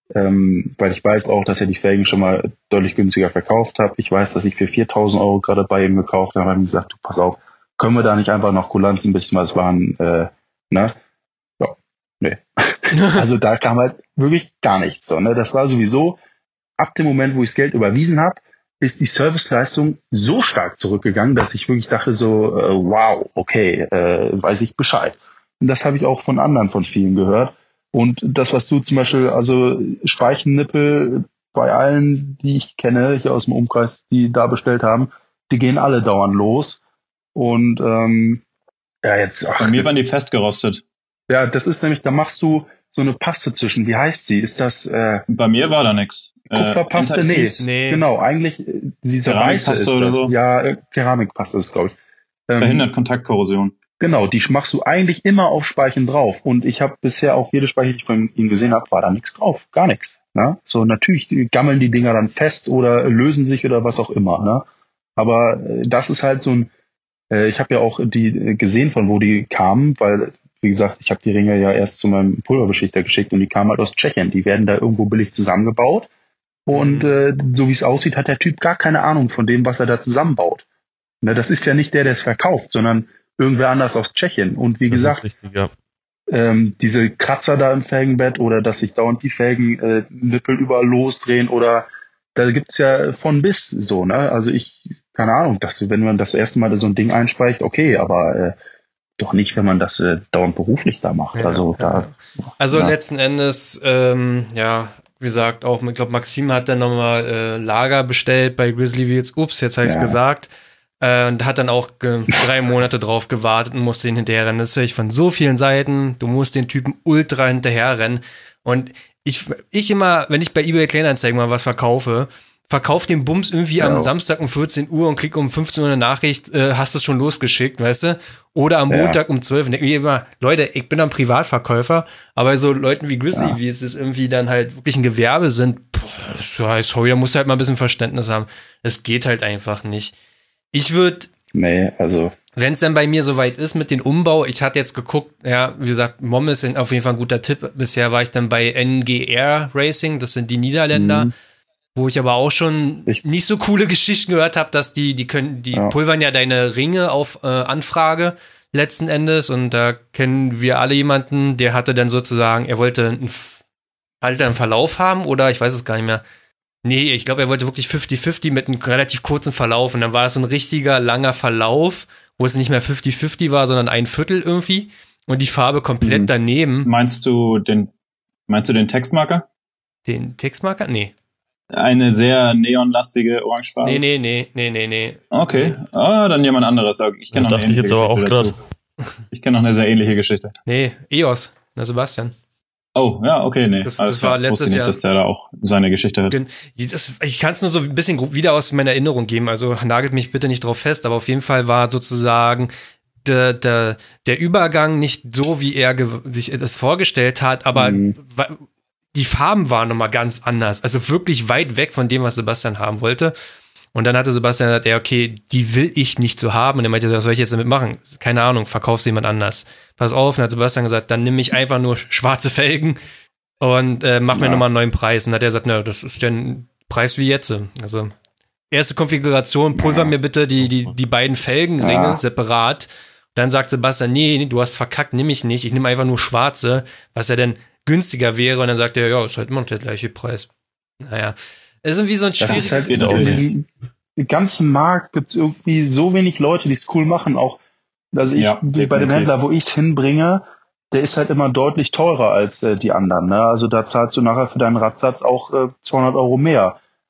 ähm, weil ich weiß auch, dass er die Felgen schon mal deutlich günstiger verkauft hat. Ich weiß, dass ich für viertausend Euro gerade bei ihm gekauft habe. Habe ihm gesagt, du pass auf, können wir da nicht einfach noch Kulanz ein bisschen was waren, äh, ne? Ja, nee. Also da kam halt wirklich gar nichts. So, ne? Das war sowieso, ab dem Moment, wo ich das Geld überwiesen habe, ist die Serviceleistung so stark zurückgegangen, dass ich wirklich dachte so, äh, wow, okay, äh, weiß ich Bescheid. Und das habe ich auch von anderen, von vielen gehört. Und das, was du zum Beispiel, also Speichennippel bei allen, die ich kenne, hier aus dem Umkreis, die da bestellt haben, die gehen alle dauernd los. Und ähm, ja, jetzt. Ach, bei mir jetzt, waren die festgerostet. Ja, das ist nämlich, da machst du so eine Paste zwischen. Wie heißt sie? Ist das äh, bei mir war da nix. Kupferpaste? Äh, nee. nee. Genau, eigentlich äh, dieser weiße ist das. oder so? Ja, äh, Keramikpaste ist, glaube ich. Ähm, Verhindert Kontaktkorrosion. Genau, die machst du eigentlich immer auf Speichen drauf. Und ich habe bisher auch jede Speiche, die ich von ihm gesehen habe, war da nichts drauf. Gar nichts. Ne? So, natürlich gammeln die Dinger dann fest oder lösen sich oder was auch immer. Ne? Aber äh, das ist halt so ein, äh, ich habe ja auch die äh, gesehen, von wo die kamen, weil, wie gesagt, ich habe die Ringe ja erst zu meinem Pulverbeschichter geschickt und die kamen halt aus Tschechien. Die werden da irgendwo billig zusammengebaut. Und äh, so wie es aussieht, hat der Typ gar keine Ahnung von dem, was er da zusammenbaut. Ne? Das ist ja nicht der, der es verkauft, sondern irgendwer anders aus Tschechien. Und wie Das gesagt, ist richtig, ja. ähm, diese Kratzer da im Felgenbett oder dass sich dauernd die Felgennippel äh, überall losdrehen oder da gibt's ja von bis so, ne? Also ich, keine Ahnung, dass, wenn man das erste Mal so ein Ding einspeicht, okay, aber äh, doch nicht, wenn man das äh, dauernd beruflich da macht. Ja, also ja. da. Also ja. letzten Endes, ähm, ja, wie gesagt, auch, ich glaube, Maxim hat dann nochmal äh, Lager bestellt bei Grizzly Wheels. Ups, jetzt habe ich es Ja. gesagt. Äh, und hat dann auch ge- drei Monate drauf gewartet und musste ihn hinterherrennen. Das höre ich von so vielen Seiten. Du musst den Typen ultra hinterherrennen. Und ich, ich immer, wenn ich bei eBay Kleinanzeigen mal was verkaufe, verkauf den Bums irgendwie Ja. am Samstag um vierzehn Uhr und krieg um fünfzehn Uhr eine Nachricht, äh, hast es schon losgeschickt, weißt du? Oder am Ja. Montag um zwölf. Und denk mir immer, Leute, ich bin ein Privatverkäufer, aber so Leuten wie Grizzly, Ja. wie es ist irgendwie dann halt wirklich ein Gewerbe sind, boah, sorry, da musst du halt mal ein bisschen Verständnis haben. Es geht halt einfach nicht. Ich würde, Nee, also. wenn es dann bei mir soweit ist mit dem Umbau, ich hatte jetzt geguckt, ja, wie gesagt, Mom ist auf jeden Fall ein guter Tipp. Bisher war ich dann bei N G R Racing, das sind die Niederländer, Mhm. wo ich aber auch schon Ich- nicht so coole Geschichten gehört habe, dass die, die können, die Ja. pulvern ja deine Ringe auf äh, Anfrage letzten Endes und da kennen wir alle jemanden, der hatte dann sozusagen, er wollte einen, F- halt einen Verlauf haben oder ich weiß es gar nicht mehr. Nee, ich glaube, er wollte wirklich fünfzig fünfzig mit einem relativ kurzen Verlauf und dann war es so ein richtiger langer Verlauf, wo es nicht mehr fünfzig fünfzig war, sondern ein Viertel irgendwie und die Farbe komplett Mhm. daneben. Meinst du den, meinst du den Textmarker? Den Textmarker? Nee. Eine sehr neonlastige Orangefarbe? Nee, nee, nee, nee, nee, nee. Okay, ah, dann jemand anderes. Ich kenne Da noch eine dachte ich ähnliche jetzt aber auch Geschichte gerade. dazu. Ich kenne noch eine sehr ähnliche Geschichte. Nee, E O S. Na, Sebastian. Oh, ja, okay, nee. Das- Alles das klar. war letztes Wusste nicht, Jahr. dass der da auch seine Geschichte hat. Gen- Das, ich kann es nur so ein bisschen grob wieder aus meiner Erinnerung geben, also nagelt mich bitte nicht drauf fest, aber auf jeden Fall war sozusagen der, der, der Übergang nicht so, wie er ge- sich das vorgestellt hat, aber Mhm. wa- die Farben waren nochmal ganz anders, also wirklich weit weg von dem, was Sebastian haben wollte. Und dann hatte Sebastian gesagt, ja, okay, die will ich nicht so haben. Und er meinte, was soll ich jetzt damit machen? Keine Ahnung, verkauf's jemand anders. Pass auf, und dann hat Sebastian gesagt, dann nimm ich einfach nur schwarze Felgen und äh, mach mir Ja. nochmal einen neuen Preis. Und dann hat er gesagt, na, das ist der Preis wie jetzt. Also, erste Konfiguration, pulver mir bitte die, die, die beiden Felgenringe Ja. separat. Dann sagt Sebastian, nee, du hast verkackt, nimm ich nicht. Ich nehme einfach nur schwarze, was ja dann günstiger wäre. Und dann sagt er, ja, ist halt immer noch der gleiche Preis. Naja, es ist irgendwie so ein Das schwieriges... ist halt geht in auch nicht. diesem ganzen Markt gibt's irgendwie so wenig Leute, die es cool machen. Auch, also ich, Ja, wie bei dem definitiv. Händler, wo ich es hinbringe, der ist halt immer deutlich teurer als äh, die anderen. Ne? Also da zahlst du nachher für deinen Radsatz auch äh, zweihundert Euro mehr.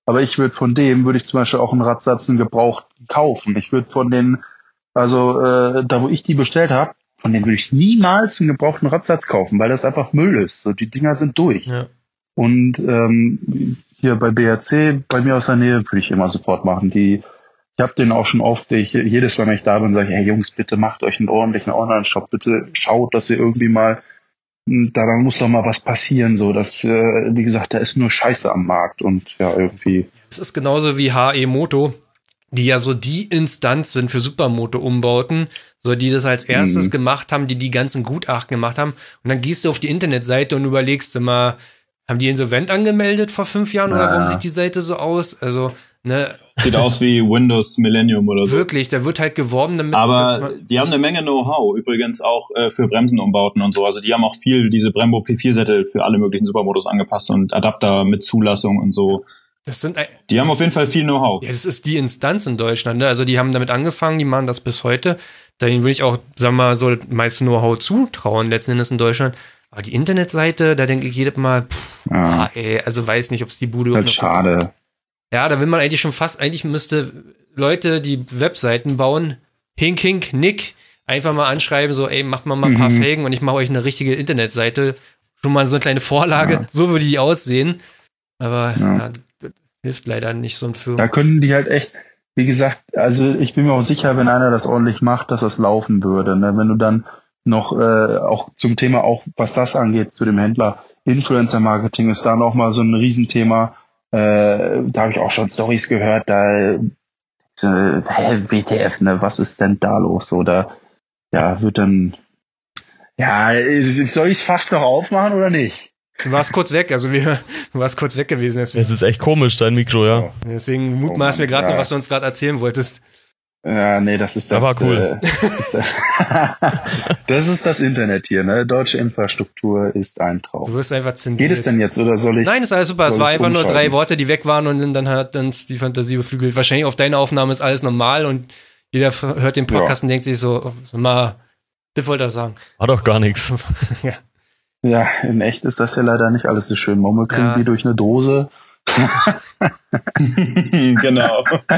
Aber ich würde von dem, würde ich zum Beispiel auch einen Radsatz, einen gebrauchten kaufen. Ich würde von den, also äh, da wo ich die bestellt habe, von denen würde ich niemals einen gebrauchten Radsatz kaufen, weil das einfach Müll ist. So, die Dinger sind durch. Ja. Und ähm, hier bei B R C, bei mir aus der Nähe, würde ich immer sofort machen. Die, ich habe den auch schon oft, ich, jedes Mal, wenn ich da bin, sage ich, hey Jungs, bitte macht euch einen ordentlichen Online-Shop, bitte schaut, dass ihr irgendwie mal, daran muss doch mal was passieren, so, dass, äh, wie gesagt, da ist nur Scheiße am Markt und ja, irgendwie. Es ist genauso wie H E Moto, die ja so die Instanz sind für Supermoto-Umbauten, so die das als erstes mhm. gemacht haben, die die ganzen Gutachten gemacht haben. Und dann gehst du auf die Internetseite und überlegst immer, haben die insolvent angemeldet vor fünf Jahren Na. oder warum sieht die Seite so aus? Also, ne. Sieht aus wie Windows Millennium oder so. Wirklich, da wird halt geworben damit. Aber die haben eine Menge Know-how, übrigens auch äh, für Bremsenumbauten und so. Also die haben auch viel diese Brembo P vier Sättel für alle möglichen Supermotos angepasst und Adapter mit Zulassung und so. Das sind ein, die haben auf jeden Fall viel Know-how. Ja, das ist die Instanz in Deutschland, ne? Also die haben damit angefangen, die machen das bis heute. Dahin würde ich auch, sagen wir mal, so das meiste Know-how zutrauen, letzten Endes in Deutschland. Aber die Internetseite, da denke ich jedes Mal, pff, ja. ah, ey, also weiß nicht, ob es die Bude das ist schade. Gibt. Ja, da will man eigentlich schon fast, eigentlich müsste Leute, die Webseiten bauen, hink, hink, nick, einfach mal anschreiben, so, ey, macht mal mal ein paar Mhm. Felgen und ich mache euch eine richtige Internetseite. Schon mal so eine kleine Vorlage, Ja. so würde die aussehen. Aber Ja. ja, das, das hilft leider nicht so ein Firmen. Da können die halt echt, wie gesagt, also ich bin mir auch sicher, wenn einer das ordentlich macht, dass das laufen würde. Ne? Wenn du dann noch äh, auch zum Thema, auch was das angeht, zu dem Händler, Influencer-Marketing ist da noch mal so ein Riesenthema. Äh, da habe ich auch schon Storys gehört, da äh, W T F, ne, was ist denn da los? Oder ja, wird dann, ja, soll ich es fast noch aufmachen oder nicht? Du warst kurz weg, also wir, du warst kurz weg gewesen. Deswegen, Es ist echt komisch, dein Mikro, ja. deswegen mutmaß mir gerade ja. noch, was du uns gerade erzählen wolltest. Ja, nee, das ist das. Aber cool. Äh, das, ist das ist das Internet hier, ne? Deutsche Infrastruktur ist ein Traum. Du wirst einfach zensiert. Geht es denn jetzt oder soll ich? Nein, ist alles super. Es soll war ich einfach nur umschalten? drei Worte, die weg waren und dann hat uns die Fantasie beflügelt. Wahrscheinlich auf deiner Aufnahme ist alles normal und jeder hört den Podcast Ja. und denkt sich so, oh, sag mal, das wollte er sagen. War doch gar nichts. Ja. Ja, in echt ist das ja leider nicht alles so schön. Momme kriegen Ja. die durch eine Dose. Genau.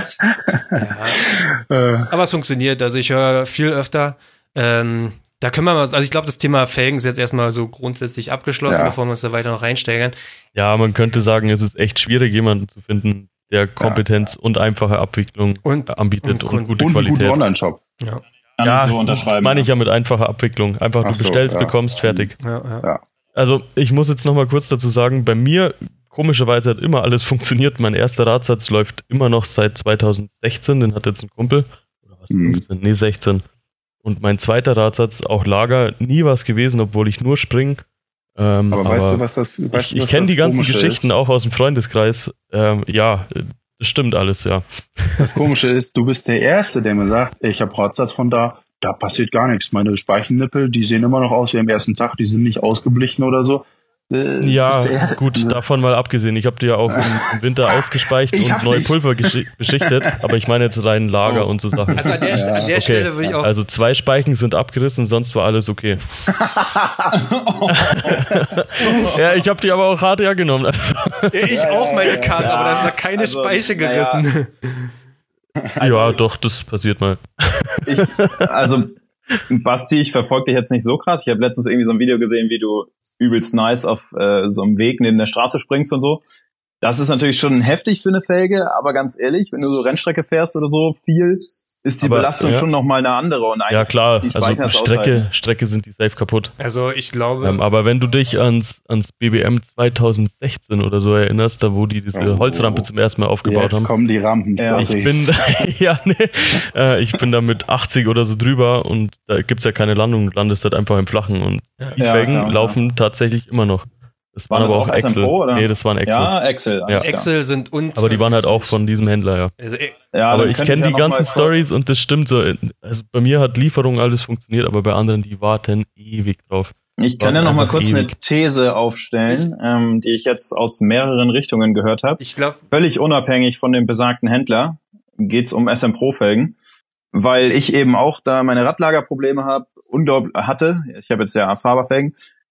Äh, Aber es funktioniert. Also ich höre viel öfter. Ähm, da können wir mal, also ich glaube, das Thema Felgen ist jetzt erstmal so grundsätzlich abgeschlossen, Ja. bevor wir uns da weiter noch reinsteigern. Ja, man könnte sagen, es ist echt schwierig, jemanden zu finden, der Kompetenz und einfache Abwicklung Und- anbietet und- und, und- gute und einen guten Qualität. Online-Shop. Ja, Kann Ja, ich so das unterschreiben. meine ich ja mit einfacher Abwicklung. Einfach, Ach du so, bestellst, ja. bekommst, fertig. ja, ja. Ja. Also ich muss jetzt nochmal kurz dazu sagen, bei mir, komischerweise hat immer alles funktioniert. Mein erster Radsatz läuft immer noch seit zweitausendsechzehn, den hat jetzt ein Kumpel. Oder was, Hm. fünfzehn? Nee, sechzehn. Und mein zweiter Radsatz, auch Lager, nie was gewesen, obwohl ich nur spring. Ähm, Aber, weißt du, was das, weißt ich du, was ich kenne das die ganzen Komische Geschichten ist? auch aus dem Freundeskreis. Ähm, ja, das stimmt alles, ja. Das Komische ist, du bist der Erste, der mir sagt, ich habe Radsatz von da, da passiert gar nichts. Meine Speichennippel, die sehen immer noch aus wie am ersten Tag, die sind nicht ausgeblichen oder so. Äh, Ja, bist der- gut, davon mal abgesehen. Ich habe die ja auch im, im Winter ausgespeicht Ich und hab neu nicht. Pulver geschi- beschichtet, aber ich meine jetzt rein Lager Oh. und so Sachen. Also an der, Ja, an der okay. Stelle würde ich auch. Also zwei Speichen sind abgerissen, sonst war alles okay. Ja, ich habe die aber auch hart hergenommen. ich auch meine Karre, aber da ist noch keine Also, Speiche naja. gerissen. Ja, doch, das passiert mal. Ich, also, Basti, ich verfolge dich jetzt nicht so krass. Ich habe letztens irgendwie so ein Video gesehen, wie du übelst nice auf äh, so einem Weg neben der Straße springst und so. Das ist natürlich schon heftig für eine Felge, aber ganz ehrlich, wenn du so Rennstrecke fährst oder so viel, ist die Aber, Belastung ja. schon nochmal eine andere. Und Ja klar, die also Speicher das Strecke, aushalten. Strecke sind die safe kaputt. Also ich glaube, Ähm, aber wenn du dich ans, ans B B M zweitausendsechzehn oder so erinnerst, da wo die diese Oh. Holzrampe zum ersten Mal aufgebaut Jetzt haben. kommen die Rampen. Ja, Ich bin, ja, nee, äh, ich bin da mit achtzig oder so drüber und da gibt's ja keine Landung, du landest halt einfach im Flachen und die Ja, Felgen klar, laufen tatsächlich immer noch. Das Waren waren das aber auch auch S M Excel. Pro, oder? Nee, das waren Excel. Ja, Excel. alles klar. Excel sind und. Aber die waren halt auch von diesem Händler, ja. Also, äh, Ja, aber dann ich könnte kenne ja die noch mal ganzen kurz- Stories und das stimmt so. Also bei mir hat Lieferung alles funktioniert, aber bei anderen, die warten ewig drauf. Ich kann ja War noch mal einfach kurz eine ewig. These aufstellen, ähm, die ich jetzt aus mehreren Richtungen gehört habe. ich glaube, Völlig unabhängig von dem besagten Händler geht's um S M Pro Felgen, weil ich eben auch da meine Radlagerprobleme habe, unglaublich hatte. Ich habe jetzt ja Fahrerfelgen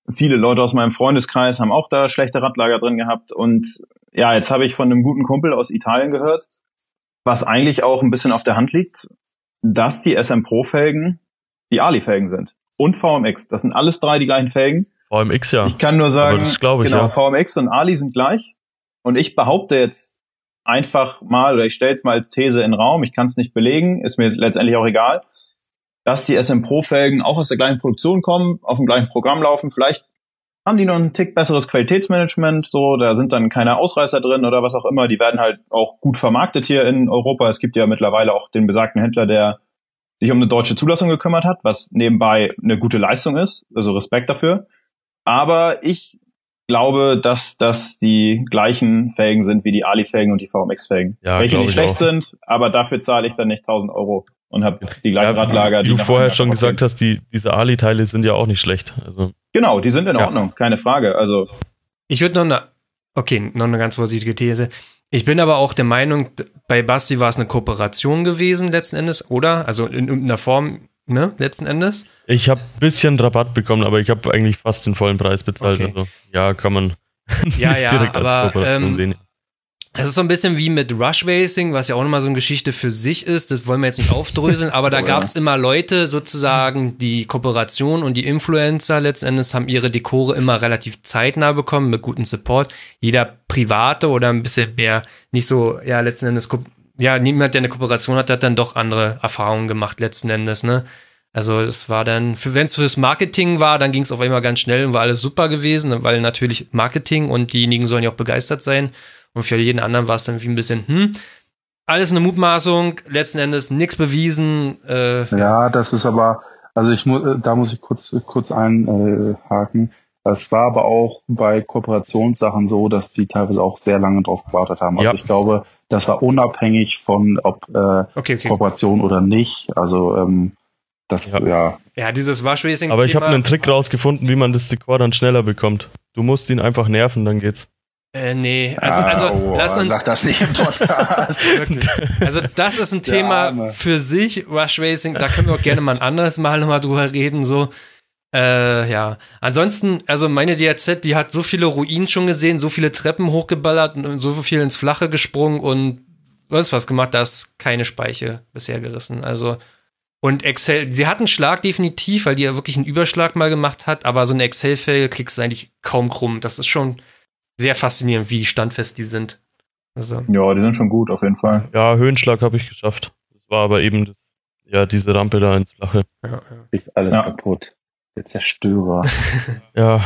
Viele Leute aus meinem Freundeskreis haben auch da schlechte Radlager drin gehabt. Und ja, jetzt habe ich von einem guten Kumpel aus Italien gehört, was eigentlich auch ein bisschen auf der Hand liegt, dass die S M Pro Felgen die Ali-Felgen sind. Und V M X. Das sind alles drei die gleichen Felgen. V M X, ja. Ich kann nur sagen, Aber das glaube ich, genau, ja. V M X und Ali sind gleich. Und ich behaupte jetzt einfach mal, oder ich stelle es mal als These in den Raum, ich kann es nicht belegen, ist mir letztendlich auch egal, dass die S M Pro Felgen auch aus der gleichen Produktion kommen, auf dem gleichen Programm laufen. Vielleicht haben die noch einen Tick besseres Qualitätsmanagement, so, da sind dann keine Ausreißer drin oder was auch immer. Die werden halt auch gut vermarktet hier in Europa. Es gibt ja mittlerweile auch den besagten Händler, der sich um eine deutsche Zulassung gekümmert hat, was nebenbei eine gute Leistung ist, also Respekt dafür. Aber ich glaube, dass das die gleichen Felgen sind wie die Ali-Felgen und die V M X-Felgen. Ja, welche nicht schlecht auch. sind, aber dafür zahle ich dann nicht tausend Euro und habe die gleichen Ja, Radlager. Wie die du nach vorher anderen schon aussehen. gesagt hast, die, diese Ali-Teile sind ja auch nicht schlecht. Also Genau, die sind in Ja. Ordnung, keine Frage. Also Ich würde noch eine, okay, noch eine ganz vorsichtige These. Ich bin aber auch der Meinung, bei Basti war es eine Kooperation gewesen letzten Endes, oder? Also in irgendeiner Form, ne, letzten Endes. ich habe ein bisschen Rabatt bekommen, aber ich habe eigentlich fast den vollen Preis bezahlt. Okay. Also ja, kann man Ja, nicht ja, direkt aber, als Kooperation ähm, sehen. Es ist so ein bisschen wie mit Rush Racing, was ja auch nochmal so eine Geschichte für sich ist. Das wollen wir jetzt nicht aufdröseln, aber da Oh ja. gab es immer Leute sozusagen, die Kooperation und die Influencer letzten Endes haben ihre Dekore immer relativ zeitnah bekommen mit gutem Support. Jeder Private oder ein bisschen mehr nicht so, ja, letzten Endes, ko- ja, niemand, der eine Kooperation hat, hat dann doch andere Erfahrungen gemacht letzten Endes, ne? Also es war dann, wenn es fürs Marketing war, dann ging es auf einmal ganz schnell und war alles super gewesen, weil natürlich Marketing und diejenigen sollen ja auch begeistert sein. Und für jeden anderen war es dann wie ein bisschen, hm, alles eine Mutmaßung, letzten Endes nichts bewiesen. Äh, Ja, das ist aber, also ich muss, da muss ich kurz kurz einhaken. Es war aber auch bei Kooperationssachen so, dass die teilweise auch sehr lange drauf gewartet haben. Also Ja. ich glaube, das war unabhängig von ob äh, okay, okay. Kooperation oder nicht. Also ähm, das, Ja. ja. Ja, dieses Wash-Racing-Thema. Aber ich habe einen Trick rausgefunden, wie man das Dekor dann schneller bekommt. Du musst ihn einfach nerven, dann geht's. Äh, nee, also, Ah, also oh, lass uns, sag das nicht im Podcast. wirklich. Also das ist ein Der Thema Arme. für sich, Rush Racing, da können wir auch gerne mal ein anderes Mal nochmal drüber reden, so. Äh, ja. Ansonsten, also meine D R Z, die hat so viele Ruinen schon gesehen, so viele Treppen hochgeballert und so viel ins Flache gesprungen und sonst was gemacht, da ist keine Speiche bisher gerissen. Also, und Excel, sie hat einen Schlag definitiv, weil die ja wirklich einen Überschlag mal gemacht hat, aber so eine Excel-Fail kriegst du eigentlich kaum krumm. Das ist schon sehr faszinierend, wie standfest die sind. Also, ja, die sind schon gut auf jeden Fall. Ja, Höhenschlag habe ich geschafft. Das war aber eben das, ja, diese Rampe da ins Flache. ja, ja. Ist alles Ja. kaputt. Der Zerstörer. Ja,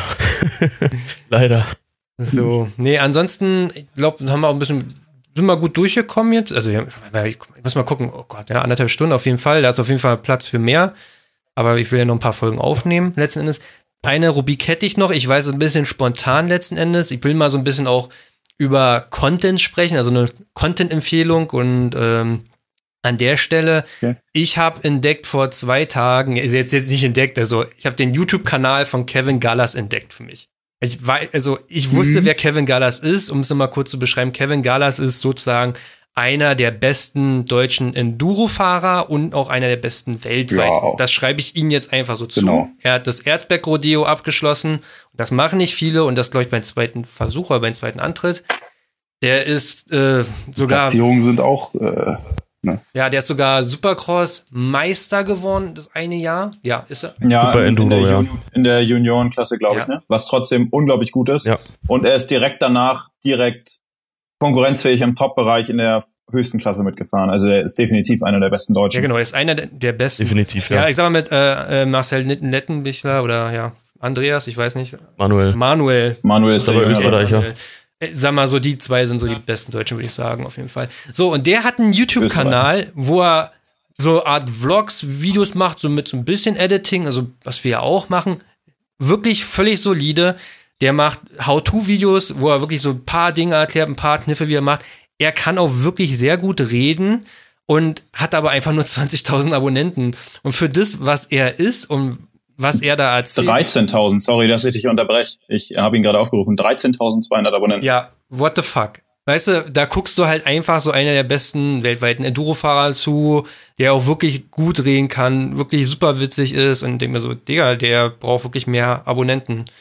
leider. So, nee, ansonsten, ich glaube, haben wir auch ein bisschen, sind wir gut durchgekommen jetzt. Also, ja, ich muss mal gucken, oh Gott, ja, anderthalb Stunden auf jeden Fall. Da ist auf jeden Fall Platz für mehr. Aber ich will ja noch ein paar Folgen aufnehmen, letzten Endes. Eine Rubrik hätte ich noch, ich weiß, ein bisschen spontan letzten Endes. Ich will mal so ein bisschen auch über Content sprechen, also eine Content-Empfehlung und ähm, an der Stelle, Okay. ich habe entdeckt vor zwei Tagen, ist jetzt, jetzt nicht entdeckt, also ich habe den YouTube-Kanal von Kevin Gallas entdeckt für mich. Ich weiß, also ich wusste, Mhm. wer Kevin Gallas ist, um es mal kurz zu beschreiben. Kevin Gallas ist sozusagen einer der besten deutschen Enduro-Fahrer und auch einer der besten weltweit. Ja. Das schreibe ich Ihnen jetzt einfach so zu. Genau. Er hat das Erzberg-Rodeo abgeschlossen. Das machen nicht viele und das, glaube ich, beim zweiten Versuch oder beim zweiten Antritt. Der ist äh, sogar, Platzierungen sind auch, äh, ja, der ist sogar Supercross-Meister geworden, das eine Jahr. Ja, ist er. Ja, Super in, in, Enduro, der, ja. Jun- in der Juniorenklasse, glaube Ja. ich, ne? Was trotzdem unglaublich gut ist. Ja. Und er ist direkt danach direkt konkurrenzfähig im Top-Bereich in der höchsten Klasse mitgefahren. Also er ist definitiv einer der besten Deutschen. Ja, genau, er ist einer der- der besten. Definitiv, Ja, ja. ich sag mal mit äh, äh, Marcel Lettenbichler oder ja, Andreas, ich weiß nicht. Manuel. Manuel. Manuel ist der Aber Jüngere. Österreicher. Manuel. Äh, Sag mal so, die zwei sind so die besten Deutschen, würde ich sagen, auf jeden Fall. So, und der hat einen YouTube-Kanal, wo er so Art Vlogs, Videos macht, so mit so ein bisschen Editing, also was wir ja auch machen. Wirklich völlig solide. Der macht How-To-Videos, wo er wirklich so ein paar Dinge erklärt, ein paar Kniffe, wie er macht. Er kann auch wirklich sehr gut reden und hat aber einfach nur zwanzigtausend Abonnenten. Und für das, was er ist und was er da erzählt. dreizehntausend, sorry, dass ich dich unterbreche. Ich habe ihn gerade aufgerufen. dreizehntausendzweihundert Abonnenten. Ja, what the fuck? Weißt du, da guckst du halt einfach so einer der besten weltweiten Enduro-Fahrer zu, der auch wirklich gut reden kann, wirklich super witzig ist und denk mir so, Digga, der braucht wirklich mehr Abonnenten.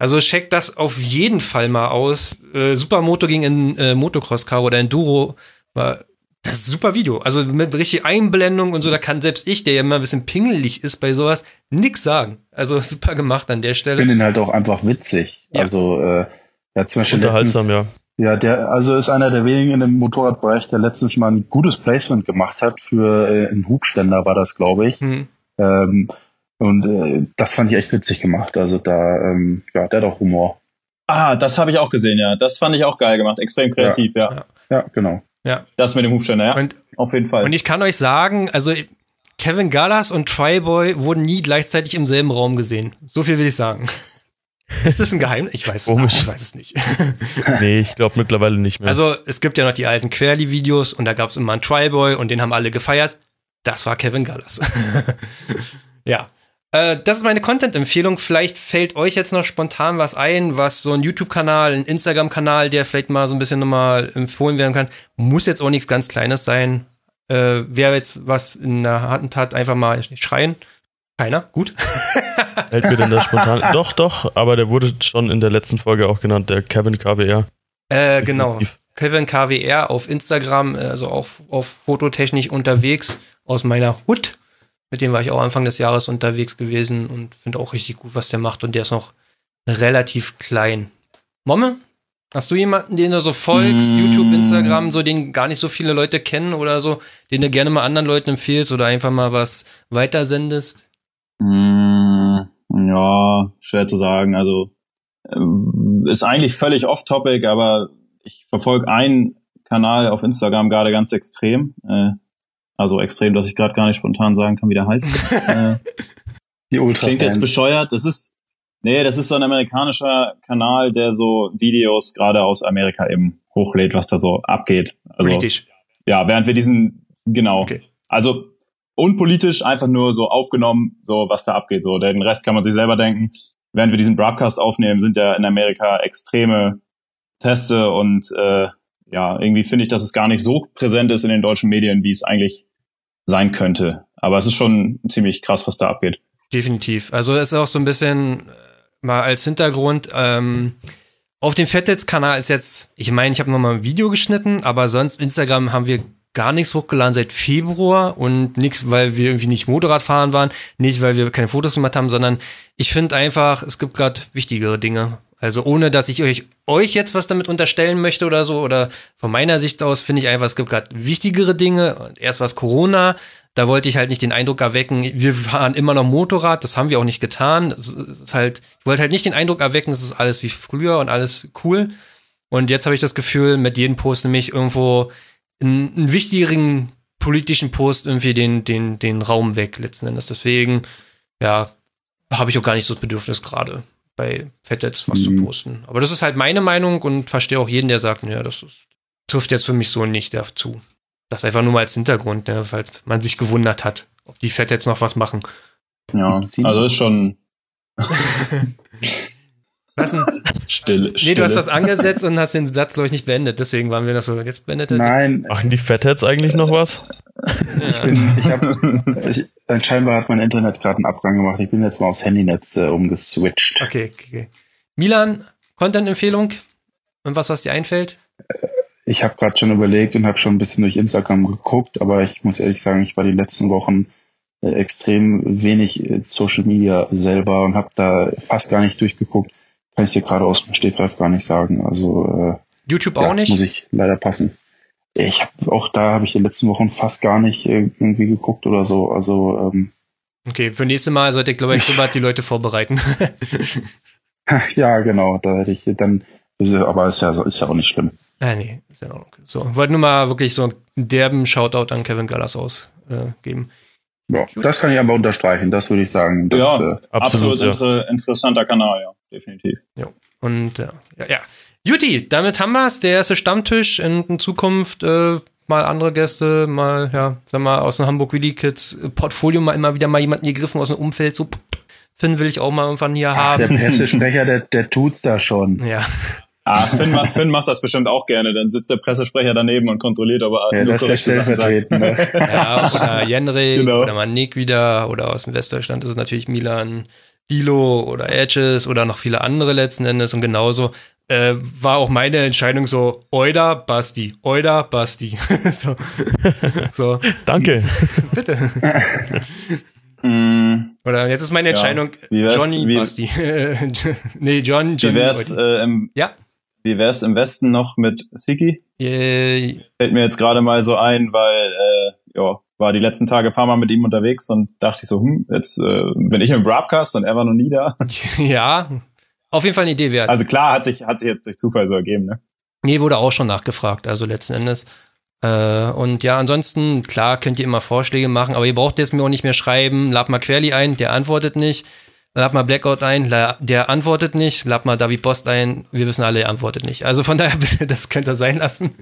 Also checkt das auf jeden Fall mal aus. Äh, Supermoto gegen in äh, Motocross-Car oder Enduro war das ist ein super Video. Also mit richtig Einblendung und so, da kann selbst ich, der ja immer ein bisschen pingelig ist bei sowas, nix sagen. Also super gemacht an der Stelle. Ich finde ihn halt auch einfach witzig. Ja. Also äh, ja, zum Beispiel unterhaltsam, letztens, ja. Ja, der also ist einer der wenigen in dem Motorradbereich, der letztens mal ein gutes Placement gemacht hat für äh, einen Hubständer, war das, glaube ich. Hm. Ähm, und äh, das fand ich echt witzig gemacht. Also da, ähm, ja, der hat auch Humor. Ah, das habe ich auch gesehen, ja. Das fand ich auch geil gemacht. Extrem kreativ, ja. Ja, ja genau. Ja. Das mit dem Hubständer, ja. Und, auf jeden Fall. Und ich kann euch sagen, also Kevin Gallas und Tri-Boy wurden nie gleichzeitig im selben Raum gesehen. So viel will ich sagen. Ist das ein Geheimnis? Ich weiß, ich weiß es nicht. Nee, ich glaube mittlerweile nicht mehr. Also es gibt ja noch die alten Querly-Videos und da gab es immer einen Tri-Boy und den haben alle gefeiert. Das war Kevin Gallas. Ja. Äh, das ist meine Content-Empfehlung. Vielleicht fällt euch jetzt noch spontan was ein, was so ein YouTube-Kanal, ein Instagram-Kanal, der vielleicht mal so ein bisschen nochmal empfohlen werden kann. Muss jetzt auch nichts ganz Kleines sein. Äh, wer jetzt was in der Hand hat, einfach mal schreien. Keiner? Gut. Hält mir denn da spontan? Doch, doch, aber der wurde schon in der letzten Folge auch genannt, der Kevin K W R. Äh, genau. Kevin K W R auf Instagram, also auch auf fototechnisch unterwegs aus meiner Hut. Mit dem war ich auch Anfang des Jahres unterwegs gewesen und finde auch richtig gut, was der macht. Und der ist noch relativ klein. Momme, hast du jemanden, den du so folgst, mm. YouTube, Instagram, so den gar nicht so viele Leute kennen oder so, den du gerne mal anderen Leuten empfiehlst oder einfach mal was weitersendest? Mm, ja, schwer zu sagen. Also ist eigentlich völlig off-topic, aber ich verfolge einen Kanal auf Instagram gerade ganz extrem. Äh, Also extrem, dass ich gerade gar nicht spontan sagen kann, wie der heißt. äh, Die Ultra klingt jetzt bescheuert. Das ist, nee, das ist so ein amerikanischer Kanal, der so Videos gerade aus Amerika eben hochlädt, was da so abgeht. Also, politisch. Ja, während wir diesen, genau. Okay. Also unpolitisch, einfach nur so aufgenommen, so was da abgeht. So, den Rest kann man sich selber denken. Während wir diesen Broadcast aufnehmen, sind ja in Amerika extreme Teste und äh, ja, irgendwie finde ich, dass es gar nicht so präsent ist in den deutschen Medien, wie es eigentlich sein könnte. Aber es ist schon ziemlich krass, was da abgeht. Definitiv. Also es ist auch so ein bisschen mal als Hintergrund, ähm, auf dem Fettets-Kanal ist jetzt, ich meine, ich habe nochmal ein Video geschnitten, aber sonst Instagram haben wir gar nichts hochgeladen seit Februar und nichts, weil wir irgendwie nicht Motorrad fahren waren, nicht, weil wir keine Fotos gemacht haben, sondern ich finde einfach, es gibt gerade wichtigere Dinge. Also ohne, dass ich euch, euch jetzt was damit unterstellen möchte oder so, oder von meiner Sicht aus finde ich einfach, es gibt gerade wichtigere Dinge. Und erst was Corona, da wollte ich halt nicht den Eindruck erwecken, wir fahren immer noch Motorrad, das haben wir auch nicht getan. Das ist halt, ich wollte halt nicht den Eindruck erwecken, es ist alles wie früher und alles cool. Und jetzt habe ich das Gefühl, mit jedem Post nämlich irgendwo einen, einen wichtigeren politischen Post irgendwie den, den, den Raum weg letzten Endes. Deswegen, ja, habe ich auch gar nicht so das Bedürfnis gerade bei Fettets was mhm. zu posten. Aber das ist halt meine Meinung und verstehe auch jeden, der sagt, ja, das ist, trifft jetzt für mich so nicht dazu. Das einfach nur mal als Hintergrund, ne, falls man sich gewundert hat, ob die Fettets noch was machen. Ja, also ist schon Was denn? Stille, Nee, Stille. du hast das angesetzt und hast den Satz, glaube ich, nicht beendet. Deswegen waren wir noch so, jetzt beendet er. Nein. Machen die Fetheads eigentlich noch was? Ich bin, ich hab, ich, scheinbar hat mein Internet gerade einen Abgang gemacht. Ich bin jetzt mal aufs Handynetz äh, umgeswitcht. Okay, okay. Milan, Content-Empfehlung? Und was, was dir einfällt? Ich habe gerade schon überlegt und habe schon ein bisschen durch Instagram geguckt, aber ich muss ehrlich sagen, ich war die letzten Wochen äh, extrem wenig äh, Social Media selber und habe da fast gar nicht durchgeguckt. Kann ich dir gerade aus dem Stegreif gar nicht sagen. Also äh, YouTube ja, auch nicht? Muss ich leider passen. Ich habe auch da habe ich die letzten Wochen fast gar nicht äh, irgendwie geguckt oder so. Also ähm, okay, für nächste Mal sollte ich, glaube ich, so bald die Leute vorbereiten. Ja, genau. Da hätte ich dann, aber ist ja ist ja auch nicht schlimm. Ah, nee, ist ja in Ordnung. So, wollte nur mal wirklich so einen derben Shoutout an Kevin Gallas ausgeben. Äh, ja, das kann ich aber unterstreichen. Das würde ich sagen. Das, ja, äh, absolut, absolut ja. Inter- interessanter Kanal, ja, definitiv. Ja, und äh, ja, ja. Juti, damit haben wir es. Der erste Stammtisch. In, in Zukunft äh, mal andere Gäste, mal, ja, sag mal, aus dem Hamburg Wheelie Kids Portfolio mal immer wieder mal jemanden gegriffen aus dem Umfeld. So, Finn will ich auch mal irgendwann hier haben. Der Pressesprecher, der, der tut's da schon. Ja. Ah, Finn macht, Finn macht das bestimmt auch gerne. Dann sitzt der Pressesprecher daneben und kontrolliert, aber ja, nur das ist der Stellvertretende. Ja, oder Jenrik, genau. oder mal Nick wieder, oder aus dem Westdeutschland ist es natürlich Milan, Dilo oder Edges oder noch viele andere letzten Endes und genauso äh, war auch meine Entscheidung so, Oida, Basti, Oida, Basti. so. so. Danke. Bitte. Mm, Oder jetzt ist meine Entscheidung Wie wär's- Johnny, wie- Basti. nee, John, Wie Johnny. wär's, Oidi. äh, im, Ja. wie wär's im Westen noch mit Siki? Äh, Fällt mir jetzt gerade mal so ein, weil äh, ja, war die letzten Tage ein paar Mal mit ihm unterwegs und dachte ich so, hm, jetzt äh, bin ich im Broadcast und er war noch nie da. ja, auf jeden Fall eine Idee wert. Also klar, hat sich hat sich jetzt durch Zufall so ergeben, ne? Nee, wurde auch schon nachgefragt, also letzten Endes. Äh, und ja, ansonsten, klar, könnt ihr immer Vorschläge machen, aber ihr braucht jetzt mir auch nicht mehr schreiben, lad mal Querly ein, der antwortet nicht. Lad mal Blackout ein, la- der antwortet nicht. Lad mal David Post ein, wir wissen alle, er antwortet nicht. Also von daher, bitte, das könnt ihr sein lassen.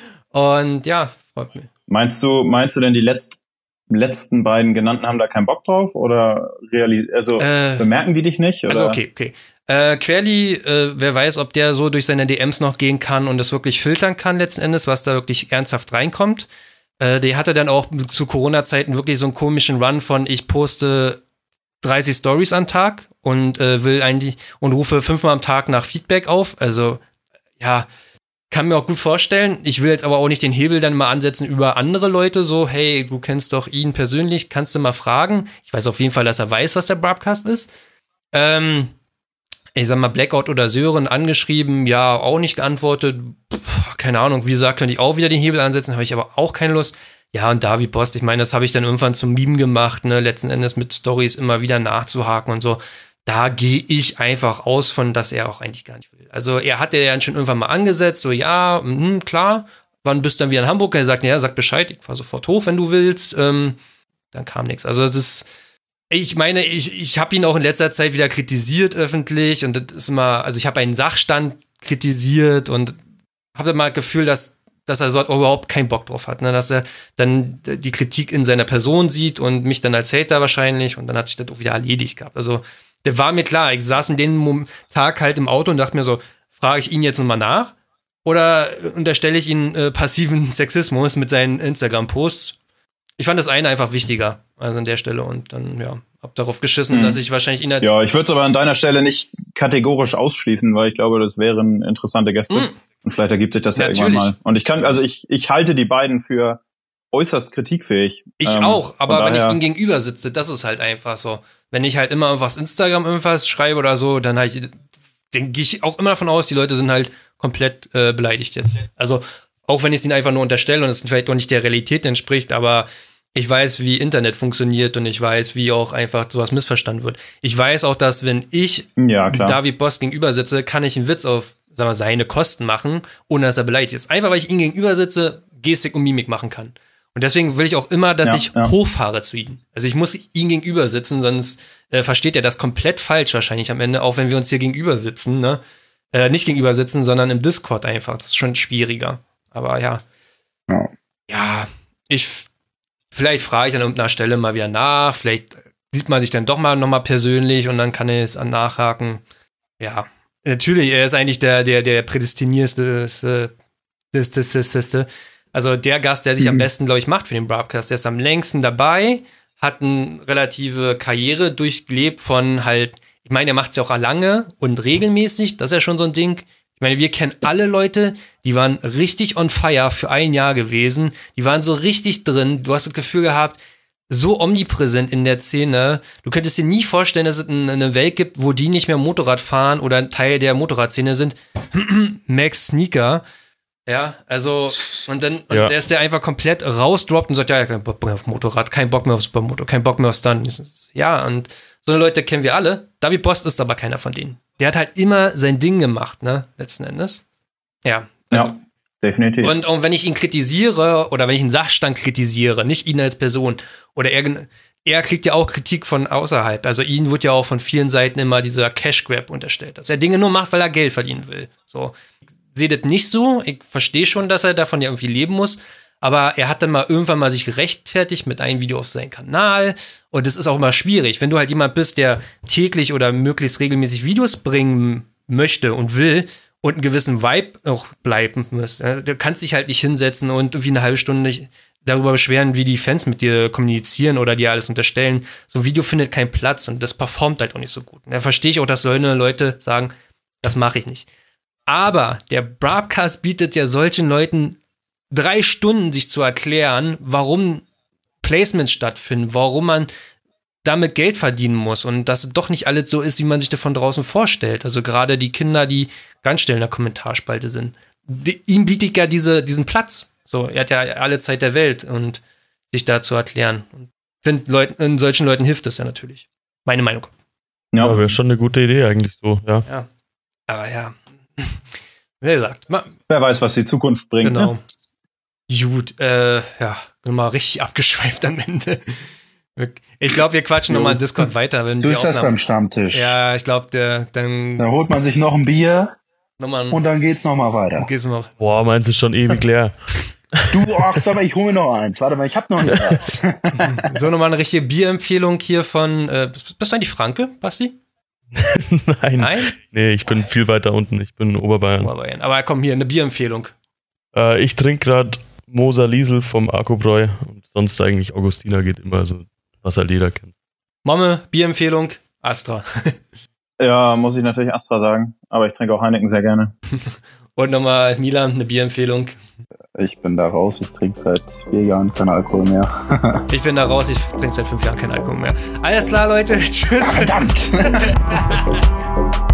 Und ja, freut mich. Meinst du, meinst du denn die letzt, letzten beiden genannten haben da keinen Bock drauf oder reali also Äh, bemerken die dich nicht? Oder? Also okay, okay. Äh, Querly, äh, wer weiß, ob der so durch seine D Ms noch gehen kann und es wirklich filtern kann letzten Endes, was da wirklich ernsthaft reinkommt. Äh, der hatte dann auch zu Corona-Zeiten wirklich so einen komischen Run von ich poste dreißig Stories am Tag und äh, will eigentlich und rufe fünfmal am Tag nach Feedback auf. Also ja, kann mir auch gut vorstellen. Ich will jetzt aber auch nicht den Hebel dann mal ansetzen über andere Leute, so, hey, du kennst doch ihn persönlich, kannst du mal fragen. Ich weiß auf jeden Fall, dass er weiß, was der Broadcast ist. Ähm, ich sag mal, Blackout oder Sören angeschrieben, ja, auch nicht geantwortet. Pff, keine Ahnung, wie gesagt, könnte ich auch wieder den Hebel ansetzen, habe ich aber auch keine Lust. Ja, und David Post, ich meine, das habe ich dann irgendwann zum Meme gemacht, ne, letzten Endes mit Stories immer wieder nachzuhaken und so. Da gehe ich einfach aus von, dass er auch eigentlich gar nicht will. Also er hatte ja schon irgendwann mal angesetzt, so ja, mh, klar, wann bist du dann wieder in Hamburg? Er sagt, ja, sag Bescheid, ich fahr sofort hoch, wenn du willst. Ähm, dann kam nichts. Also es ist, ich meine, ich, ich habe ihn auch in letzter Zeit wieder kritisiert öffentlich und das ist immer, also ich habe einen Sachstand kritisiert und habe mal das Gefühl, dass dass er so überhaupt keinen Bock drauf hat, ne? Dass er dann die Kritik in seiner Person sieht und mich dann als Hater wahrscheinlich und dann hat sich das auch wieder erledigt gehabt. Also der war mir klar, ich saß in dem Tag halt im Auto und dachte mir so, frage ich ihn jetzt nochmal nach oder unterstelle ich ihn äh, passiven Sexismus mit seinen Instagram-Posts? Ich fand das eine einfach wichtiger, also an der Stelle und dann, ja, hab darauf geschissen, Mhm. dass ich wahrscheinlich ihn als... Ja, ich würde es aber an deiner Stelle nicht kategorisch ausschließen, weil ich glaube, das wären interessante Gäste. Mhm. Und vielleicht ergibt sich das ja Natürlich. irgendwann mal. Und ich kann, also ich, ich halte die beiden für äußerst kritikfähig. Ich Ähm, auch, aber von wenn daher- ich ihm gegenüber sitze, das ist halt einfach so. Wenn ich halt immer irgendwas Instagram irgendwas schreibe oder so, dann halt, dann gehe ich auch immer davon aus, die Leute sind halt komplett äh, beleidigt jetzt. Also auch wenn ich es ihnen einfach nur unterstelle und es vielleicht auch nicht der Realität entspricht, aber ich weiß, wie Internet funktioniert und ich weiß, wie auch einfach sowas missverstanden wird. Ich weiß auch, dass wenn ich Ja, klar. David Post gegenüber sitze, kann ich einen Witz auf, sagen wir, seine Kosten machen, ohne dass er beleidigt ist. Einfach, weil ich ihm gegenüber sitze, Gestik und Mimik machen kann. Und deswegen will ich auch immer, dass Ja, ich ja. hochfahre zu ihm. Also ich muss ihm gegenüber sitzen, sonst äh, versteht er das komplett falsch wahrscheinlich am Ende, auch wenn wir uns hier gegenüber sitzen, ne? Äh, nicht gegenüber sitzen, sondern im Discord einfach. Das ist schon schwieriger. Aber ja. Ja. Ja, ich vielleicht frage ich an irgendeiner Stelle mal wieder nach, vielleicht sieht man sich dann doch mal nochmal persönlich und dann kann er es nachhaken. Ja, natürlich, er ist eigentlich der, der, der prädestinierste, das, das, das, das, das. Also der Gast, der sich Mhm. am besten, glaube ich, macht für den Broadcast, der ist am längsten dabei, hat eine relative Karriere durchlebt von halt, ich meine, er macht es ja auch lange und regelmäßig, das ist ja schon so ein Ding. Ich meine, wir kennen alle Leute, die waren richtig on fire für ein Jahr gewesen, die waren so richtig drin, du hast das Gefühl gehabt, so omnipräsent in der Szene, du könntest dir nie vorstellen, dass es eine Welt gibt, wo die nicht mehr Motorrad fahren oder ein Teil der Motorradszene sind. Max Sneaker, ja, also und dann und Ja. der ist der einfach komplett rausdroppt und sagt, ja, kein Bock mehr auf Motorrad, kein Bock mehr auf Supermoto, kein Bock mehr auf Stunt. Ja, und so eine Leute kennen wir alle. David Post ist aber keiner von denen. Der hat halt immer sein Ding gemacht, ne, letzten Endes. Ja. Also, Ja, definitiv. und auch wenn ich ihn kritisiere oder wenn ich einen Sachstand kritisiere, nicht ihn als Person, oder er, er kriegt ja auch Kritik von außerhalb. Also ihn wird ja auch von vielen Seiten immer dieser Cash Grab unterstellt, dass er Dinge nur macht, weil er Geld verdienen will. So. Ich sehe das nicht so. Ich verstehe schon, dass er davon ja irgendwie leben muss. Aber er hat dann mal irgendwann mal sich gerechtfertigt mit einem Video auf seinen Kanal. Und es ist auch immer schwierig. Wenn du halt jemand bist, der täglich oder möglichst regelmäßig Videos bringen möchte und will und einen gewissen Vibe auch bleiben muss, du kannst dich halt nicht hinsetzen und irgendwie eine halbe Stunde darüber beschweren, wie die Fans mit dir kommunizieren oder dir alles unterstellen. So ein Video findet keinen Platz und das performt halt auch nicht so gut. Und da verstehe ich auch, dass solche Leute sagen, das mache ich nicht. Aber der Broadcast bietet ja solchen Leuten drei Stunden, sich zu erklären, warum Placements stattfinden, warum man damit Geld verdienen muss und dass es doch nicht alles so ist, wie man sich das von draußen vorstellt. Also gerade die Kinder, die ganz schnell in der Kommentarspalte sind. Die, ihm bietet ja diese, diesen Platz. So, er hat ja alle Zeit der Welt und sich da zu erklären. Und find, Leuten, solchen Leuten hilft das ja natürlich. Meine Meinung. Ja, ja wäre schon eine gute Idee eigentlich so, ja. Ja. Aber ja, wie gesagt. Ma- Wer weiß, was die Zukunft bringt. Genau. Ne? Gut, äh, ja, mal richtig abgeschweift am Ende. Ich glaube, wir quatschen nochmal in Discord weiter. Wenn So die ist das Aufnahmen- beim Stammtisch. Ja, ich glaube, der dann Da holt man sich noch ein Bier nochmal und dann geht's nochmal weiter. geht's noch. Boah, meinst du schon ewig leer? Du Ochs, aber ich hole mir noch eins. Warte mal, ich hab noch nicht was. So, nochmal eine richtige Bierempfehlung hier von, äh, bist, bist du eigentlich Franke, Basti? Nein. Nein? Nee, ich bin viel weiter unten. Ich bin in Oberbayern. Aber, aber komm, hier, eine Bierempfehlung. Äh, ich trinke gerade Moser Liesel vom Akkubräu und sonst eigentlich Augustiner geht immer, so was halt jeder kennt. Momme, Bierempfehlung, Astra. Ja, muss ich natürlich Astra sagen. Aber ich trinke auch Heineken sehr gerne. Und nochmal Milan, eine Bierempfehlung. Ich bin da raus, ich trinke seit vier Jahren keinen Alkohol mehr. Ich bin da raus, ich trinke seit fünf Jahren keinen Alkohol mehr. Alles klar, Leute, tschüss. Verdammt!